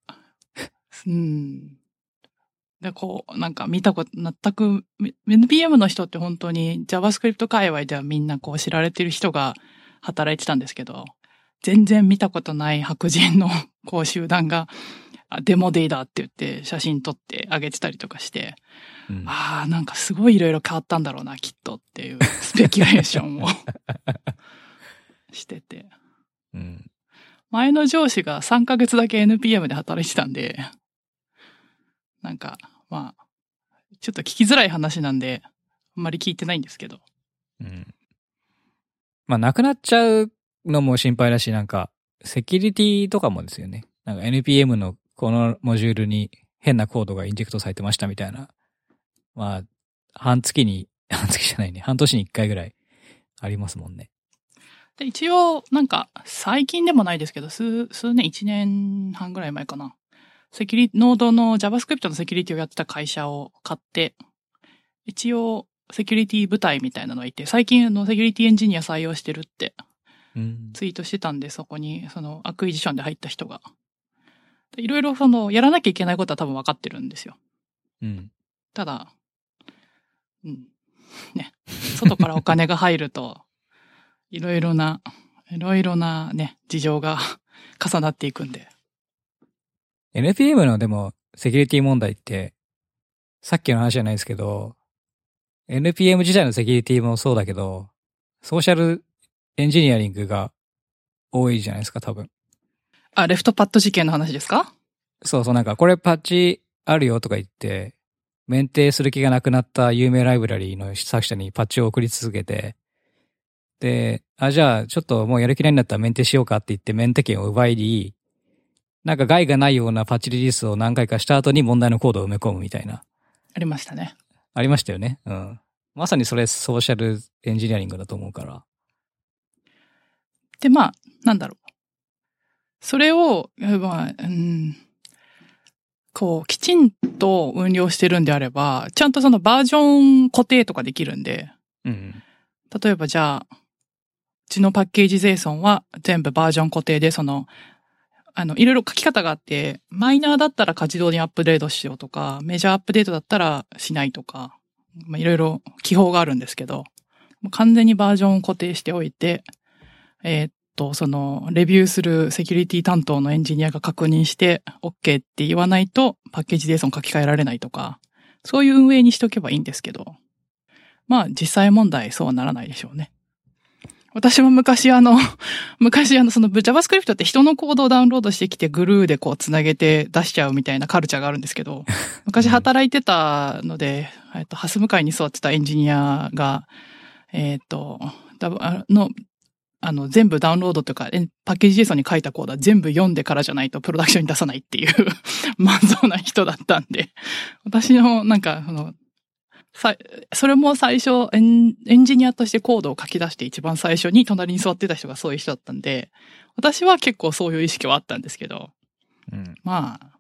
で、なんか見たこと、全く、NPM の人って本当に JavaScript 界隈ではみんな知られてる人が働いてたんですけど、全然見たことない白人の集団が、デモデイだって言って写真撮ってあげてたりとかして、なんかすごいいろいろ変わったんだろうな、きっとっていうスペキュレーションをしてて。前の上司が3ヶ月だけ NPM で働いてたんで、なんか、ちょっと聞きづらい話なんで、あんまり聞いてないんですけど。 なくなっちゃうのも心配だし、なんか、セキュリティとかもですよね。なんか NPM のこのモジュールに変なコードがインジェクトされてましたみたいな。半年に1回ぐらいありますもんね。 で、一応、なんか、最近でもないですけど、数年、1年半ぐらい前かな。ノードの JavaScript のセキュリティをやってた会社を買って、一応、セキュリティ部隊みたいなのがいて、最近セキュリティエンジニア採用してるって、ツイートしてたんで、そこに、アクイジションで入った人が。いろいろやらなきゃいけないことは多分分かってるんですよ。ただ、ね、外からお金が入ると、いろいろなね、事情が重なっていくんで。 NPM のでも、 セキュリティ問題って、さっきの話じゃないですけど、NPM 自体のセキュリティもそうだけど、ソーシャルエンジニアリングが多いじゃないですか、多分。 あ、レフトパッド事件の話ですか？ そうそう、なんかこれパッチあるよとか言って、メンテする気がなくなった有名ライブラリーの作者にパッチを送り続けて、で、じゃあちょっともうやる気ないんだったらメンテしようかって言ってメンテ権を奪い、なんか害がないようなパッチリリースを何回かした後に問題のコードを埋め込むみたいな。 ありましたね。 ありましたよね。うん。まさにそれソーシャルエンジニアリングだと思うから。 で、まあ、なんだろう。それを、まあ、こう、きちんと運用してるんであれば、ちゃんとそのバージョン固定とかできるんで、 うん。 例えばじゃあ、うちのパッケージ JSON は全部バージョン固定で、いろいろ書き方があって、マイナーだったら自動にアップデートしようとか、メジャーアップデートだったらしないとか、まあ、いろいろ記法があるんですけど、完全にバージョンを固定しておいて、レビューするセキュリティ担当のエンジニアが確認して、OK って言わないと、パッケージ JSON 書き換えられないとか、そういう運営にしとけばいいんですけど、まあ実際問題そうはならないでしょうね。私も昔その JavaScript って人のコードをダウンロードしてきてグルーでこうつなげて出しちゃうみたいなカルチャーがあるんですけど、昔働いてたので、ハス向かいに座ってたエンジニアが、全部ダウンロードとか、パッケージ JSON に書いたコードは全部読んでからじゃないとプロダクションに出さないっていう満足な人だったんで、私のそれも最初エンジニアとしてコードを書き出して一番最初に隣に座ってた人がそういう人だったんで、私は結構そういう意識はあったんですけど、まあ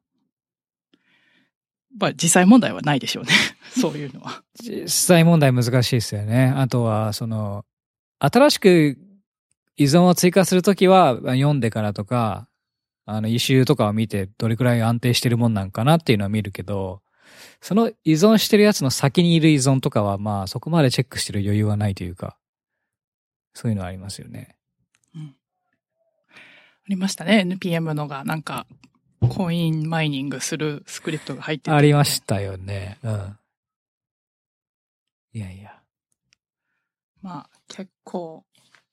実際問題はないでしょうね。そういうのは。 実際問題難しいですよね。あとは、新しく依存を追加するときは読んでからとか、イシューとかを見てどれくらい安定してるもんなんかなっていうのは見るけど、その依存してるやつの先にいる依存とかはまあそこまでチェックしてる余裕はないというか、そういうのはありますよね。 うん。ありましたね。NPM のがなんかコインマイニングするスクリプトが入ってて、 ありましたよね。うん。いやいや。 まあ結構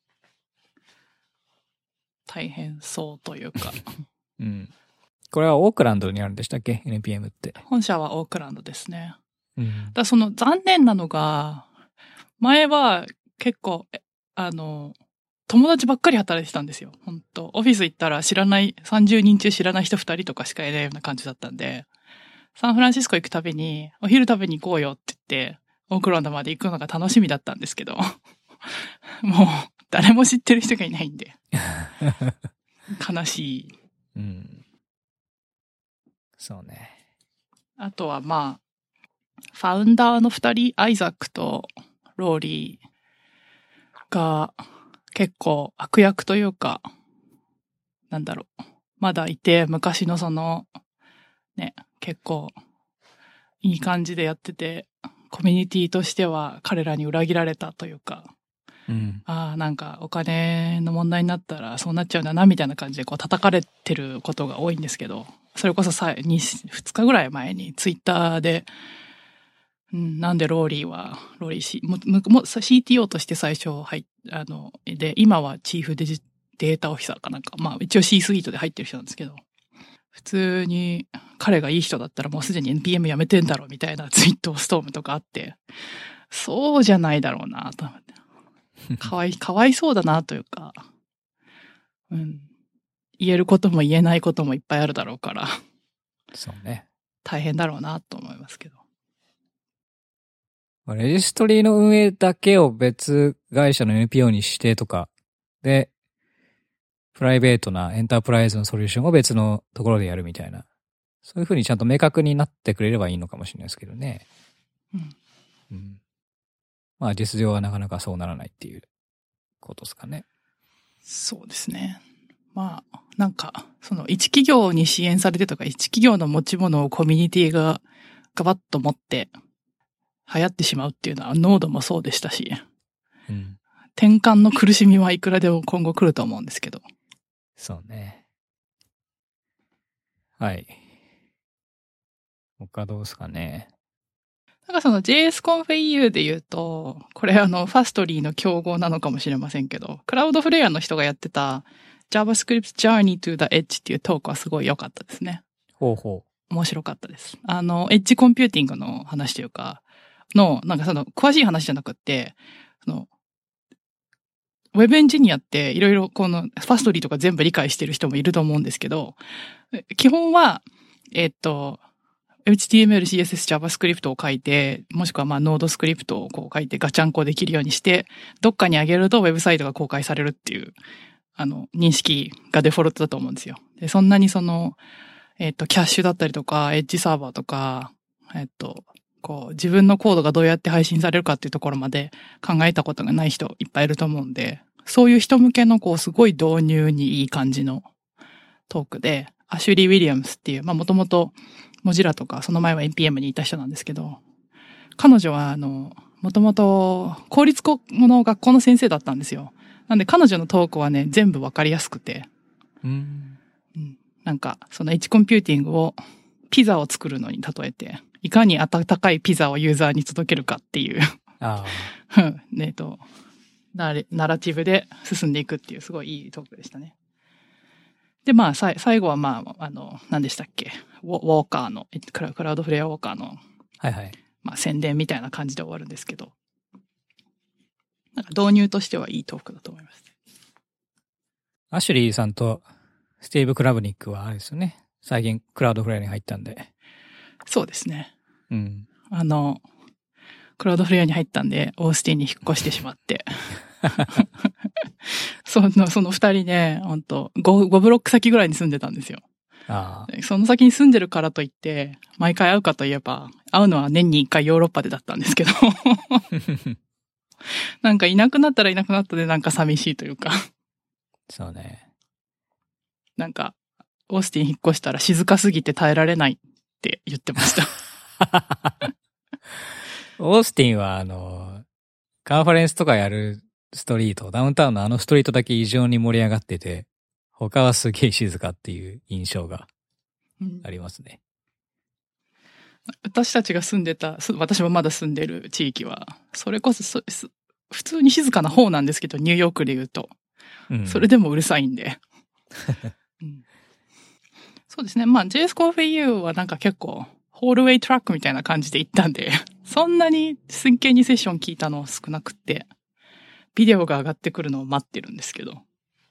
大変そうというか。 うん。これはオークランドにあるんでしたっけ ?NPM って。 本社はオークランドですね。 うん。 だ残念なのが、前は結構、友達ばっかり働いてたんですよ。本当オフィス行ったら30人中知らない人2人とかしかいないような感じだったんで、サンフランシスコ行くたびに、お昼食べに行こうよって言って、オークランドまで行くのが楽しみだったんですけど、もう、誰も知ってる人がいないんで。悲しい。 うん。そうね。 あとはまあ、ファウンダーの2人、アイザックとローリーが結構悪役というか、なんだろう。まだいて、昔の結構いい感じでやってて、コミュニティとしては彼らに裏切られたというか、 うん、 なんかお金の問題になったらそうなっちゃうんだなみたいな感じでこう叩かれてることが多いんですけど、それこそ2日ぐらい前にツイッターで、なんでローリー CTO として最初で、今はチーフデータオフィサーかなんか、まあ一応 C スイートで入ってる人なんですけど、普通に彼がいい人だったらもうすでに NPM やめてんだろうみたいなツイートストームとかあって、そうじゃないだろうなと思って。かわいそうだなというか、言えることも言えないこともいっぱいあるだろうから。 そうね。 大変だろうなと思いますけど。 レジストリの運営だけを別会社の NPO にしてとか、で、プライベートなエンタープライズのソリューションを別のところでやるみたいな。そういうふうにちゃんと明確になってくれればいいのかもしれないですけどね。うん。まあ実情はなかなかそうならないっていうことですかね。 そうですね。まあ、なんか、一企業に支援されてとか、一企業の持ち物をコミュニティがガバッと持って流行ってしまうっていうのは、ノードもそうでしたし、転換の苦しみはいくらでも今後来ると思うんですけど。 そうね。はい。 他どうですかね。 なんかその JSConf.eu で言うと、これファストリーの競合なのかもしれませんけど、クラウドフレアの人がやってた JavaScript Journey to the Edge っていうトークはすごい良かったですね。 ほうほう。面白かったです。エッジコンピューティングの話というか、なんかその詳しい話じゃなくって、ウェブエンジニアっていろいろこのファストリーとか全部理解してる人もいると思うんですけど、基本は、HTML、CSS、JavaScript を書いて、もしくはNode スクリプトをこう書いてガチャンコできるようにして、どっかに上げるとウェブサイトが公開されるっていう、認識がデフォルトだと思うんですよ。で、そんなにキャッシュだったりとか、エッジサーバーとか、こう、自分のコードがどうやって配信されるかっていうところまで考えたことがない人いっぱいいると思うんで、そういう人向けのこう、すごい導入にいい感じのトークで、アシュリー・ウィリアムスっていう、もともとモジラとか、その前は NPM にいた人なんですけど、彼女はもともと公立の学校の先生だったんですよ。なんで彼女のトークはね、全部わかりやすくて。なんか、そのエッジコンピューティングをピザを作るのに例えて、いかに温かいピザをユーザーに届けるかっていうナラティブで進んでいくっていうすごいいいトークでしたね。で、最後は何でしたっけ？ウォーカーの、クラウドフレアウォーカーの、 はいはい。 宣伝みたいな感じで終わるんですけど、なんか導入としてはいいトークだと思います。 アシュリーさんとスティーブ・クラブニックはあれですよね。最近クラウドフレアに入ったんで。 そうですね。 うん。 クラウドフレアに入ったんで、オースティンに引っ越してしまって。その二人ね、5ブロック先ぐらいに住んでたんですよ。その先に住んでるからといって、毎回会うかといえば、会うのは年に1回ヨーロッパでだったんですけど。なんかいなくなったらいなくなったでなんか寂しいというか。 そうね。 なんか、オースティン引っ越したら静かすぎて耐えられないって言ってました。 オースティンはカンファレンスとかやるストリート、ダウンタウンのストリートだけ異常に盛り上がってて、他はすげえ静かっていう印象がありますね。 私たちが住んでた、私もまだ住んでる地域は、それこそ普通に静かな方なんですけど、ニューヨークで言うと。それでもうるさいんで。そうですね。JSConf.eu はなんか結構、ホールウェイトラックみたいな感じで行ったんで、そんなに真剣にセッション聞いたの少なくて、ビデオが上がってくるのを待ってるんですけど。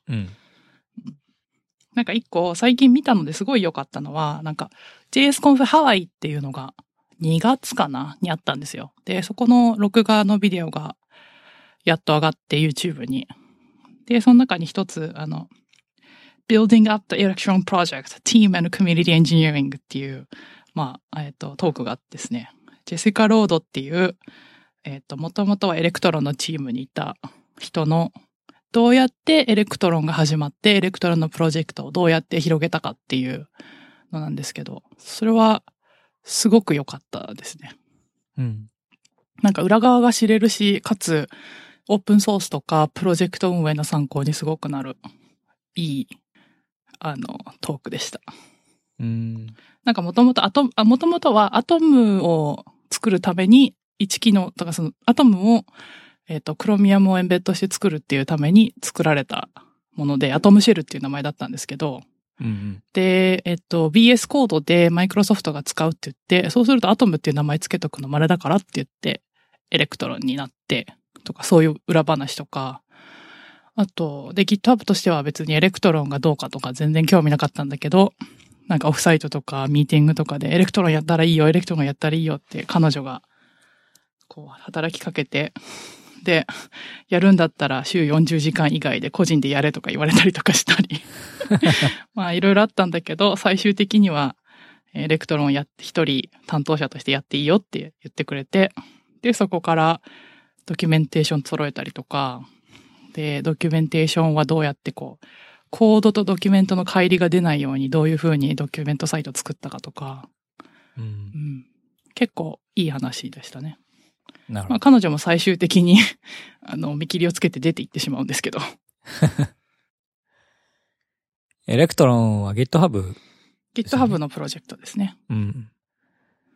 なんか一個最近見たのですごい良かったのは、なんか JSConf ハワイっていうのが2月かなにあったんですよ。で、そこの録画のビデオがやっと上がって YouTube に。で、その中に一つ、Building Up the Election Project Team and Community Engineering っていう、トークがあってですね。ジェシカ・ロードっていう、もともとはエレクトロンのチームにいた人の、どうやってエレクトロンが始まって、エレクトロンのプロジェクトをどうやって広げたかっていうのなんですけど、それはすごく良かったですね。なんか裏側が知れるし、かつ、オープンソースとかプロジェクト運営の参考にすごくなる、いい、トークでした。なんかもともとはアトムを作るために、1機能とかそのアトムを、クロミアムをエンベッドして作るっていうために作られたもので、アトムシェルっていう名前だったんですけど、で、BS コードでマイクロソフトが使うって言って、そうするとアトムっていう名前つけとくの稀だからって言って、エレクトロンになってとか、そういう裏話とか、あと、で、GitHub としては別にエレクトロンがどうかとか全然興味なかったんだけど、なんかオフサイトとかミーティングとかでエレクトロンやったらいいよ、エレクトロンやったらいいよって彼女がこう働きかけて、で、やるんだったら週40時間以外で個人でやれとか言われたりとかしたり。いろいろあったんだけど、最終的にはエレクトロン一人担当者としてやっていいよって言ってくれて、で、そこからドキュメンテーション揃えたりとか、で、ドキュメンテーションはどうやってコードとドキュメントの乖離が出ないようにどういうふうにドキュメントサイトを作ったかとか、結構いい話でしたね。 なるほど。 彼女も最終的に見切りをつけて出て行ってしまうんですけど。 エレクトロンは GitHub？ GitHub のプロジェクトですね。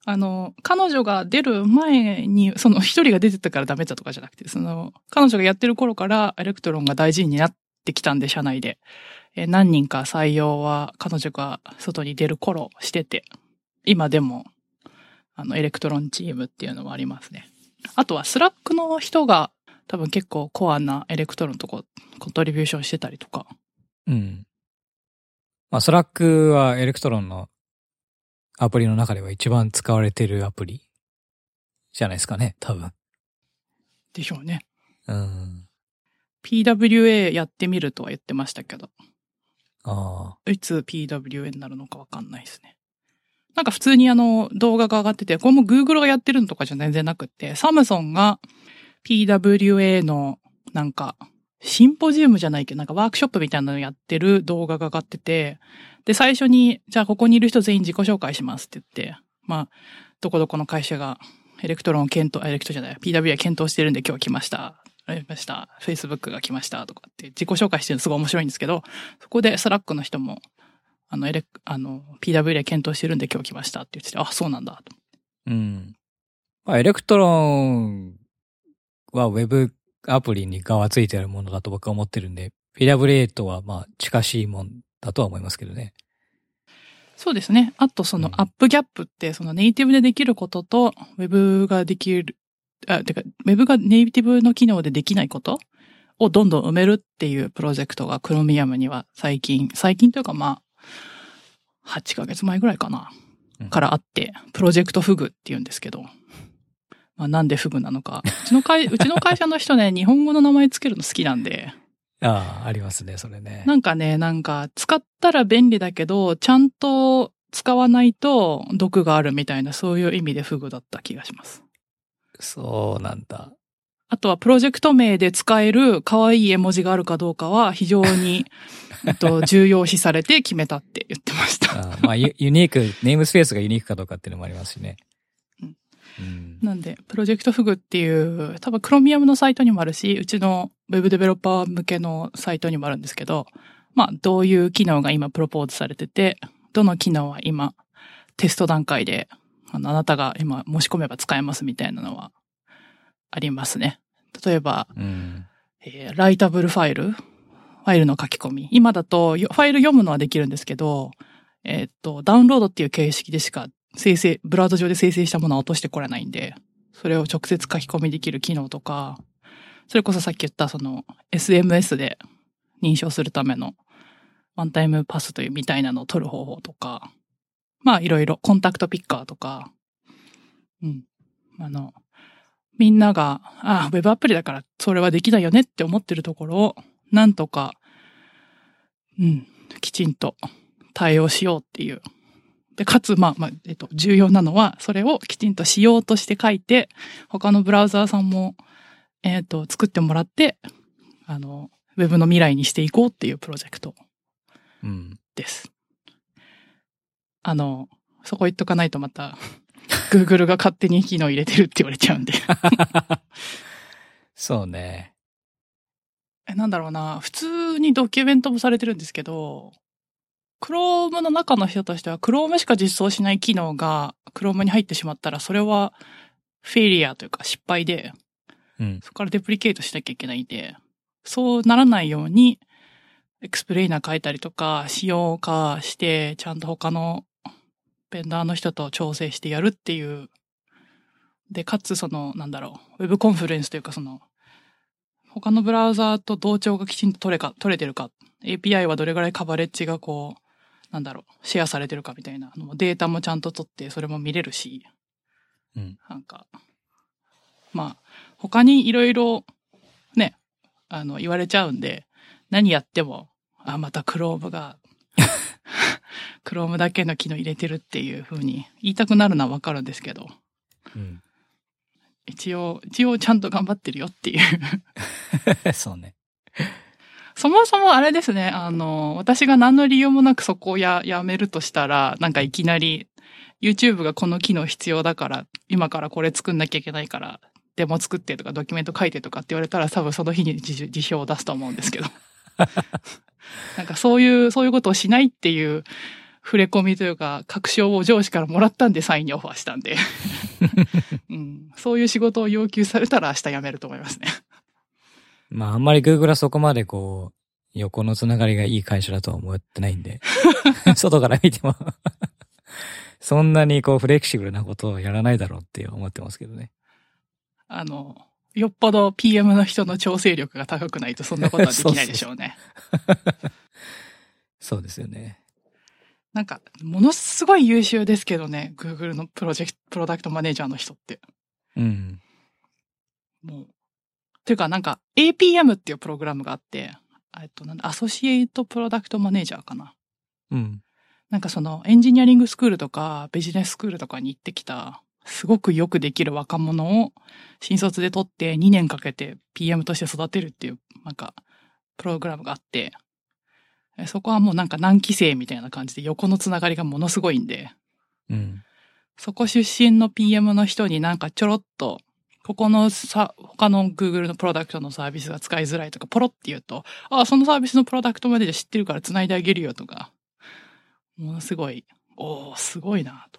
彼女が出る前に、その一人が出てたからダメだとかじゃなくて、彼女がやってる頃からエレクトロンが大事になってきたんで、社内で。何人か採用は彼女が外に出る頃してて、今でも、エレクトロンチームっていうのもありますね。あとはスラックの人が多分結構コアなエレクトロンとコントリビューションしてたりとか。 うん。まあ、スラックはエレクトロンのアプリの中では一番使われてるアプリじゃないですかね、多分。 でしょうね。 うん。 PWA やってみるとは言ってましたけど。 ああ。 いつ PWA になるのかわかんないですね。なんか普通に動画が上がってて、これも Google がやってるのとかじゃ全然なくって、サムソンが PWA のなんかシンポジウムじゃないけど、なんかワークショップみたいなのやってる動画が上がってて、で、最初に、じゃあここにいる人全員自己紹介しますって言って、まあ、どこどこの会社がエレクトロンをPWA 検討してるんで今日来ました。Facebook が来ましたとかって自己紹介してるのすごい面白いんですけど、そこでスラックの人も、PWA 検討してるんで今日来ましたって言ってて、あ、そうなんだと。 うん。まあ、エレクトロンはウェブアプリに側ついてあるものだと僕は思ってるんで、PWA とはまあ近しいもんだとは思いますけどね。 そうですね。あとアップギャップってネイティブでできることとウェブができる、ウェブがネイティブの機能でできないことをどんどん埋めるっていうプロジェクトがクロミアムには最近というかまあ、8ヶ月前ぐらいかな、からあって、プロジェクトフグって言うんですけど、まあなんでフグなのか。うちの会社の人ね、日本語の名前つけるの好きなんで。 ああ、ありますね、それね。 なんか使ったら便利だけど、ちゃんと使わないと毒があるみたいな、そういう意味でフグだった気がします。 そうなんだ。 あとはプロジェクト名で使える可愛い絵文字があるかどうかは非常に重要視されて決めたって言ってました。 まあユニーク、ネームスペースがユニークかどうかっていうのもありますしね。 うん、なんで、プロジェクトフグっていう、多分クロミアムのサイトにもあるし、うちのウェブデベロッパー向けのサイトにもあるんですけど、まあ、どういう機能が今プロポーズされてて、どの機能は今テスト段階で、あなたが今申し込めば使えますみたいなのはありますね。例えば、ライタブルファイルの書き込み。今だとファイル読むのはできるんですけど、ダウンロードっていう形式でしかブラウザ上で生成したものは落としてこれないんで、それを直接書き込みできる機能とか、それこそさっき言ったSMS で認証するためのワンタイムパスというみたいなのを取る方法とか、まあいろいろコンタクトピッカーとか、みんなが、ウェブアプリだからそれはできないよねって思ってるところを、なんとか、きちんと対応しようっていう。で、かつ、重要なのは、それをきちんとしようとして書いて、他のブラウザーさんも、作ってもらって、ウェブの未来にしていこうっていうプロジェクトです。そこ言っとかないとまた、Google が勝手に機能入れてるって言われちゃうんで。 そうね。 なんだろうな、普通にドキュメントもされてるんですけど、Chrome の中の人としては Chrome しか実装しない機能が Chrome に入ってしまったら、それはフェイリアというか失敗で、そこからデプリケートしなきゃいけないんで、そうならないようにエクスプレイナー書いたりとか、仕様化して、ちゃんと他のベンダーの人と調整してやるっていう。で、かつウェブコンフルエンスというか他のブラウザーと同調がきちんと取れてるか、API はどれぐらいカバレッジがシェアされてるかみたいなデータもちゃんと取って、それも見れるし、他にいろいろね、言われちゃうんで、何やっても、また Chrome だけの機能入れてるっていう風に言いたくなるのはわかるんですけど、一応ちゃんと頑張ってるよっていうそうね。 そもそもあれですね、私が何の理由もなくそこをやめるとしたら、いきなり YouTube がこの機能必要だから、今からこれ作んなきゃいけないから、デモ作ってとかドキュメント書いてとかって言われたら多分その日に辞表を出すと思うんですけど。そういうことをしないっていう触れ込みというか、確証を上司からもらったんでサインにオファーしたんで、うん。そういう仕事を要求されたら明日辞めると思いますね。 まああんまり Google はそこまでこう、横のつながりがいい会社だとは思ってないんで、外から見てもそんなにこうフレキシブルなことをやらないだろうって思ってますけどね。 よっぽど PM の人の調整力が高くないとそんなことはできないでしょうね。 そうですよね。 なんか、ものすごい優秀ですけどね、Google のプロダクトマネージャーの人って。 うん。 もう。ていうかなんか APM っていうプログラムがあって、アソシエイトプロダクトマネージャーかな。 うん。 なんかそのエンジニアリングスクールとかビジネススクールとかに行ってきた、すごくよくできる若者を新卒で取って2年かけて PM として育てるっていう、なんか、プログラムがあって、そこはもうなんか何期生みたいな感じで横のつながりがものすごいんで、 うん。 そこ出身の PM の人になんかちょろっと、ここの他の Google のプロダクトのサービスが使いづらいとか、ポロって言うと、あ、そのサービスのプロダクトマネージャー知ってるから繋いであげるよとか、ものすごい、すごいなと。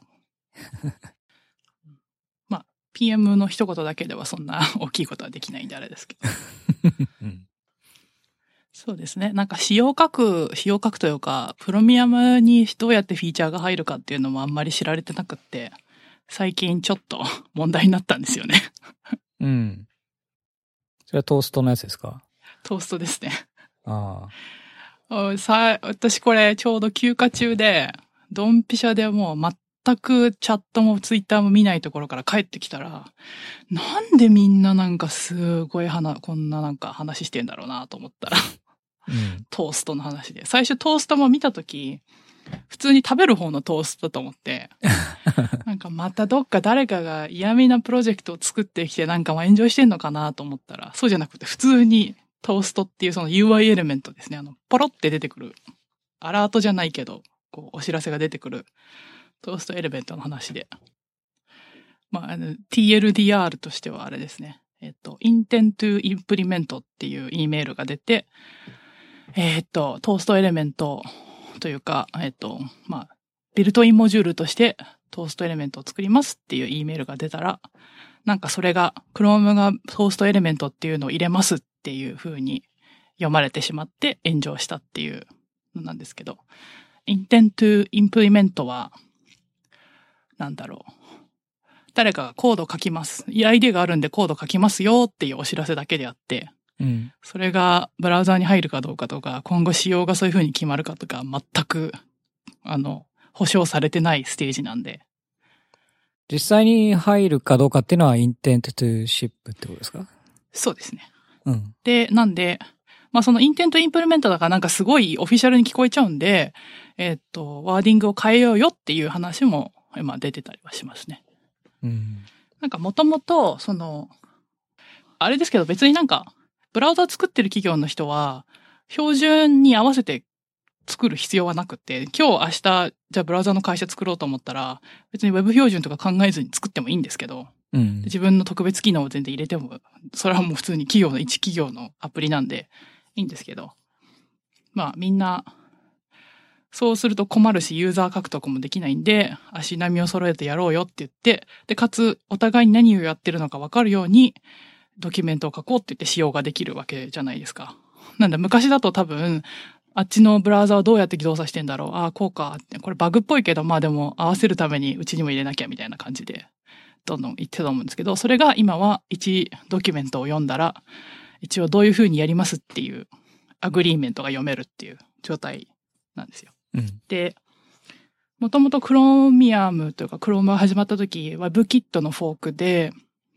まあ、PM の一言だけではそんな大きいことはできないんであれですけど。 うん、 そうですね。なんか仕様書くというか、プロミアムにどうやってフィーチャーが入るかっていうのもあんまり知られてなくって、最近ちょっと問題になったんですよね。 うん。それはトーストのやつですか？ トーストですね。 ああ。私これちょうど休暇中で、ドンピシャでもう全くチャットもツイッターも見ないところから帰ってきたら、なんでみんななんかすごいこんななんか話してんだろうなと思ったら、 うん、 トーストの話で。最初トーストも見たとき、普通に食べる方のトーストだと思って、なんかまたどっか誰かが嫌味なプロジェクトを作ってきてなんかエンジョイしてんのかなと思ったら、そうじゃなくて普通にトーストっていうその UI エレメントですね。ポロって出てくる。アラートじゃないけど、こうお知らせが出てくるトーストエレメントの話で。まあ、TLDR としてはあれですね。intent to implement っていう E メールが出て、トーストエレメントというか、まあ、ビルトインモジュールとしてトーストエレメントを作りますっていう E メールが出たら、なんかそれが Chrome がトーストエレメントっていうのを入れますっていう風に読まれてしまって炎上したっていうのなんですけど、intent to implement は、なんだろう。誰かがコード書きます。アイデアがあるんでコード書きますよっていうお知らせだけであって、 うん、 それがブラウザーに入るかどうかとか、今後仕様がそういう風に決まるかとか、全く、保証されてないステージなんで。 実際に入るかどうかっていうのは intent to ship ってことですか？ そうですね。 うん。 で、なんで、まあそのインテントインプリメントだからなんかすごいオフィシャルに聞こえちゃうんで、ワーディングを変えようよっていう話も、まあ出てたりはしますね。 うん。 なんかもともと、あれですけど別になんか、ブラウザ作ってる企業の人は、標準に合わせて作る必要はなくて、今日明日、じゃあブラウザの会社作ろうと思ったら、別に Web 標準とか考えずに作ってもいいんですけど、 うん、 自分の特別機能を全然入れても、それはもう普通に一企業のアプリなんでいいんですけど、まあみんな、そうすると困るし、ユーザー獲得もできないんで、足並みを揃えてやろうよって言って、で、かつ、お互いに何をやってるのか分かるように、ドキュメントを書こうって言って仕様ができるわけじゃないですか。なんで、昔だと多分、あっちのブラウザはどうやって動作してんだろう。ああ、こうか。これバグっぽいけど、まあでも合わせるためにうちにも入れなきゃみたいな感じで、どんどん言ってたと思うんですけど、それが今は1ドキュメントを読んだら、一応どういう風にやりますっていうアグリーメントが読めるっていう状態なんですよ。 うん、 で、もともとクロミアムというかクロームが始まった時は WebKit のフォークで、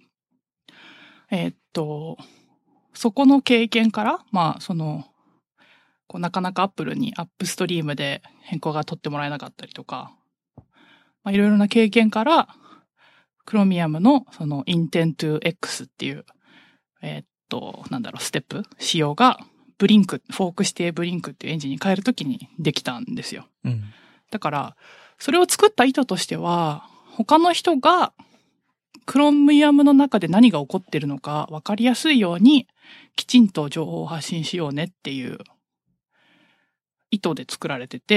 そこの経験から、まあなかなか Apple にアップストリームで変更が取ってもらえなかったりとか、まあいろいろな経験から、クロミアムのその Intent to X っていう、ステップ、仕様がフォークしてブリンクっていうエンジンに変えるときにできたんですよ。 うん。 だから、それを作った意図としては、他の人がクロミアムの中で何が起こってるのか分かりやすいように、きちんと情報を発信しようねっていう意図で作られてて、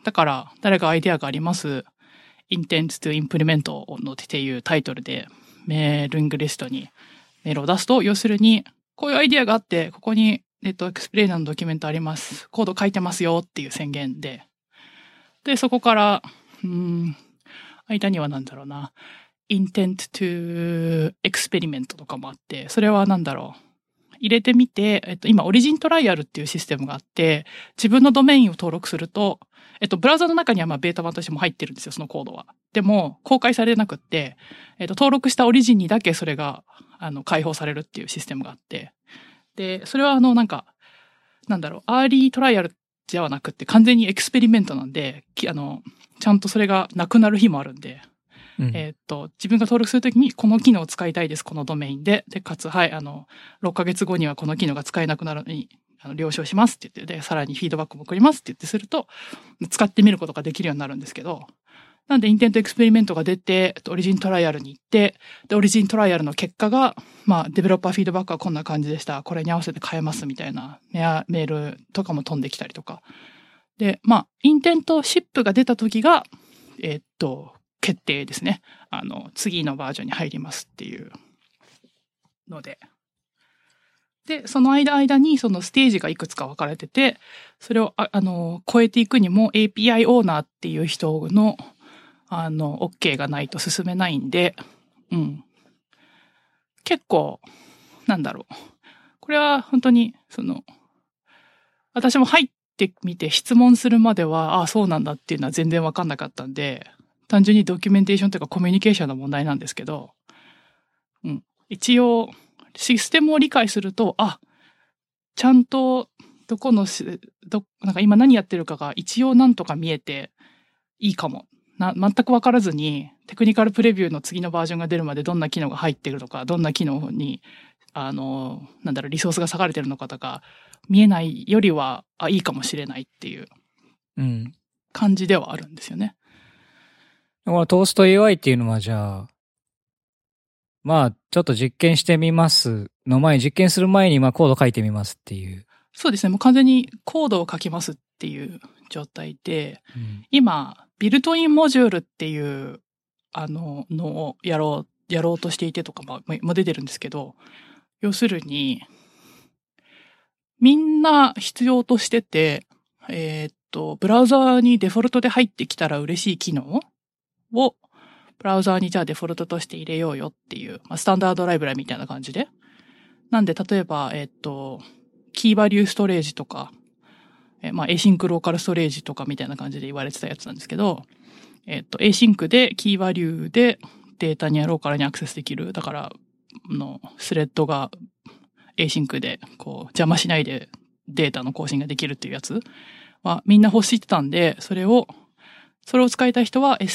だから、誰かアイデアがあります。intent to implement のっていうタイトルでメーリングリストにメールを出すと、要するに、こういうアイデアがあって、ここに、エクスプレイナーのドキュメントあります。コード書いてますよっていう宣言で。で、そこから、間にはなんだろうな、intent to experiment とかもあって、それはなんだろう。入れてみて、今、オリジントライアルっていうシステムがあって、自分のドメインを登録すると、ブラウザの中にはまあベータ版としても入ってるんですよ、そのコードは。でも、公開されなくって、登録したオリジンにだけそれが、開放されるっていうシステムがあって。で、それはなんか、なんだろう、アーリートライアルじゃなくって完全にエクスペリメントなんで、ちゃんとそれがなくなる日もあるんで、自分が登録するときにこの機能を使いたいです、このドメインで。で、かつ、はい、6ヶ月後にはこの機能が使えなくなるのに、了承しますって言って、で、さらにフィードバックも送りますって言ってすると、使ってみることができるようになるんですけど、なんで、インテントエクスペリメントが出て、オリジントライアルに行って、で、オリジントライアルの結果が、まあ、デベロッパーフィードバックはこんな感じでした。これに合わせて変えますみたいなメールとかも飛んできたりとか。で、まあ、インテントシップが出た時が、決定ですね。次のバージョンに入りますっていうので。で、その間にそのステージがいくつか分かれてて、それを、超えていくにも API オーナーっていう人の、OK がないと進めないんで、結構、なんだろう。これは本当に、私も入ってみて質問するまでは、ああ、そうなんだっていうのは全然わかんなかったんで、単純にドキュメンテーションというかコミュニケーションの問題なんですけど、一応、システムを理解すると、ちゃんと、なんか今何やってるかが一応なんとか見えていいかも。全くわからずに、テクニカルプレビューの次のバージョンが出るまでどんな機能が入ってるのか、どんな機能に、リソースが割かれてるのかとか、見えないよりは、いいかもしれないっていう、感じではあるんですよね。 このトースト UI っていうのはじゃあ、まあ、ちょっと実験してみますの前に、実験する前にコード書いてみますっていう。 そうですね。もう完全にコードを書きますっていう状態で、今、ビルトインモジュールっていう、のをやろうとしていてとかも出てるんですけど、要するに、みんな必要としてて、ブラウザーにデフォルトで入ってきたら嬉しい機能を、ブラウザーにじゃあデフォルトとして入れようよっていう、スタンダードライブラリみたいな感じで。なんで、例えば、キーバリューストレージとか、エシンクローカルストレージとかみたいな感じで言われてたやつなんですけど、エシンクでキーバリューでデータにローカルにアクセスできる。だから、スレッドがエシンクで、邪魔しないでデータの更新ができるっていうやつはみんな欲してたんで、それを使いたい人は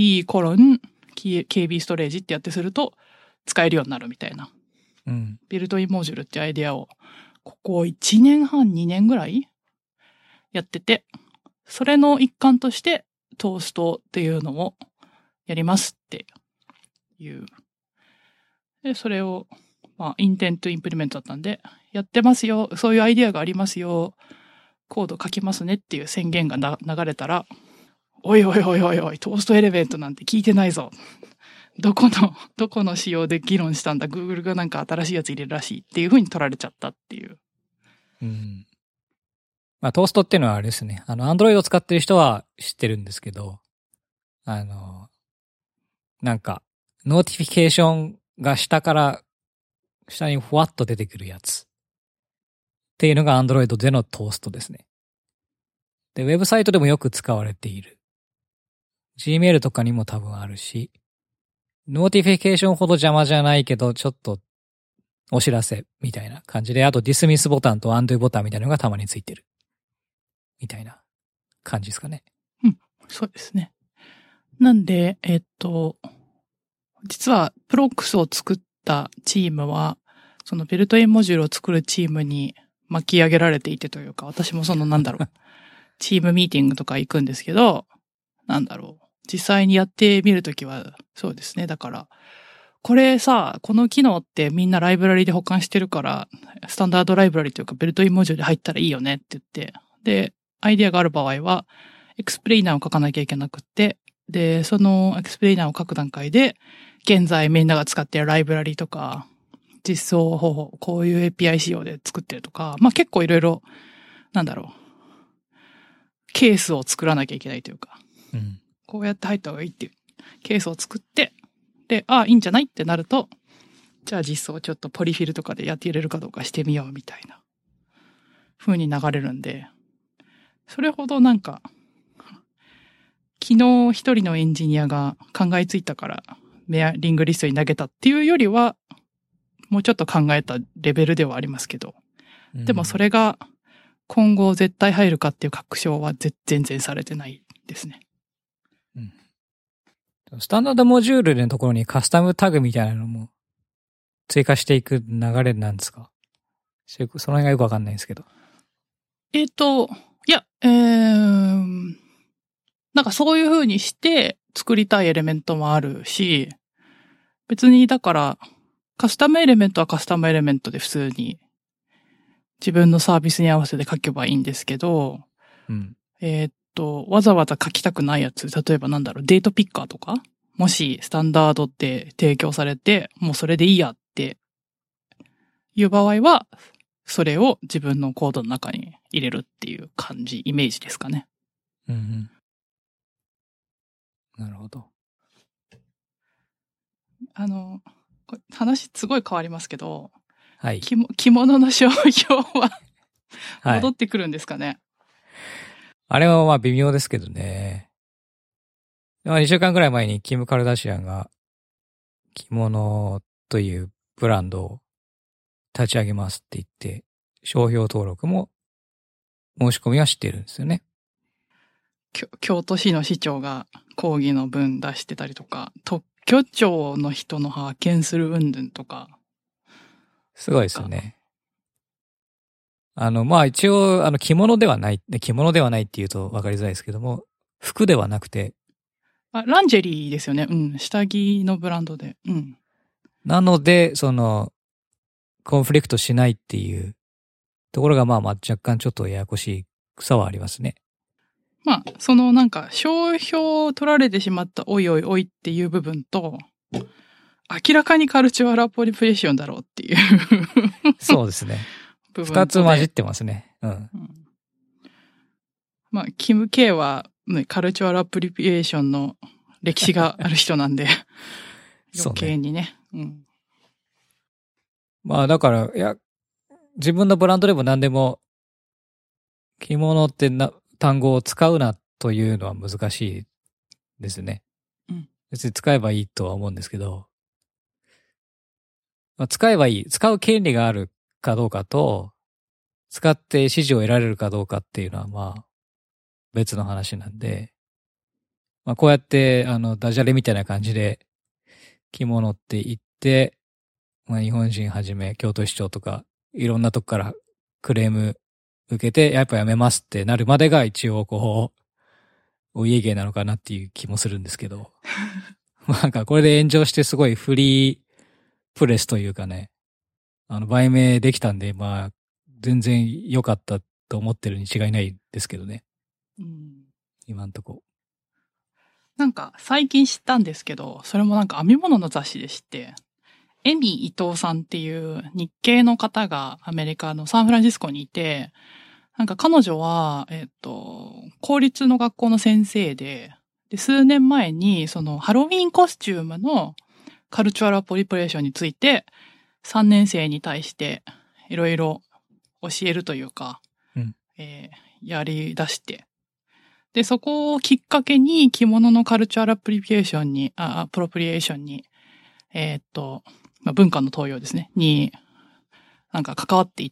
std:KB ストレージってやってすると使えるようになるみたいな。ビルトインモジュールってアイデアを、ここ1年半、2年ぐらいやってて、それの一環としてトーストっていうのをやりますっていう。で、それを、インテントインプリメントだったんで、やってますよ、そういうアイデアがありますよ、コード書きますねっていう宣言が流れたら、おい、トーストエレメントなんて聞いてないぞ。どこの仕様で議論したんだ、Google がなんか新しいやつ入れるらしいっていう風に取られちゃったっていう。 トーストっていうのはあれですね。Android を使ってる人は知ってるんですけど、なんか、ノーティフィケーションが下にふわっと出てくるやつ。っていうのが Android でのトーストですね。で、ウェブサイトでもよく使われている。Gmail とかにも多分あるし、ノーティフィケーションほど邪魔じゃないけど、ちょっとお知らせみたいな感じで、あとディスミスボタンと Undo ボタンみたいなのがたまについてる。みたいな感じですかね。 そうですね。なんで、実はプロックスを作ったチームは、そのビルトインモジュールを作るチームに巻き上げられていてというか、私もチームミーティングとか行くんですけど、実際にやってみるときは、そうですね。だから、これさ、この機能ってみんなライブラリで保管してるから、スタンダードライブラリというかビルトインモジュールで入ったらいいよねって言って、で、アイディアがある場合は、 エクスプレイナーを書かなきゃいけなくって、で、そのエクスプレイナーを書く段階で、現在みんなが使っているライブラリとか、実装方法、こういう API 仕様で作ってるとか、まあ結構いろいろ、ケースを作らなきゃいけないというか、こうやって入った方がいいっていうケースを作って、で、いいんじゃないってなると、じゃあ実装をちょっとポリフィルとかでやって入れるかどうかしてみようみたいな風に流れるんで、それほど昨日一人のエンジニアが考えついたからメアリングリストに投げたっていうよりは、もうちょっと考えたレベルではありますけど、でもそれが今後絶対入るかっていう確証は全然されてないですね。 スタンダードモジュールのところにカスタムタグみたいなのも追加していく流れなんですか？その辺がよくわかんないんですけど。 いや、そういう風にして作りたいエレメントもあるし、別にだからカスタムエレメントはカスタムエレメントで普通に自分のサービスに合わせて書けばいいんですけど、わざわざ書きたくないやつ、例えばデートピッカーとか、もしスタンダードって提供されて、もうそれでいいやっていう場合は、それを自分のコードの中に入れるっていう感じ、イメージですかね。 なるほど。 話すごい変わりますけど、 はい。 着物の商標は戻ってくるんですかね。 あれは微妙ですけどね。2週間ぐらい前にキム・カルダシアンが着物というブランドを立ち上げますって言って、商標登録も申し込みはしてるんですよね。 京都市の市長が抗議の文出してたりとか、特許庁の人の派遣する云々とか。 すごいですよね。一応、着物ではないって言うと分かりづらいですけども、服ではなくて。 ランジェリーですよね。下着のブランドで。 なので、コンフリクトしないっていうところが若干ちょっとややこしい草はありますね。 商標を取られてしまったおいおいおいっていう部分と、明らかにカルチュアルアプリプレーションだろうっていうそうですね。二つ混じってますね。 キム・ケイは、カルチュアルアプリエーションの歴史がある人なんで、余計にね。 だから、自分のブランドでも何でも、着物って単語を使うなというのは難しいですね。別に使えばいいとは思うんですけど、使えばいい。使う権利があるかどうかと、使って支持を得られるかどうかっていうのは別の話なんで、こうやってダジャレみたいな感じで着物って言って、日本人はじめ京都市長とかいろんなとこからクレーム受けてやっぱやめますってなるまでが一応お家芸なのかなっていう気もするんですけど、これで炎上してすごいフリープレスというかね、売名できたんで、全然良かったと思ってるに違いないですけどね。今んとこ。 最近知ったんですけど、それも編み物の雑誌で知って、エミ伊藤さんっていう日系の方がアメリカのサンフランシスコにいて、彼女は、公立の学校の先生で、数年前にハロウィンコスチュームのカルチュアルアプリプレーションについて3年生に対していろいろ教えるというか、やり出して、で、そこをきっかけに着物のカルチュアルアプロプリエーションに、文化の登用ですね、に、関わっていって、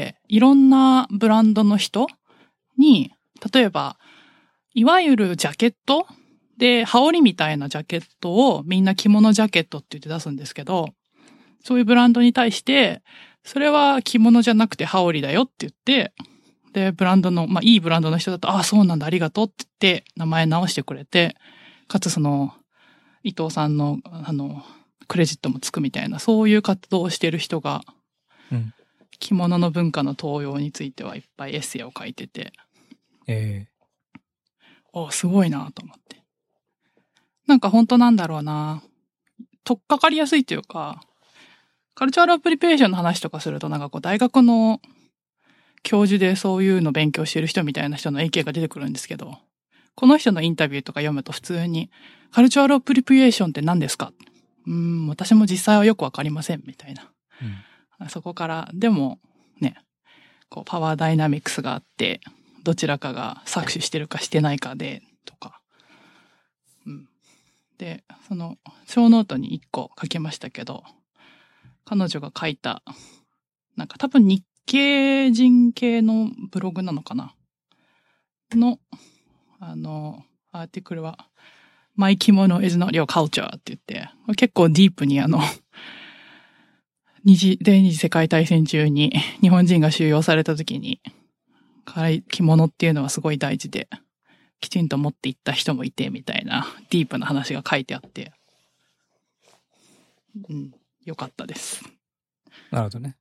いろんなブランドの人に、例えば、いわゆるジャケットで、羽織みたいなジャケットをみんな着物ジャケットって言って出すんですけど、そういうブランドに対して、それは着物じゃなくて羽織だよって言って、で、ブランドの、いいブランドの人だと、そうなんだ、ありがとうって言って、名前直してくれて、かつ伊藤さんの、クレジットもつくみたいな、そういう活動をしている人が、着物の文化の登用についてはいっぱいエッセイを書いてて、 すごいなと思って。なんか本当なんだろうな。取っかかりやすいというか、カルチャールアプリペーションの話とかするとなんかこう大学の教授でそういうの勉強してる人みたいな人の意見が出てくるんですけど、この人のインタビューとか読むと普通に、カルチャールアプリペーションって何ですか？私も実際はよくわかりませんみたいな。そこから、でもね、こうパワーダイナミクスがあって、どちらかが搾取してるかしてないかで、とか。で、その、小ノートに1個書きましたけど、彼女が書いた、なんか多分日系人系のブログなのかなの、アーティクルは、My kimono is not your culture って言って、結構ディープに第二次世界大戦中に日本人が収容された時に、着物っていうのはすごい大事で、きちんと持っていった人もいて、みたいなディープな話が書いてあって、よかったです。 なるほどね。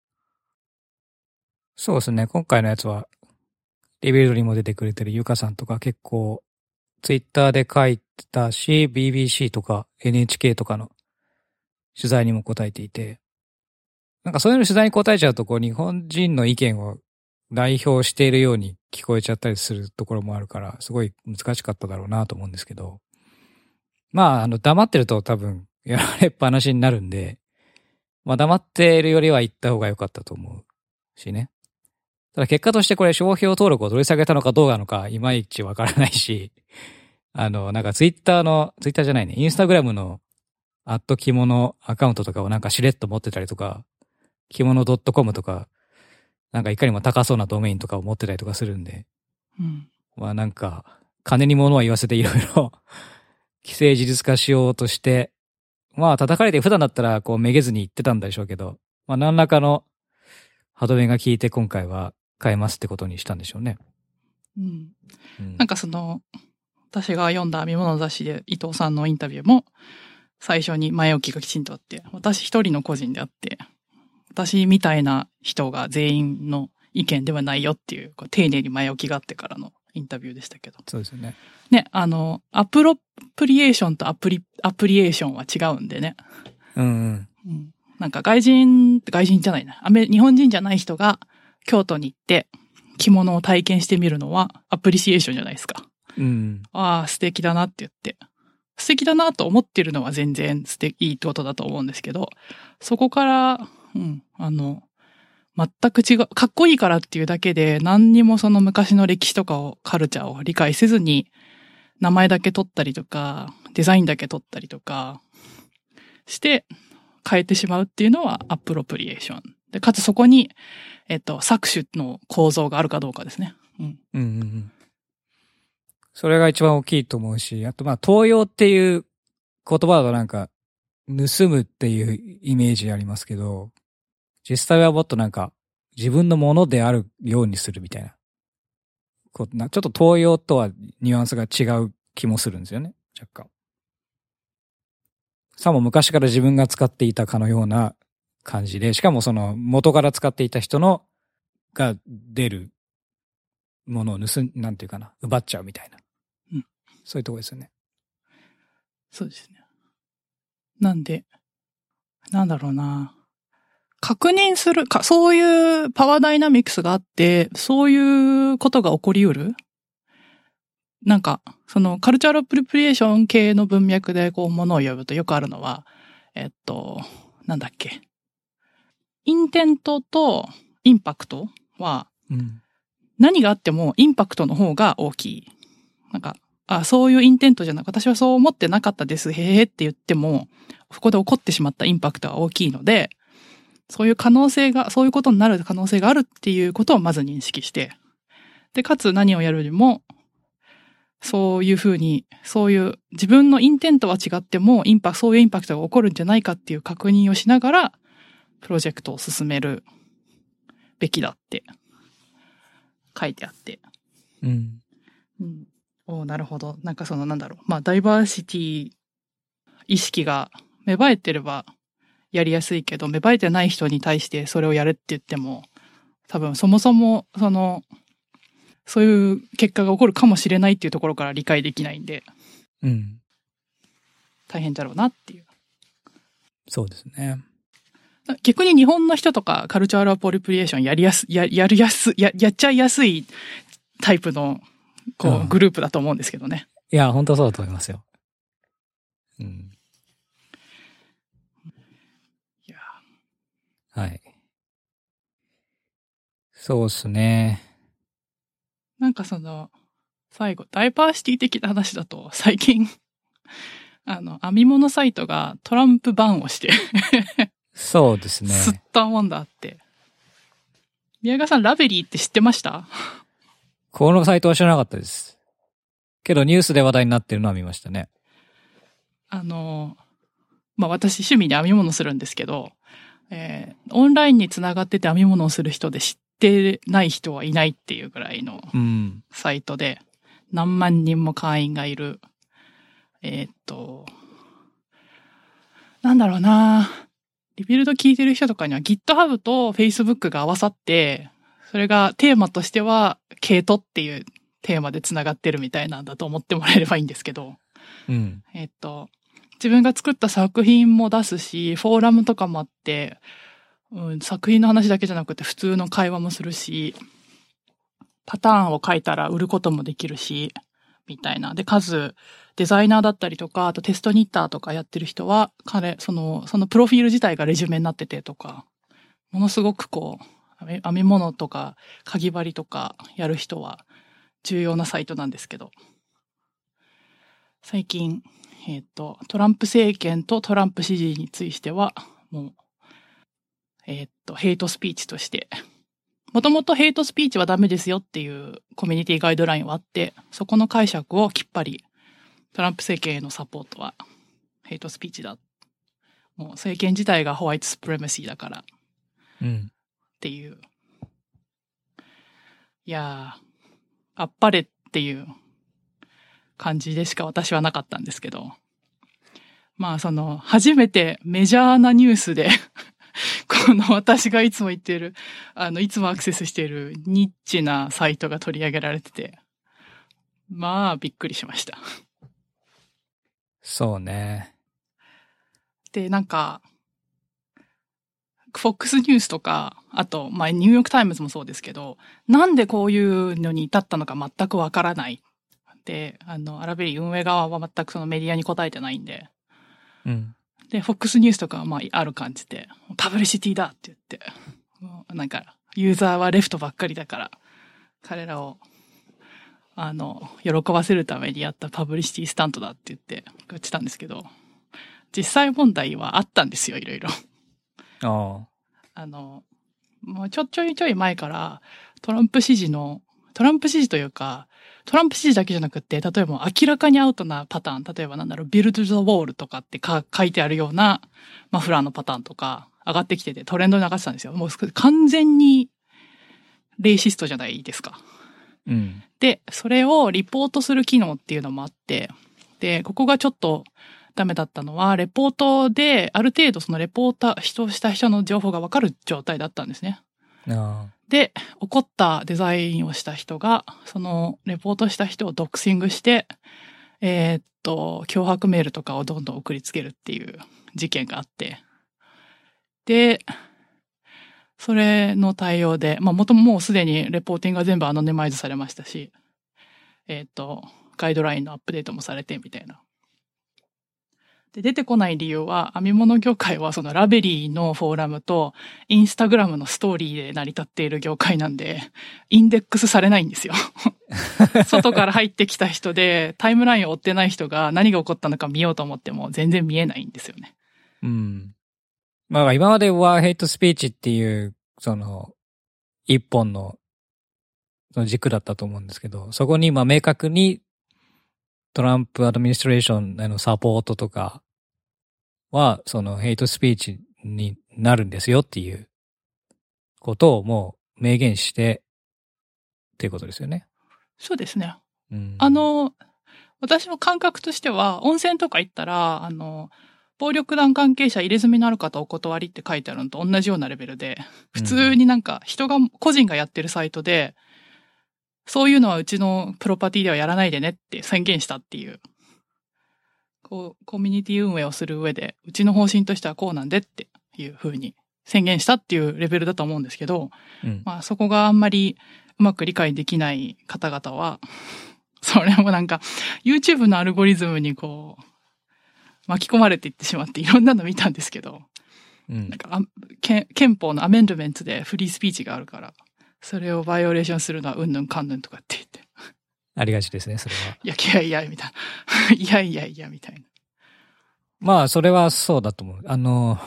そうですね。今回のやつは、リビルドにも出てくれてるゆかさんとか結構、ツイッターで書いてたし、BBC とか NHK とかの取材にも答えていて、なんかそういうの取材に答えちゃうと、こう日本人の意見を代表しているように聞こえちゃったりするところもあるから、すごい難しかっただろうなと思うんですけど、まあ、黙ってると多分やられっぱなしになるんで、まあ黙っているよりは言った方が良かったと思うしね。ただ結果としてこれ商標登録を取り下げたのかどうなのかいまいちわからないし、なんかツイッターじゃないね、インスタグラムの着物アカウントとかをなんかしれっと持ってたりとか、着物 .com とか、なんかいかにも高そうなドメインとかを持ってたりとかするんで、まあなんか、金に物は言わせていろいろ既成事実化しようとして、まあ叩かれて普段だったらこうめげずに言ってたんでしょうけど、まあ何らかの歯止めが効いて今回は変えますってことにしたんでしょうね。 なんか私が読んだ編み物雑誌で伊藤さんのインタビューも、最初に前置きがきちんとあって、私一人の個人であって、私みたいな人が全員の意見ではないよっていう、丁寧に前置きがあってからのインタビューでしたけど。 そうですよね。 ね、アプロプリエーションとアプリエーションは違うんでね。なんか外人じゃないな。日本人じゃない人が京都に行って着物を体験してみるのはアプリシエーションじゃないですか。ああ、素敵だなって言って。素敵だなと思ってるのは全然いいってことだと思うんですけど、そこから、全く違う、かっこいいからっていうだけで何にもその昔の歴史とかカルチャーを理解せずに名前だけ取ったりとか、デザインだけ取ったりとかして変えてしまうっていうのはアプロプリエーション。で、かつそこに、搾取の構造があるかどうかですね。 それが一番大きいと思うし、あとまあ、盗用っていう言葉だとなんか、盗むっていうイメージありますけど、実際はもっとなんか、自分のものであるようにするみたいな。ちょっと盗用とはニュアンスが違う気もするんですよね、若干。さも昔から自分が使っていたかのような感じで、しかもその元から使っていた人のが出るものをなんていうかな、奪っちゃうみたいな。そういうとこですよね。 そうですね。なんで、なんだろうな。確認するか、そういうパワーダイナミクスがあって、そういうことが起こりうる？なんか、そのカルチャーアプリプリエーション系の文脈でこうものを呼ぶとよくあるのは、なんだっけ。インテントとインパクトは、何があってもインパクトの方が大きい。なんか、そういうインテントじゃなく、私はそう思ってなかったです、へへって言っても、そこで起こってしまったインパクトは大きいので、そういうことになる可能性があるっていうことをまず認識して、で、かつ何をやるよりも、そういうふうに、そういう自分のインテントは違っても、そういうインパクトが起こるんじゃないかっていう確認をしながら、プロジェクトを進めるべきだって書いてあって。なるほど。なんかダイバーシティ意識が芽生えてればやりやすいけど、芽生えてない人に対してそれをやれって言っても、多分そもそもそういう結果が起こるかもしれないっていうところから理解できないんで、 うん。 大変だろうなっていう。 そうですね。 逆に日本の人とかカルチャーアプロプリエーションやっちゃいやすいタイプの、グループだと思うんですけどね。 いや、本当そうだと思いますよ。うん。 いや。 はい。そうですね。 なんか最後、ダイバーシティ的な話だと、最近、編み物サイトがトランプバンをしてそうですね。 吸ったもんだって。宮川さん、ラベリーって知ってました？ このサイトは知らなかったです。けどニュースで話題になってるのは見ましたね。 私趣味で編み物するんですけど、オンラインにつながってて編み物をする人で知ってない人はいないっていうぐらいのサイトで、何万人も会員がいる。なんだろうな、リビルド聞いてる人とかには GitHub と Facebook が合わさって、それがテーマとしては、ケイトっていうテーマでつながってるみたいなんだと思ってもらえればいいんですけど、 うん。 自分が作った作品も出すし、フォーラムとかもあって、作品の話だけじゃなくて普通の会話もするし、パターンを書いたら売ることもできるし、みたいな。で、デザイナーだったりとか、あとテストニッターとかやってる人は、そのプロフィール自体がレジュメになっててとか、ものすごく編み物とか、かぎ針とかやる人は重要なサイトなんですけど、最近、トランプ政権とトランプ支持については、もう、ヘイトスピーチとして、もともとヘイトスピーチはダメですよっていうコミュニティガイドラインはあって、そこの解釈をきっぱり、トランプ政権へのサポートはヘイトスピーチだ。もう政権自体がホワイトスプレマシーだから。っていう。いやー、あっぱれっていう感じでしか私はなかったんですけど。初めてメジャーなニュースでこの私がいつも言っている、いつもアクセスしているニッチなサイトが取り上げられてて、びっくりしました。 そうね。 で、なんか、FOX ニュースとか、あと、ニューヨークタイムズもそうですけど、なんでこういうのに至ったのか全くわからない。で、アラベリー運営側は全くそのメディアに答えてないんで、で、FOX ニュースとかはある感じで、パブリシティだって言って、なんか、ユーザーはレフトばっかりだから、彼らを、喜ばせるためにやったパブリシティスタントだって言ってたんですけど、実際問題はあったんですよ、いろいろ。もうちょい前から、トランプ支持というか、トランプ支持だけじゃなくて、例えば明らかにアウトなパターン、例えばビルド・ザ・ウォールとかって書いてあるようなマフラーのパターンとか上がってきててトレンドに流してたんですよ。もう完全にレイシストじゃないですか。で、それをリポートする機能っていうのもあって、で、ここがちょっとダメだったのは、レポートである程度そのレポーター、した人の情報がわかる状態だったんですね。で、起こったデザインをした人が、そのレポートした人をドクシングして、脅迫メールとかをどんどん送りつけるっていう事件があって。で、それの対応で、もうすでにレポーティングが全部アノネマイズされましたし、ガイドラインのアップデートもされてみたいな。で、出てこない理由は、編み物業界はそのラベリーのフォーラムとインスタグラムのストーリーで成り立っている業界なんで、インデックスされないんですよ。外から入ってきた人でタイムラインを追ってない人が何が起こったのか見ようと思っても全然見えないんですよね。 今まではヘイトスピーチっていう、一本の、軸だったと思うんですけど、そこに明確にトランプアドミニストレーションへのサポートとかは、ヘイトスピーチになるんですよっていうことをもう明言してっていうことですよね。 そうですね。私の感覚としては、温泉とか行ったら、暴力団関係者入れ墨のある方お断りって書いてあるのと同じようなレベルで、普通に個人がやってるサイトで、 そういうのはうちのプロパティではやらないでねって宣言したっていう。コミュニティ運営をする上で、うちの方針としてはこうなんでっていう風に宣言したっていうレベルだと思うんですけど、まあそこがあんまりうまく理解できない方々は、それもなんか YouTube のアルゴリズムに巻き込まれていってしまっていろんなの見たんですけど、なんか憲法のアメンドメントでフリースピーチがあるから、それをバイオレーションするのはうんぬんかんぬんとかって言って。 ありがちですね、それは。 いや、みたいな。いや、みたいな。 まあ、それはそうだと思う。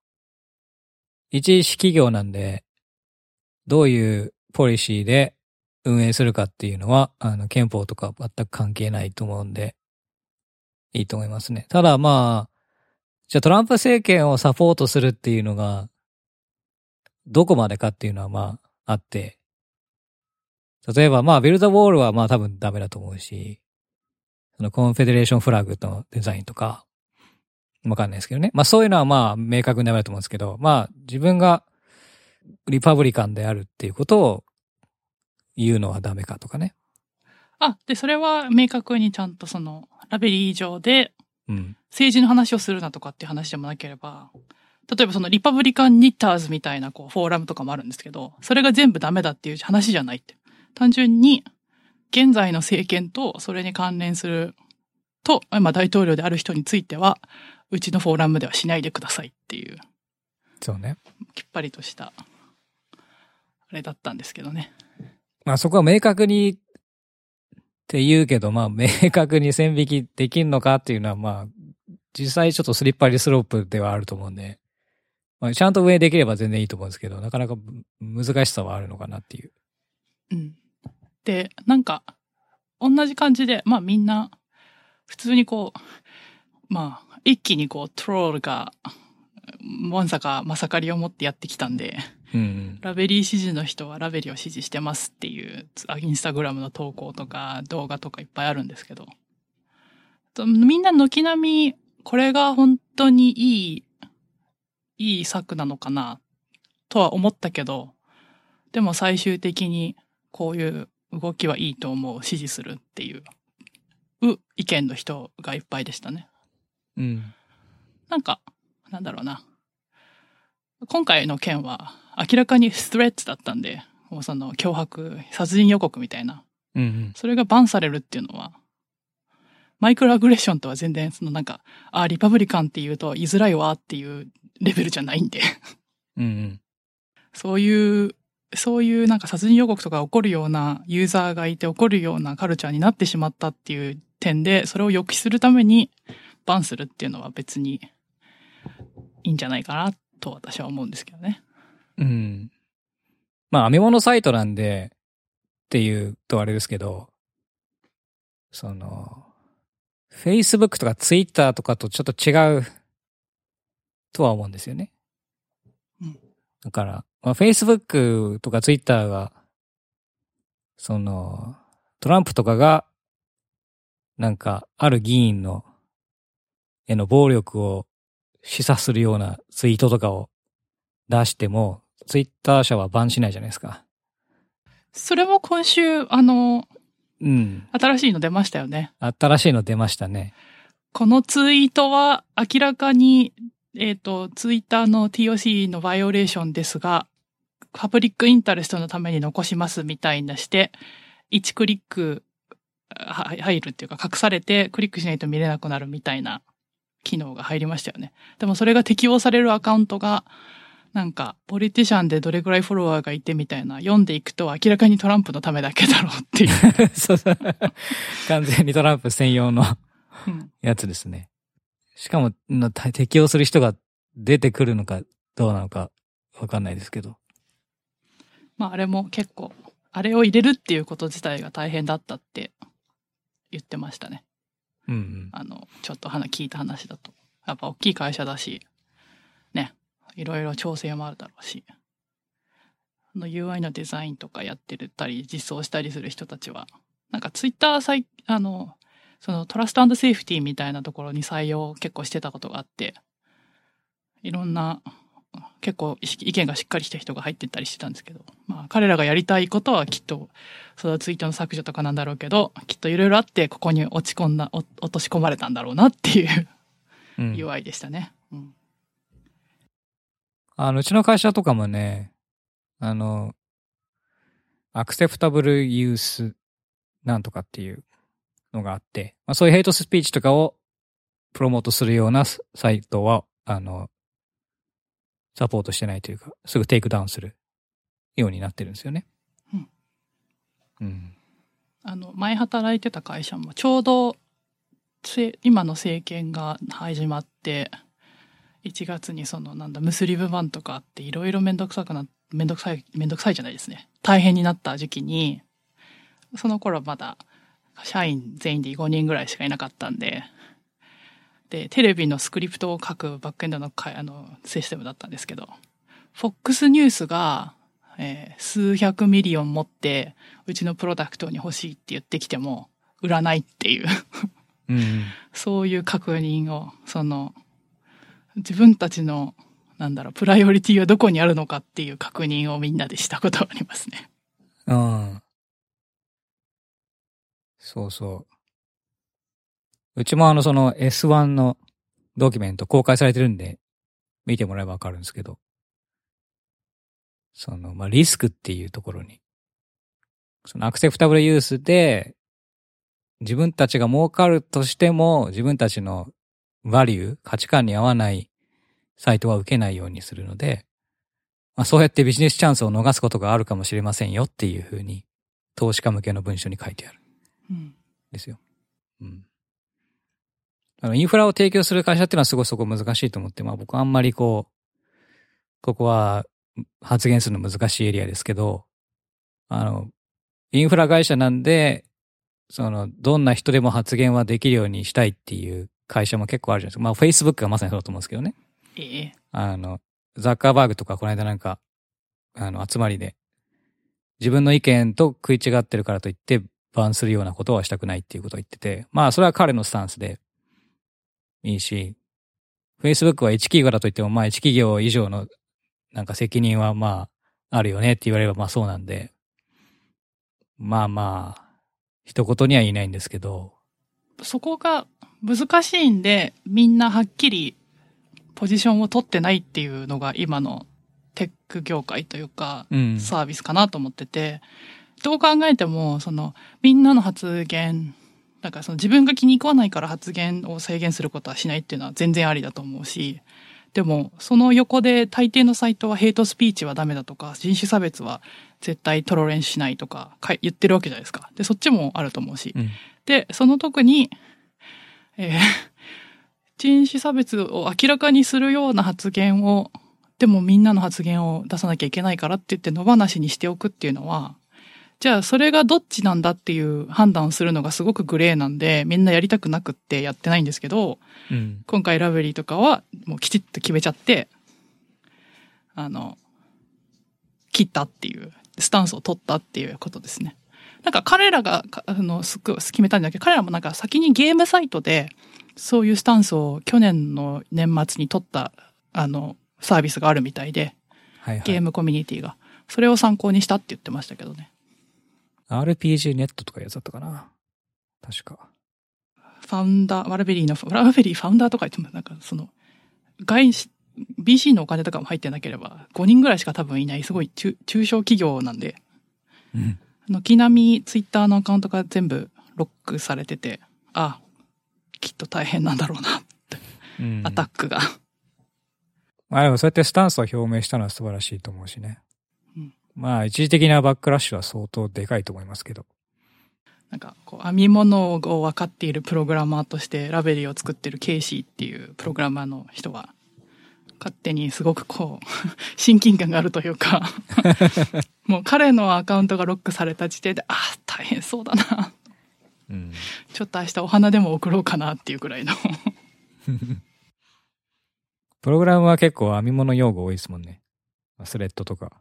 一企業なんで、どういうポリシーで運営するかっていうのは、憲法とか全く関係ないと思うんで、いいと思いますね。ただまあ、じゃあトランプ政権をサポートするっていうのが、どこまでかっていうのはまあ、あって、例えばまあ、ビルドウォールはまあ多分ダメだと思うし、そのコンフェデレーションフラッグのデザインとか、わかんないですけどね。まあそういうのはまあ明確にダメだと思うんですけど、まあ自分がリパブリカンであるっていうことを言うのはダメかとかね。 で、それは明確にちゃんとラベリー上で、政治の話をするなとかっていう話でもなければ、例えばリパブリカンニッターズみたいなフォーラムとかもあるんですけど、それが全部ダメだっていう話じゃないって。単純に、現在の政権とそれに関連すると、大統領である人については、うちのフォーラムではしないでくださいっていう。 そうね。 きっぱりとした、あれだったんですけどね。 まあそこは明確にって言うけど、まあ明確に線引きできんのかっていうのはまあ、実際ちょっとスリッパリスロープではあると思うんで、まあ、ちゃんと運営できれば全然いいと思うんですけど、なかなか難しさはあるのかなっていう。 で、なんか、同じ感じで、まあみんな、普通にまあ、一気にトロールが、まさかまさかりを持ってやってきたんで、ラベリー支持の人はラベリーを支持してますっていう、インスタグラムの投稿とか動画とかいっぱいあるんですけど、みんな軒並み、これが本当にいい策なのかな、とは思ったけど、でも最終的にこういう動きはいいと思う、支持するっていう、意見の人がいっぱいでしたね。なんか、なんだろうな。今回の件は明らかにストレッチだったんで、もう脅迫、殺人予告みたいな。それがバンされるっていうのは、マイクロアグレッションとは全然リパブリカンって言うと言いづらいわっていうレベルじゃないんで。そういう殺人予告とか起こるようなユーザーがいて起こるようなカルチャーになってしまったっていう点で、それを抑止するためにバンするっていうのは別にいいんじゃないかなと私は思うんですけどね。 まあ編み物サイトなんでっていうとあれですけど、Facebook とか Twitter とかとちょっと違うとは思うんですよね。だから、まあ、Facebook とか Twitter が、トランプとかが、ある議員への暴力を示唆するようなツイートとかを出しても、Twitter 社はバンしないじゃないですか。 それも今週、新しいの出ましたよね。 新しいの出ましたね。 このツイートは明らかに、ツイッターの TOC のバイオレーションですが、パブリックインタレストのために残しますみたいなして、1クリック入るっていうか隠されてクリックしないと見れなくなるみたいな機能が入りましたよね。でもそれが適用されるアカウントが、ポリティシャンでどれくらいフォロワーがいてみたいな、読んでいくと明らかにトランプのためだけだろうっていう。 そう完全にトランプ専用のやつですね。しかも、適用する人が出てくるのかどうなのかわかんないですけど。 まああれも結構、あれを入れるっていうこと自体が大変だったって言ってましたね。ちょっと聞いた話だと。やっぱ大きい会社だし、ね、いろいろ調整もあるだろうし。UI のデザインとかやってたり、実装したりする人たちは、ツイッタートラスト&セーフティーみたいなところに採用結構してたことがあって、いろんな結構意見がしっかりした人が入ってったりしてたんですけど、まあ彼らがやりたいことはきっと、そのツイートの削除とかなんだろうけど、きっといろいろあってここに落とし込まれたんだろうなっていう、UI でしたね。 うちの会社とかもね、アクセプタブルユースなんとかっていうのがあって、まあ、そういうヘイトスピーチとかをプロモートするようなサイトは、サポートしてないというか、すぐテイクダウンするようになってるんですよね。 前働いてた会社もちょうど今の政権が始まって、1月にムスリム版とかあっていろいろめんどくさいじゃないですね。大変になった時期に、その頃まだ社員全員で5人ぐらいしかいなかったんで、テレビのスクリプトを書くバックエンドのシステムだったんですけど、FOX ニュースが、数百ミリオン持って、うちのプロダクトに欲しいって言ってきても、売らないっていう、そういう確認を、自分たちの、プライオリティはどこにあるのかっていう確認をみんなでしたことがありますね。 そうそう。うちもS1 のドキュメント公開されてるんで、見てもらえばわかるんですけど、リスクっていうところに、アクセプタブルユースで、自分たちが儲かるとしても、自分たちのバリュー、価値観に合わないサイトは受けないようにするので、まあ、そうやってビジネスチャンスを逃すことがあるかもしれませんよっていうふうに、投資家向けの文書に書いてある。ですよ。インフラを提供する会社っていうのはすごいそこ難しいと思って、まあ僕はあんまりここは発言するの難しいエリアですけど、インフラ会社なんで、どんな人でも発言はできるようにしたいっていう会社も結構あるじゃないですか。まあ Facebook がまさにそうだと思うんですけどね。ザッカーバーグとかこの間集まりで、自分の意見と食い違ってるからといってバンするようなことはしたくないっていうことを言ってて、まあそれは彼のスタンスでいいし、Facebook は1企業だと言っても、まあ1企業以上の責任はまああるよねって言われればまあそうなんで、まあ、一言には言えないんですけど。 そこが難しいんで、みんなはっきりポジションを取ってないっていうのが今のテック業界というか、サービスかなと思ってて、どう考えても、みんなの発言、自分が気に食わないから発言を制限することはしないっていうのは全然ありだと思うし、でも、その横で大抵のサイトはヘイトスピーチはダメだとか、人種差別は絶対トロレンしないとか言ってるわけじゃないですか。で、そっちもあると思うし。で、特に、人種差別を明らかにするような発言を、でもみんなの発言を出さなきゃいけないからって言って野放しにしておくっていうのは、じゃあそれがどっちなんだっていう判断をするのがすごくグレーなんで、みんなやりたくなくってやってないんですけど、今回ラベリーとかはもうきちっと決めちゃって、切ったっていう、スタンスを取ったっていうことですね。彼らが、決めたんじゃなくて、彼らも先にゲームサイトで、そういうスタンスを去年の年末に取った、サービスがあるみたいで、ゲームコミュニティが。それを参考にしたって言ってましたけどね。 RPG ネットとかいうやつだったかな。確か。 ファウンダー、ワラベリーファウンダーとか言っても、BC のお金とかも入ってなければ、5人ぐらいしか多分いない、すごい中小企業なんで、軒並みツイッターのアカウントが全部ロックされてて、きっと大変なんだろうなって、アタックが。 まあでもそうやってスタンスを表明したのは素晴らしいと思うしね。まあ一時的なバックラッシュは相当でかいと思いますけど。 編み物を分かっているプログラマーとしてラベリーを作ってるケイシーっていうプログラマーの人は、勝手にすごく親近感があるというか、もう彼のアカウントがロックされた時点で、大変そうだな。ちょっと明日お花でも送ろうかなっていうくらいの。 プログラムは結構編み物用語多いですもんね。スレッドとか。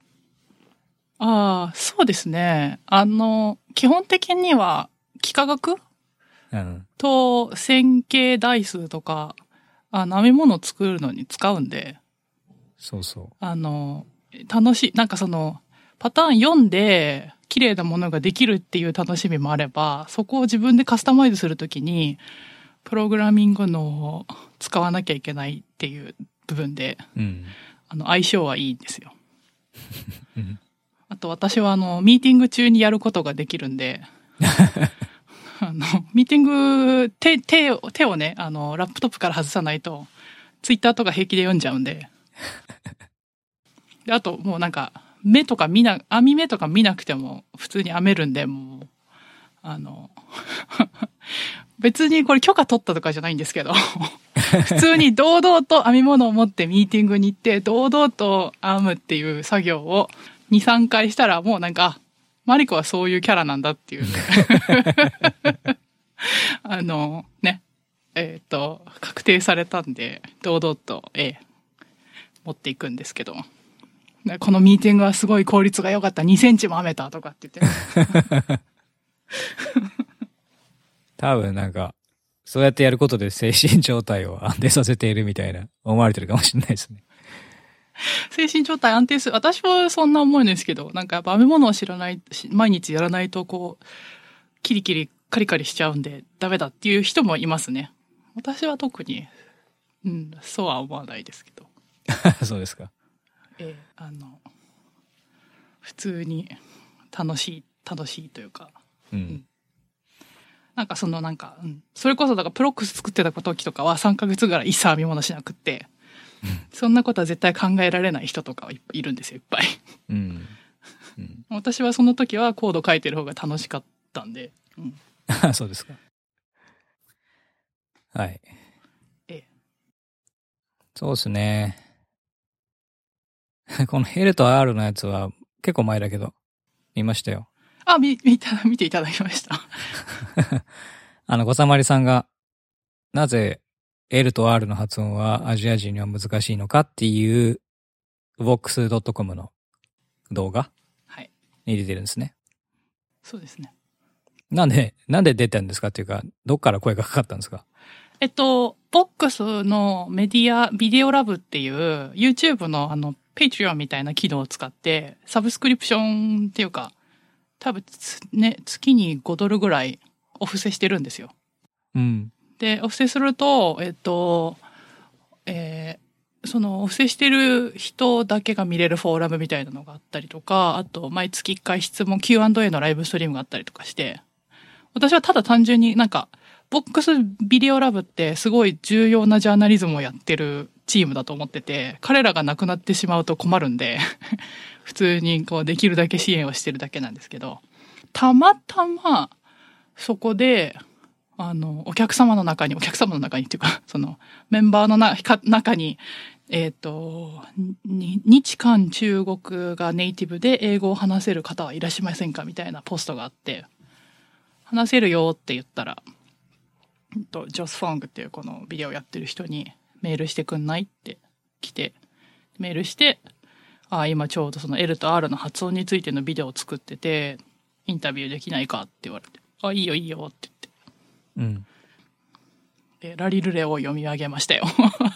そうですね。基本的には、幾何学と線形代数とか、編み物を作るのに使うんで、 そうそう。 楽しい、なんかその、パターン読んで、綺麗なものができるっていう楽しみもあれば、そこを自分でカスタマイズするときに、プログラミングのを使わなきゃいけないっていう部分で、 うん、 相性はいいんですよ。あと私はミーティング中にやることができるんで、ミーティング、手をね、ラップトップから外さないと、ツイッターとか平気で読んじゃうんで。で、あともうなんか、網目とか見なくても普通に編めるんで、もう、別にこれ許可取ったとかじゃないんですけど、普通に堂々と編み物を持ってミーティングに行って、堂々と編むっていう作業を2、3回したらもうなんか、マリコはそういうキャラなんだっていう。ね。確定されたんで、堂々と、持っていくんですけど。このミーティングはすごい効率が良かった。2センチも編めたとかって言って。 多分なんか、そうやってやることで精神状態を安定させているみたいな思われてるかもしれないですね。 精神状態安定する。私はそんな思うんですけど、なんかやっぱ編み物を知らない、毎日やらないとこう、キリキリカリカリしちゃうんでダメだっていう人もいますね。私は特に、そうは思わないですけど。 そうですか。 普通に楽しいというか。なんかそれこそだからプロックス作ってた時とかは3ヶ月ぐらい一切編み物しなくって、そんなことは絶対考えられない人とかいるんですよ、いっぱい。私はその時はコード書いてる方が楽しかったんで。 そうですか。はい。そうですね。この L と R のやつは結構前だけど、見ましたよ。 見ていただきました。 ごさまりさんが、なぜ L と R の発音はアジア人には難しいのかっていう、vox.com の動画に出てるんですね。 そうですね。 なんで出たんですかっていうか、どっから声がかかったんですか vox のメディア、ビデオラブっていう YouTube のPatreon みたいな機能を使って、サブスクリプションっていうか、多分ね、月に$5ぐらいお布施してるんですよ。で、お布施すると、そのお布施してる人だけが見れるフォーラムみたいなのがあったりとか、あと毎月1回質問 Q&A のライブストリームがあったりとかして、私はただ単純になんか、ボックスビデオラブってすごい重要なジャーナリズムをやってるチームだと思ってて、彼らが亡くなってしまうと困るんで、普通にこうできるだけ支援をしてるだけなんですけど、たまたまそこで、お客様の中にっていうか、そのメンバーの中に、日韓中国がネイティブで英語を話せる方はいらっしゃいませんかみたいなポストがあって、話せるよって言ったら、ジョス・フォングっていうこのビデオやってる人にメールしてくんないって来て、メールして、今ちょうどその L と R の発音についてのビデオを作ってて、インタビューできないかって言われて、いいよいいよって言って。で、ラリルレを読み上げましたよ。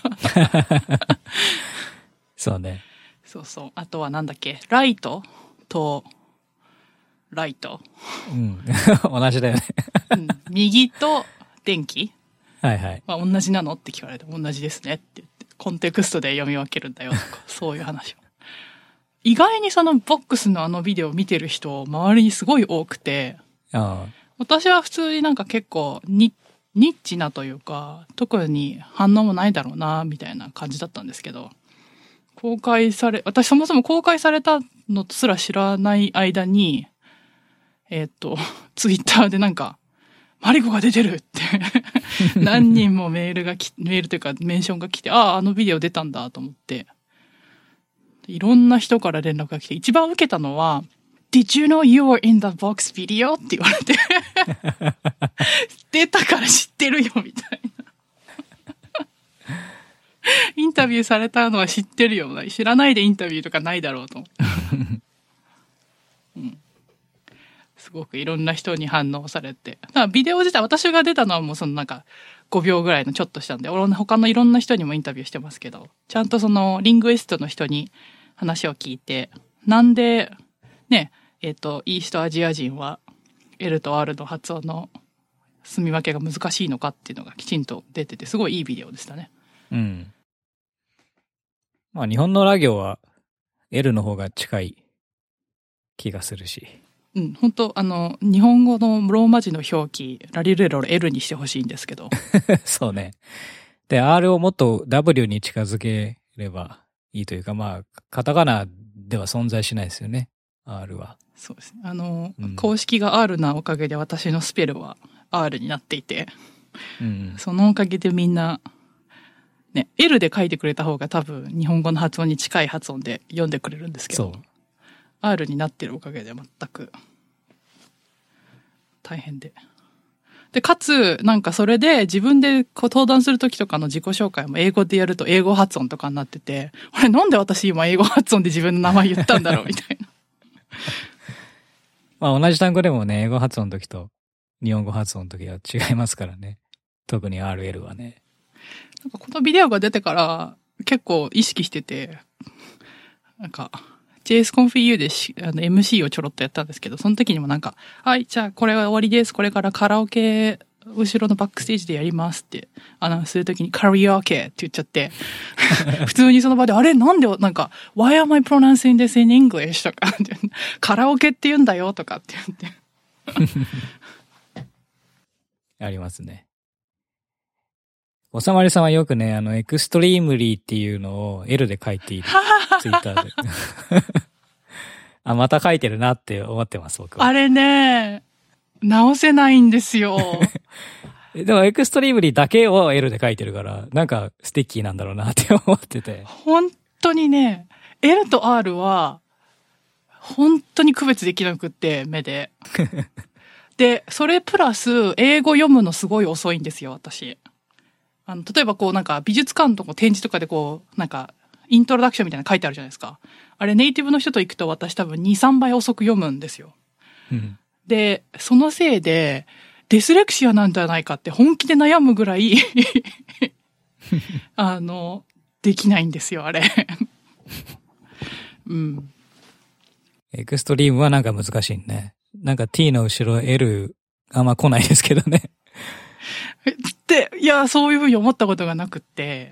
そうね。 そうそう。あとはなんだっけ、ライトと、ライト。 同じだよね。 右と電気はいはい。 同じなのって聞かれて、同じですねって言って、コンテクストで読み分けるんだよとか、そういう話を。意外にそのボックスのビデオを見てる人、周りにすごい多くて、私は普通になんか結構ニッチなというか、特に反応もないだろうな、みたいな感じだったんですけど、私そもそも公開されたのすら知らない間に、ツイッターでなんか、マリコが出てるって何人もメールというかメンションが来て、あのビデオ出たんだと思って、いろんな人から連絡が来て、一番受けたのは、Did you know you were in the box video? って言われて出たから知ってるよみたいなインタビューされたのは知ってるよ。知らないでインタビューとかないだろうと思って。すごくいろんな人に反応されて。だからビデオ自体、私が出たのはもうそのなんか、 5秒ぐらいのちょっとしたんで、他のいろんな人にもインタビューしてますけど、ちゃんとそのリングイストの人に話を聞いて、なんで、ね、イーストアジア人は L と R の発音の住み分けが難しいのかっていうのがきちんと出てて、すごいいいビデオでしたね。 うん。まあ日本のラ行は L の方が近い気がするし。 うん、本当日本語のローマ字の表記、ラリルレロ L にしてほしいんですけど。 そうね。で、R をもっと W に近づければいいというか、まあ、カタカナでは存在しないですよね。R は。 そうですね。公式が R なおかげで私のスペルは R になっていて、うん、そのおかげでみんな、ね、L で書いてくれた方が多分日本語の発音に近い発音で読んでくれるんですけど、R になってるおかげで全く大変で。で、かつ、なんかそれで自分でこう登壇するときとかの自己紹介も英語でやると英語発音とかになってて、あれなんで私今英語発音で自分の名前言ったんだろうみたいな。 まあ同じ単語でもね、英語発音の時と日本語発音の時は違いますからね。特に RL はね。 なんかこのビデオが出てから結構意識してて、なんか、JS コンフィ U でMC をちょろっとやったんですけど、その時にもなんか、はい、じゃあこれは終わりです。これからカラオケ、後ろのバックステージでやりますってアナウンスする時にカラオケって言っちゃって、普通にその場で、あれなんでなんか、Why am I pronouncing this in English? とか、カラオケって言うんだよとかって言って。 ありますね。おさまりさんはよくね、エクストリームリーっていうのを L で書いている。ツイッターで。あ、また書いてるなって思ってます、僕は。 あれね、直せないんですよ。 でもエクストリームリーだけを L で書いてるから、なんかスティッキーなんだろうなって思ってて。 本当にね、L と R は、本当に区別できなくって、目で。で、それプラス、英語読むのすごい遅いんですよ、私。例えばこうなんか美術館とか展示とかでこう、なんか、イントロダクションみたいなの書いてあるじゃないですか。あれネイティブの人と行くと私多分2、3倍遅く読むんですよ。うん、で、そのせいで、ディスレクシアなんじゃないかって本気で悩むぐらいできないんですよ、あれ。うん。 エクストリームはなんか難しいね。なんか T の後ろ L あんま来ないですけどね。 で、いや、そういうふうに思ったことがなくって。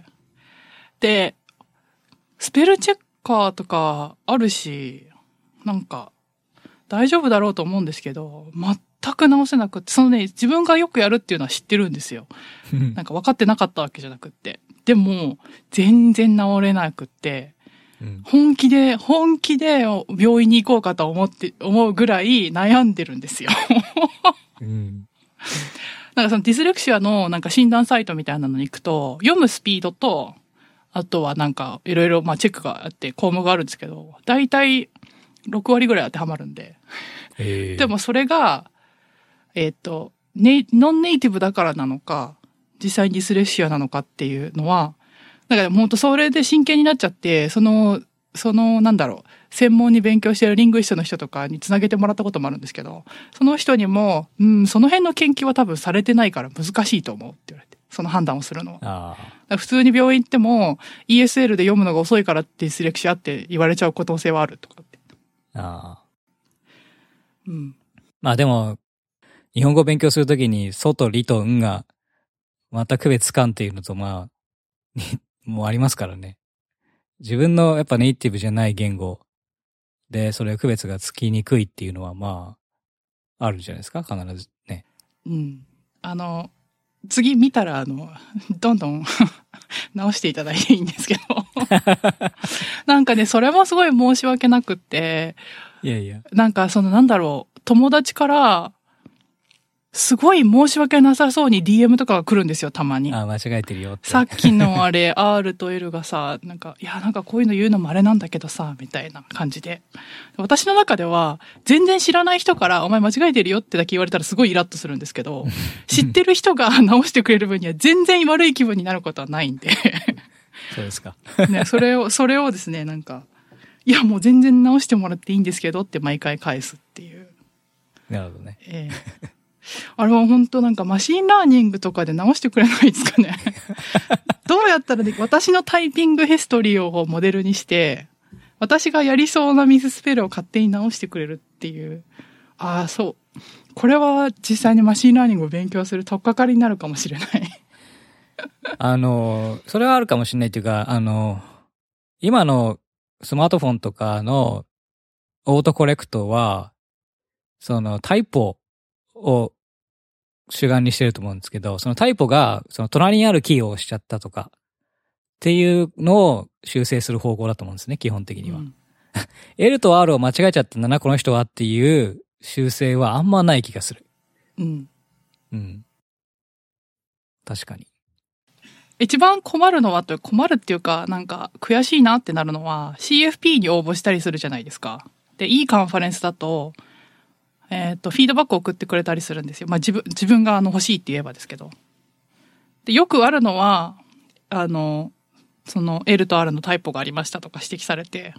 で、スペルチェッカーとかあるし、なんか、大丈夫だろうと思うんですけど、全く直せなくって、そのね、自分がよくやるっていうのは知ってるんですよ。なんか分かってなかったわけじゃなくって。でも、全然直れなくって、うん、本気で病院に行こうかと思うぐらい悩んでるんですよ。うん、なんかそのディスレクシアのなんか診断サイトみたいなのに行くと、読むスピードと、あとはなんかいろいろまあチェックがあって項目があるんですけど、だいたい6割ぐらい当てはまるんで。でもそれが、ノンネイティブだからなのか、実際にディスレクシアなのかっていうのは、だから本当それで真剣になっちゃって、なんだろう、専門に勉強しているリングイストの人とかにつなげてもらったこともあるんですけど、その人にも、その辺の研究は多分されてないから難しいと思うって言われて、その判断をするのは。普通に病院行っても ESL で読むのが遅いからってディスレクシアって言われちゃう可能性はあるとかって。 うん。まあでも、日本語を勉強するときに、ソとリとンが、また区別つかんっていうのと、まあ、もうありますからね。自分のやっぱネイティブじゃない言語で、それ区別がつきにくいっていうのは、まあ、あるんじゃないですか、必ずね。 うん。次見たら、どんどん直していただいていいんですけど。なんかね、それもすごい申し訳なくって。 いやいや。 なんかなんだろう、友達から、すごい申し訳なさそうに DM とかが来るんですよ、たまに。 間違えてるよって。 さっきのあれ、R と L がさ、なんかこういうの言うのもあれなんだけどさ、みたいな感じで。私の中では、全然知らない人から、お前間違えてるよってだけ言われたらすごいイラッとするんですけど、知ってる人が直してくれる分には全然悪い気分になることはないんで。 そうですか。 ね、それをですね、なんか、いやもう全然直してもらっていいんですけどって毎回返すっていう。 なるほどね。 あれは本当なんかマシンラーニングとかで直してくれないですかね。どうやったら私のタイピングヒストリーをモデルにして、私がやりそうなミススペルを勝手に直してくれるっていう。ああ、そう。これは実際にマシンラーニングを勉強する取っかかりになるかもしれない。 それはあるかもしれないというか、今のスマートフォンとかのオートコレクトは、そのタイポを主眼にしてると思うんですけど、そのタイポがその隣にあるキーを押しちゃったとかっていうのを修正する方向だと思うんですね、基本的には。L と R を間違えちゃったんだな、この人はっていう修正はあんまない気がする。うん。確かに。 一番困るっていうか、なんか悔しいなってなるのは CFP に応募したりするじゃないですか。で、いいカンファレンスだと、フィードバックを送ってくれたりするんですよ。まあ、自分が欲しいって言えばですけど。で、よくあるのは、その L と R のタイプがありましたとか指摘されて、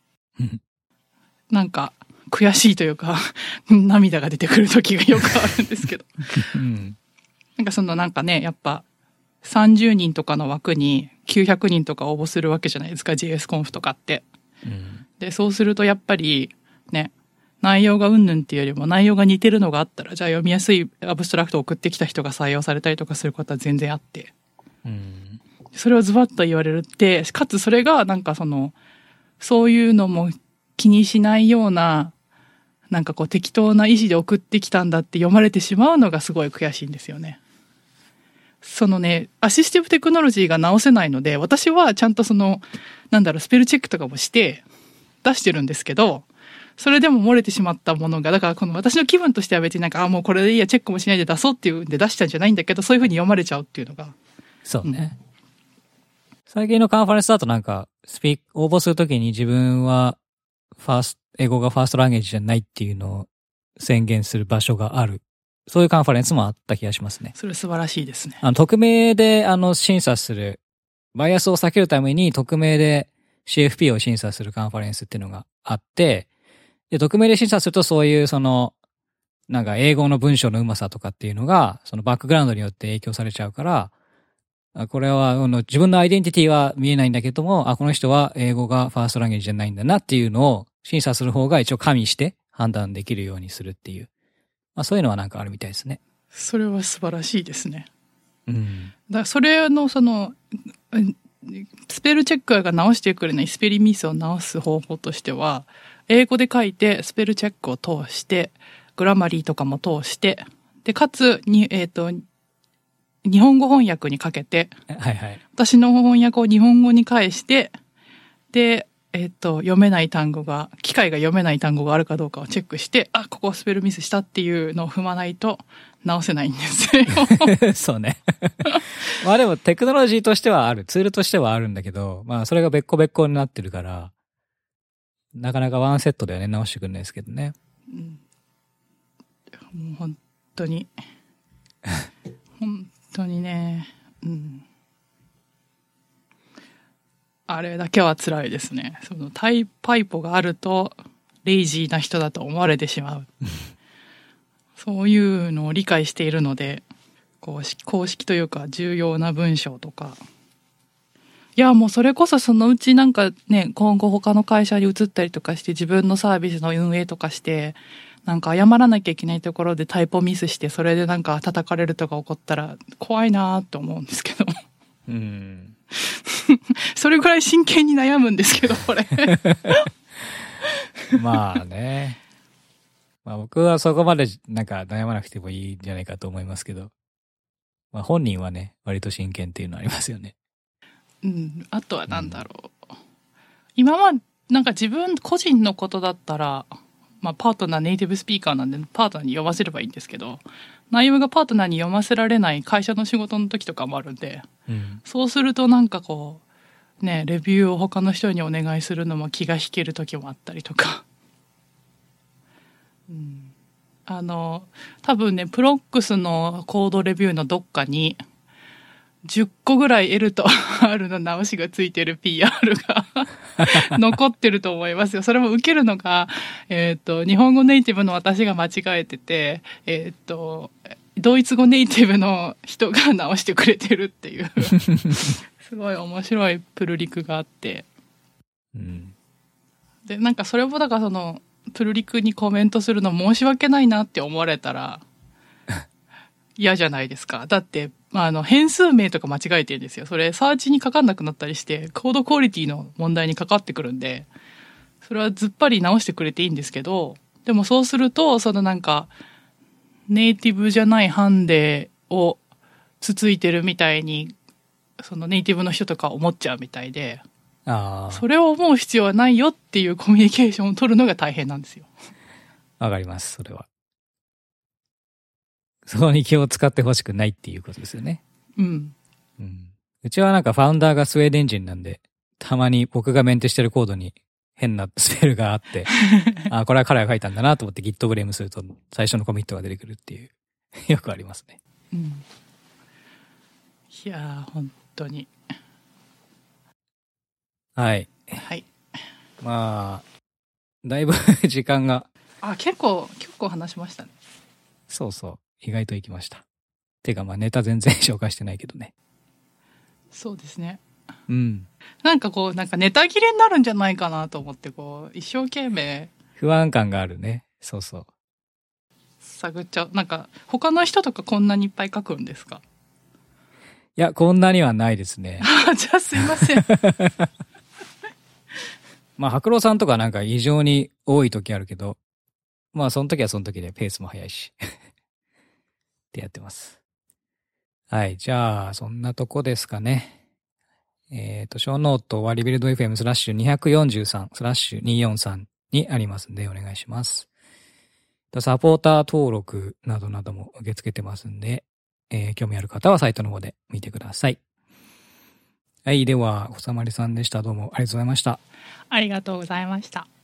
なんか悔しいというか、涙が出てくる時がよくあるんですけど。なんかなんかね、やっぱ、30人とかの枠に900人とか応募するわけじゃないですか、JS-Conf とかって。で、そうするとやっぱりね、内容がうんぬんっていうよりも内容が似てるのがあったら、じゃあ読みやすいアブストラクトを送ってきた人が採用されたりとかすることは全然あって。それをズバッと言われるって、かつそれがなんかそういうのも気にしないような、なんかこう適当な意思で送ってきたんだって読まれてしまうのがすごい悔しいんですよね。アシスティブテクノロジーが直せないので、私はちゃんとスペルチェックとかもして出してるんですけど、それでも漏れてしまったものが、だから私の気分としては別になんか、もうこれでいいや、チェックもしないで出そうっていうんで出したんじゃないんだけど、そういうふうに読まれちゃうっていうのが。 そうね。最近のカンファレンスだとなんか、応募するときに自分は英語がファーストランゲージじゃないっていうのを宣言する場所がある。そういうカンファレンスもあった気がしますね。 それ素晴らしいですね。 匿名で審査する、バイアスを避けるために匿名で CFP を審査するカンファレンスっていうのがあって、で、匿名で審査するとそういうなんか英語の文章のうまさとかっていうのが、そのバックグラウンドによって影響されちゃうから、これは自分のアイデンティティは見えないんだけども、この人は英語がファーストランゲージじゃないんだなっていうのを審査する方が一応加味して判断できるようにするっていう。そういうのはなんかあるみたいですね。 それは素晴らしいですね。だからそれのスペルチェックが直してくれないスペリミスを直す方法としては、英語で書いてスペルチェックを通して、グラマリーとかも通して、で、かつに、日本語翻訳にかけて、私の翻訳を日本語に返して、で、読めない単語が、機械が読めない単語があるかどうかをチェックして、ここスペルミスしたっていうのを踏まないと直せないんですよ。 そうね。でもテクノロジーとしてはある。ツールとしてはあるんだけど、それが別個になってるから、なかなかワンセットだよね、直してくんないですけどね。 もう本当に。本当にね。あれだけは辛いですね。パイポがあると、レイジーな人だと思われてしまう。そういうのを理解しているので、公式というか重要な文章とか。いや、もうそれこそそのうちなんかね、今後他の会社に移ったりとかして自分のサービスの運営とかして、なんか謝らなきゃいけないところでタイポミスして、それでなんか叩かれるとか起こったら怖いなーって思うんですけど。それぐらい真剣に悩むんですけど、これ。 ね。僕はそこまでなんか悩まなくてもいいんじゃないかと思いますけど。本人はね、割と真剣っていうのありますよね。 あとはなんだろう。今はなんか自分個人のことだったら、パートナーネイティブスピーカーなんでパートナーに読ませればいいんですけど、内容がパートナーに読ませられない会社の仕事の時とかもあるんで、そうするとなんかこう、ね、レビューを他の人にお願いするのも気が引ける時もあったりとか。多分ね、プロックスのコードレビューのどっかに、10個ぐらい L と R の直しがついてる PR が残ってると思いますよ。それも受けるのが、日本語ネイティブの私が間違えてて、ドイツ語ネイティブの人が直してくれてるっていう、すごい面白いプルリクがあって。 うん、 で、なんかそれもだからその、プルリクにコメントするの申し訳ないなって思われたら、嫌じゃないですか。だって、変数名とか間違えてるんですよ。それ、サーチにかかんなくなったりして、コードクオリティの問題にかかってくるんで、それはずっぱり直してくれていいんですけど、でもそうすると、そのなんか、ネイティブじゃないハンデをつついてるみたいに、そのネイティブの人とか思っちゃうみたいで、それを思う必要はないよっていうコミュニケーションを取るのが大変なんですよ。 わかります、それは。そこに気を使ってほしくないっていうことですよね。 うん。 うん。うちはなんかファウンダーがスウェーデン人なんで、たまに僕がメンテしてるコードに変なスペルがあって、あ、これは彼が書いたんだなと思って Git ブレームすると最初のコミットが出てくるっていう、よくありますね。 うん。いやー、本当に。 はい。 はい。 まあ、だいぶ時間が。 結構話しましたね。 そうそう。意外と行きました。てかまあネタ全然紹介してないけどね。 そうですね。 うん。 なんかネタ切れになるんじゃないかなと思って、一生懸命。 不安感があるね。そうそう。 探っちゃう。なんか、他の人とかこんなにいっぱい書くんですか？ いや、こんなにはないですね。 じゃあすいません。 まあ、白郎さんとかなんか異常に多い時あるけど、まあ、その時はその時でペースも早いし。ってやってます。はい。じゃあ、そんなとこですかね。ショーノートはリビルド FM/243/243にありますんでお願いします。サポーター登録などなども受け付けてますんで、興味ある方はサイトの方で見てください。はい。では、おさまりさんでした。どうもありがとうございました。 ありがとうございました。